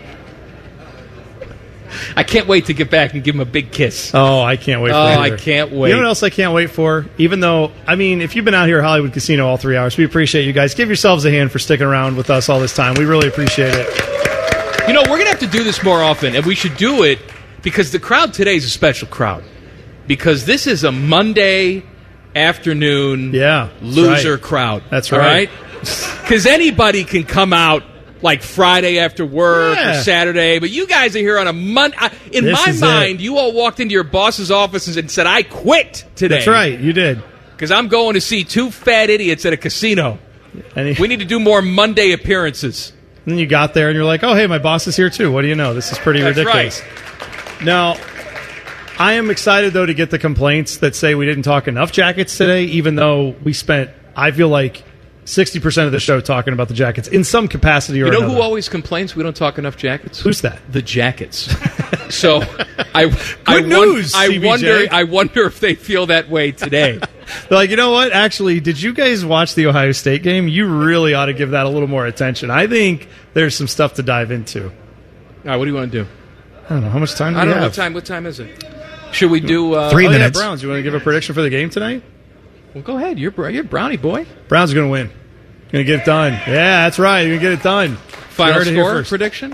I can't wait to get back and give him a big kiss. Oh, I can't wait for that. Oh, I can't wait. You know what else I can't wait for? Even though, if you've been out here at Hollywood Casino all 3 hours, we appreciate you guys. Give yourselves a hand for sticking around with us all this time. We really appreciate it. We're going to have to do this more often, and we should do it because the crowd today is a special crowd. Because this is a Monday afternoon loser crowd. That's right. Because anybody can come out like Friday after work or Saturday, but you guys are here on a Monday. In my mind, you all walked into your boss's office and said, I quit today. That's right, you did. Because I'm going to see 2 fat idiots at a casino. We need to do more Monday appearances. And then you got there and you're like, oh, hey, my boss is here too. What do you know? This is pretty ridiculous. Right. Now, I am excited, though, to get the complaints that say we didn't talk enough Jackets today, even though we spent, I feel like, 60% of the show talking about the Jackets in some capacity or another. You know who always complains we don't talk enough Jackets? Who's that? The Jackets. So I news, I wonder if they feel that way today. Like, you know what? Actually, did you guys watch the Ohio State game? You really ought to give that a little more attention. I think there's some stuff to dive into. All right, what do you want to do? I don't know. How much time do we I don't have? know. What time is it? Should we do 3 minutes? Yeah, Browns. You want to give a prediction for the game tonight? Well, go ahead. You're Brownie boy. Browns are going to win. Going to get it done. Yeah, that's right. You're going to get it done. Final score prediction?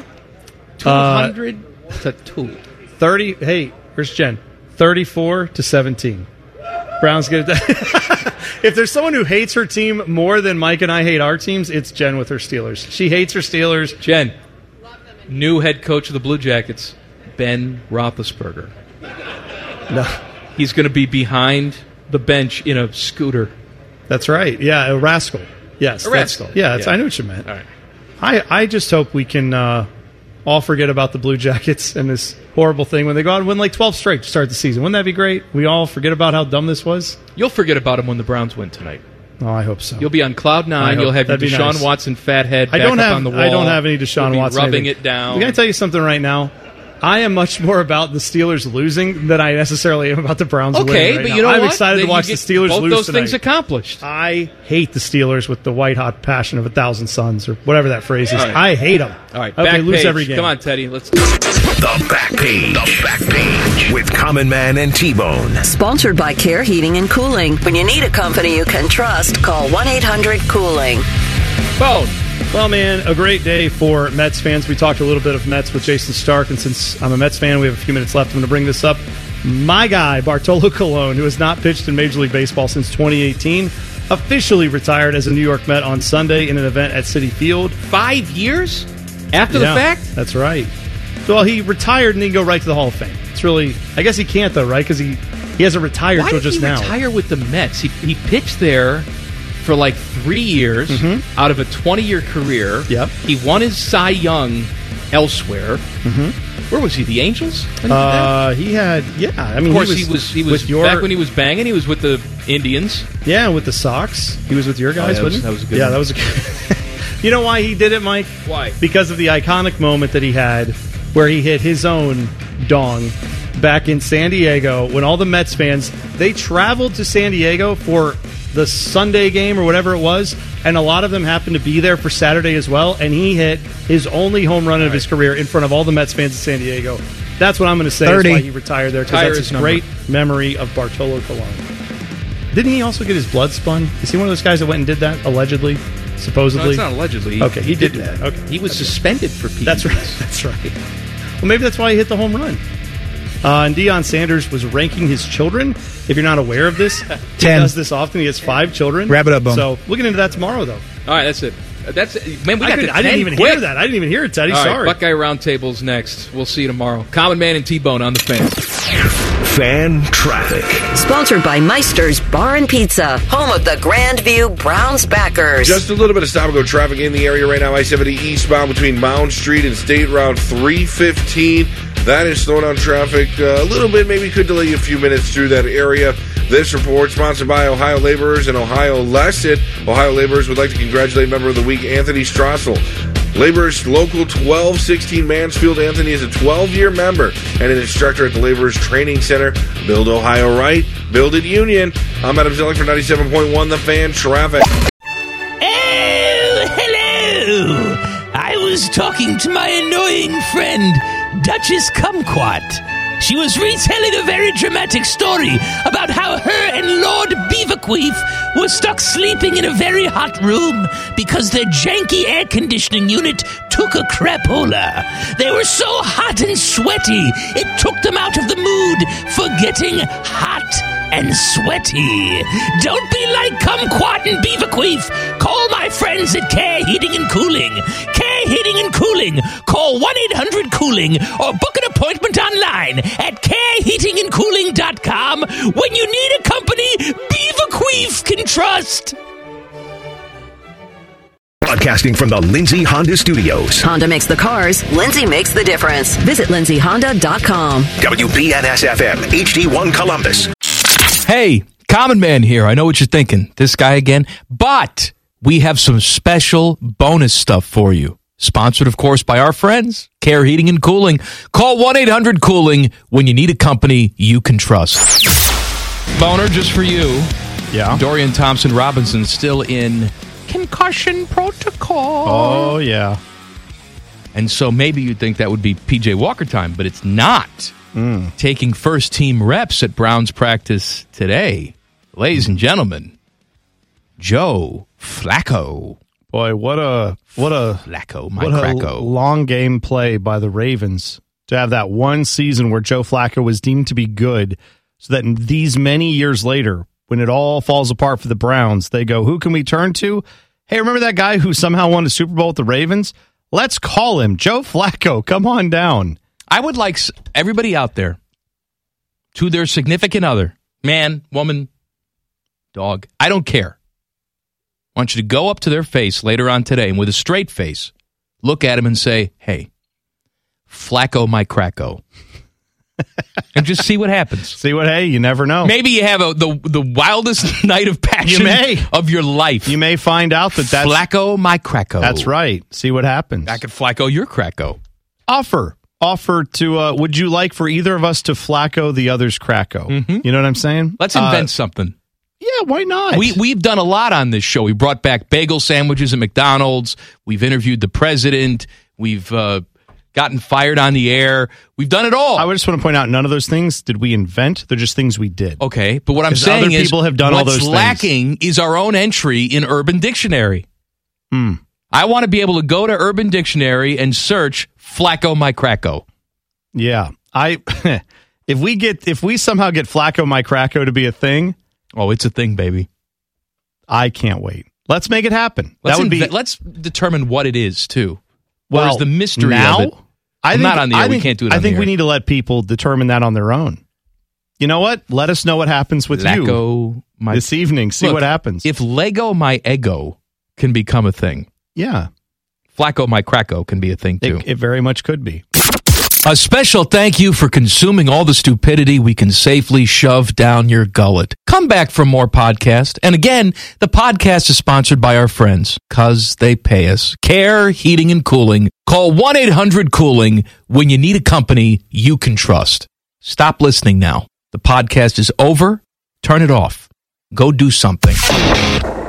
200 to 2. 30. Hey, where's Jen? 34-17. Browns get it done. If there's someone who hates her team more than Mike and I hate our teams, it's Jen with her Steelers. She hates her Steelers. Jen, new head coach of the Blue Jackets, Ben Roethlisberger. No. He's going to be behind the bench in a scooter. That's right. Yeah, a rascal. Yes. A rascal. Yeah, I know what you meant. All right. I just hope we can all forget about the Blue Jackets and this horrible thing when they go out and win like 12 straight to start the season. Wouldn't that be great? We all forget about how dumb this was? You'll forget about them when the Browns win tonight. Oh, I hope so. You'll be on cloud nine. You'll have your Deshaun Watson fat head back up on the wall. I don't have any Deshaun Watson. Rubbing it down. I'm going to tell you something right now. I am much more about the Steelers losing than I necessarily am about the Browns winning right but now. you know I'm what? excited to watch the Steelers both lose those tonight. things accomplished. I hate the Steelers with the white-hot passion of 1,000 suns, or whatever that phrase is. Right. I hate them. All right, okay, back lose page. every game. Come on, Teddy. Let's The Back Page. The Back Page with Common Man and T-Bone. Sponsored by Care Heating and Cooling. When you need a company you can trust, call 1-800-COOLING. Bone. Well, man, a great day for Mets fans. We talked a little bit of Mets with Jason Stark, and since I'm a Mets fan, we have a few minutes left. I'm going to bring this up. My guy, Bartolo Colon, who has not pitched in Major League Baseball since 2018, officially retired as a New York Met on Sunday in an event at Citi Field. 5 years after the fact? That's right. Well, he retired and then go right to the Hall of Fame. It's really, I guess he can't though, right? Because he hasn't retired until just now. Why did he retire with the Mets? He pitched there for like 3 years out of a 20-year career. Yep. He won his Cy Young elsewhere. Where was he? The Angels? He had, I mean, of course, he was back when he was banging. He was with the Indians. Yeah, with the Sox. He was with your guys, wasn't he? That was a good Yeah, one. that was a good. You know why he did it, Mike? Why? Because of the iconic moment that he had where he hit his own dong back in San Diego when all the Mets fans, they traveled to San Diego for the Sunday game or whatever it was, and a lot of them happened to be there for Saturday as well, and he hit his only home run of his career in front of all the Mets fans in San Diego. That's what I'm going to say 30. is why he retired there, because that's a great memory of Bartolo Colon. Didn't he also get his blood spun? Is he one of those guys that went and did that, allegedly? Supposedly? No, it's not allegedly. Okay, he did that. Okay. He was suspended for PEDs. That's right. That's right. Well, maybe that's why he hit the home run. And Deion Sanders was ranking his children. If you're not aware of this, he 10. does this often. He has 5 children. Wrap it up, Bone. So we'll get into that tomorrow, though. All right, that's it. Man, we got I didn't even hear that. I didn't even hear it, Teddy. All right, Sorry. Buckeye Roundtable's next. We'll see you tomorrow. Common Man and T-Bone on the Fan. Fan traffic. Sponsored by Meister's Bar and Pizza, home of the Grandview Browns backers. Just a little bit of stop-and-go traffic in the area right now. I-70 eastbound between Mound Street and State Route 315. That is slowing down traffic a little bit. Maybe could delay you a few minutes through that area. This report sponsored by Ohio Laborers and Ohio Lesset. Ohio Laborers would like to congratulate member of the week, Anthony Strassel. Laborers Local 1216 Mansfield. Anthony is a 12-year member and an instructor at the Laborers Training Center. Build Ohio right. Build it Union. I'm Adam Zellick for 97.1 The Fan Traffic. Oh, hello! I was talking to my annoying friend, Duchess Kumquat. She was retelling a very dramatic story about how her and Lord Beaverqueef were stuck sleeping in a very hot room because their janky air conditioning unit took a crapola. They were so hot and sweaty, it took them out of the mood for getting hot and sweaty. Don't be like Kumquat and Beaverqueef. Call my friends at Care Heating and Cooling. Care Heating and Cooling. Call 1-800-COOLING or book an appointment online at careheatingandcooling.com when you need a company Beaverqueef can trust. Broadcasting from the Lindsay Honda Studios. Honda makes the cars. Lindsay makes the difference. Visit lindsayhonda.com. WBNS-FM, HD1 Columbus. Hey, Common Man here. I know what you're thinking. This guy again. But we have some special bonus stuff for you. Sponsored, of course, by our friends, Care Heating and Cooling. Call 1-800-COOLING when you need a company you can trust. Boner, just for you. Yeah. Dorian Thompson-Robinson still in concussion protocol. Oh, yeah. And so maybe you'd think that would be P.J. Walker time, but it's not. Taking first-team reps at Browns practice today. Ladies and gentlemen, Joe Flacco. Boy, what a Flacco, my Cracko. long game play by the Ravens to have that one season where Joe Flacco was deemed to be good, so that in these many years later, when it all falls apart for the Browns, they go, who can we turn to? Hey, remember that guy who somehow won a Super Bowl with the Ravens? Let's call him Joe Flacco. Come on down. I would like everybody out there, to their significant other, man, woman, dog, I don't care. I want you to go up to their face later on today and with a straight face, look at him and say, hey, Flacco, my Cracko. And just see what happens. Hey, you never know. Maybe you have the wildest night of passion of your life. You may find out that's Flacco, my Cracko. That's right. See what happens. I could Flacco your Cracko. Offer to, would you like for either of us to Flacco the other's Cracko? Mm-hmm. You know what I'm saying? Let's invent something. Yeah, why not? We've done a lot on this show. We brought back bagel sandwiches at McDonald's. We've interviewed the president. We've gotten fired on the air. We've done it all. I just want to point out, none of those things did we invent. They're just things we did. Okay, but what I'm saying is people have done all those what's things. lacking is our own entry in Urban Dictionary. I want to be able to go to Urban Dictionary and search Flacco, my Cracko. Yeah. If we somehow get Flacco, my Cracko to be a thing. Oh, it's a thing, baby. I can't wait. Let's make it happen. Let's determine what it is, too. Well, where's the mystery now, of it? Not on the air. We can't do it on the air. I think we need to let people determine that on their own. You know what? Let us know what happens with you this evening. See what happens. If Lego my Ego can become a thing. Yeah. Flacco my Cracko can be a thing, too. It very much could be. A special thank you for consuming all the stupidity we can safely shove down your gullet. Come back for more podcast. And again, the podcast is sponsored by our friends, because they pay us. Care Heating and Cooling. Call 1-800-COOLING when you need a company you can trust. Stop listening now. The podcast is over. Turn it off. Go do something.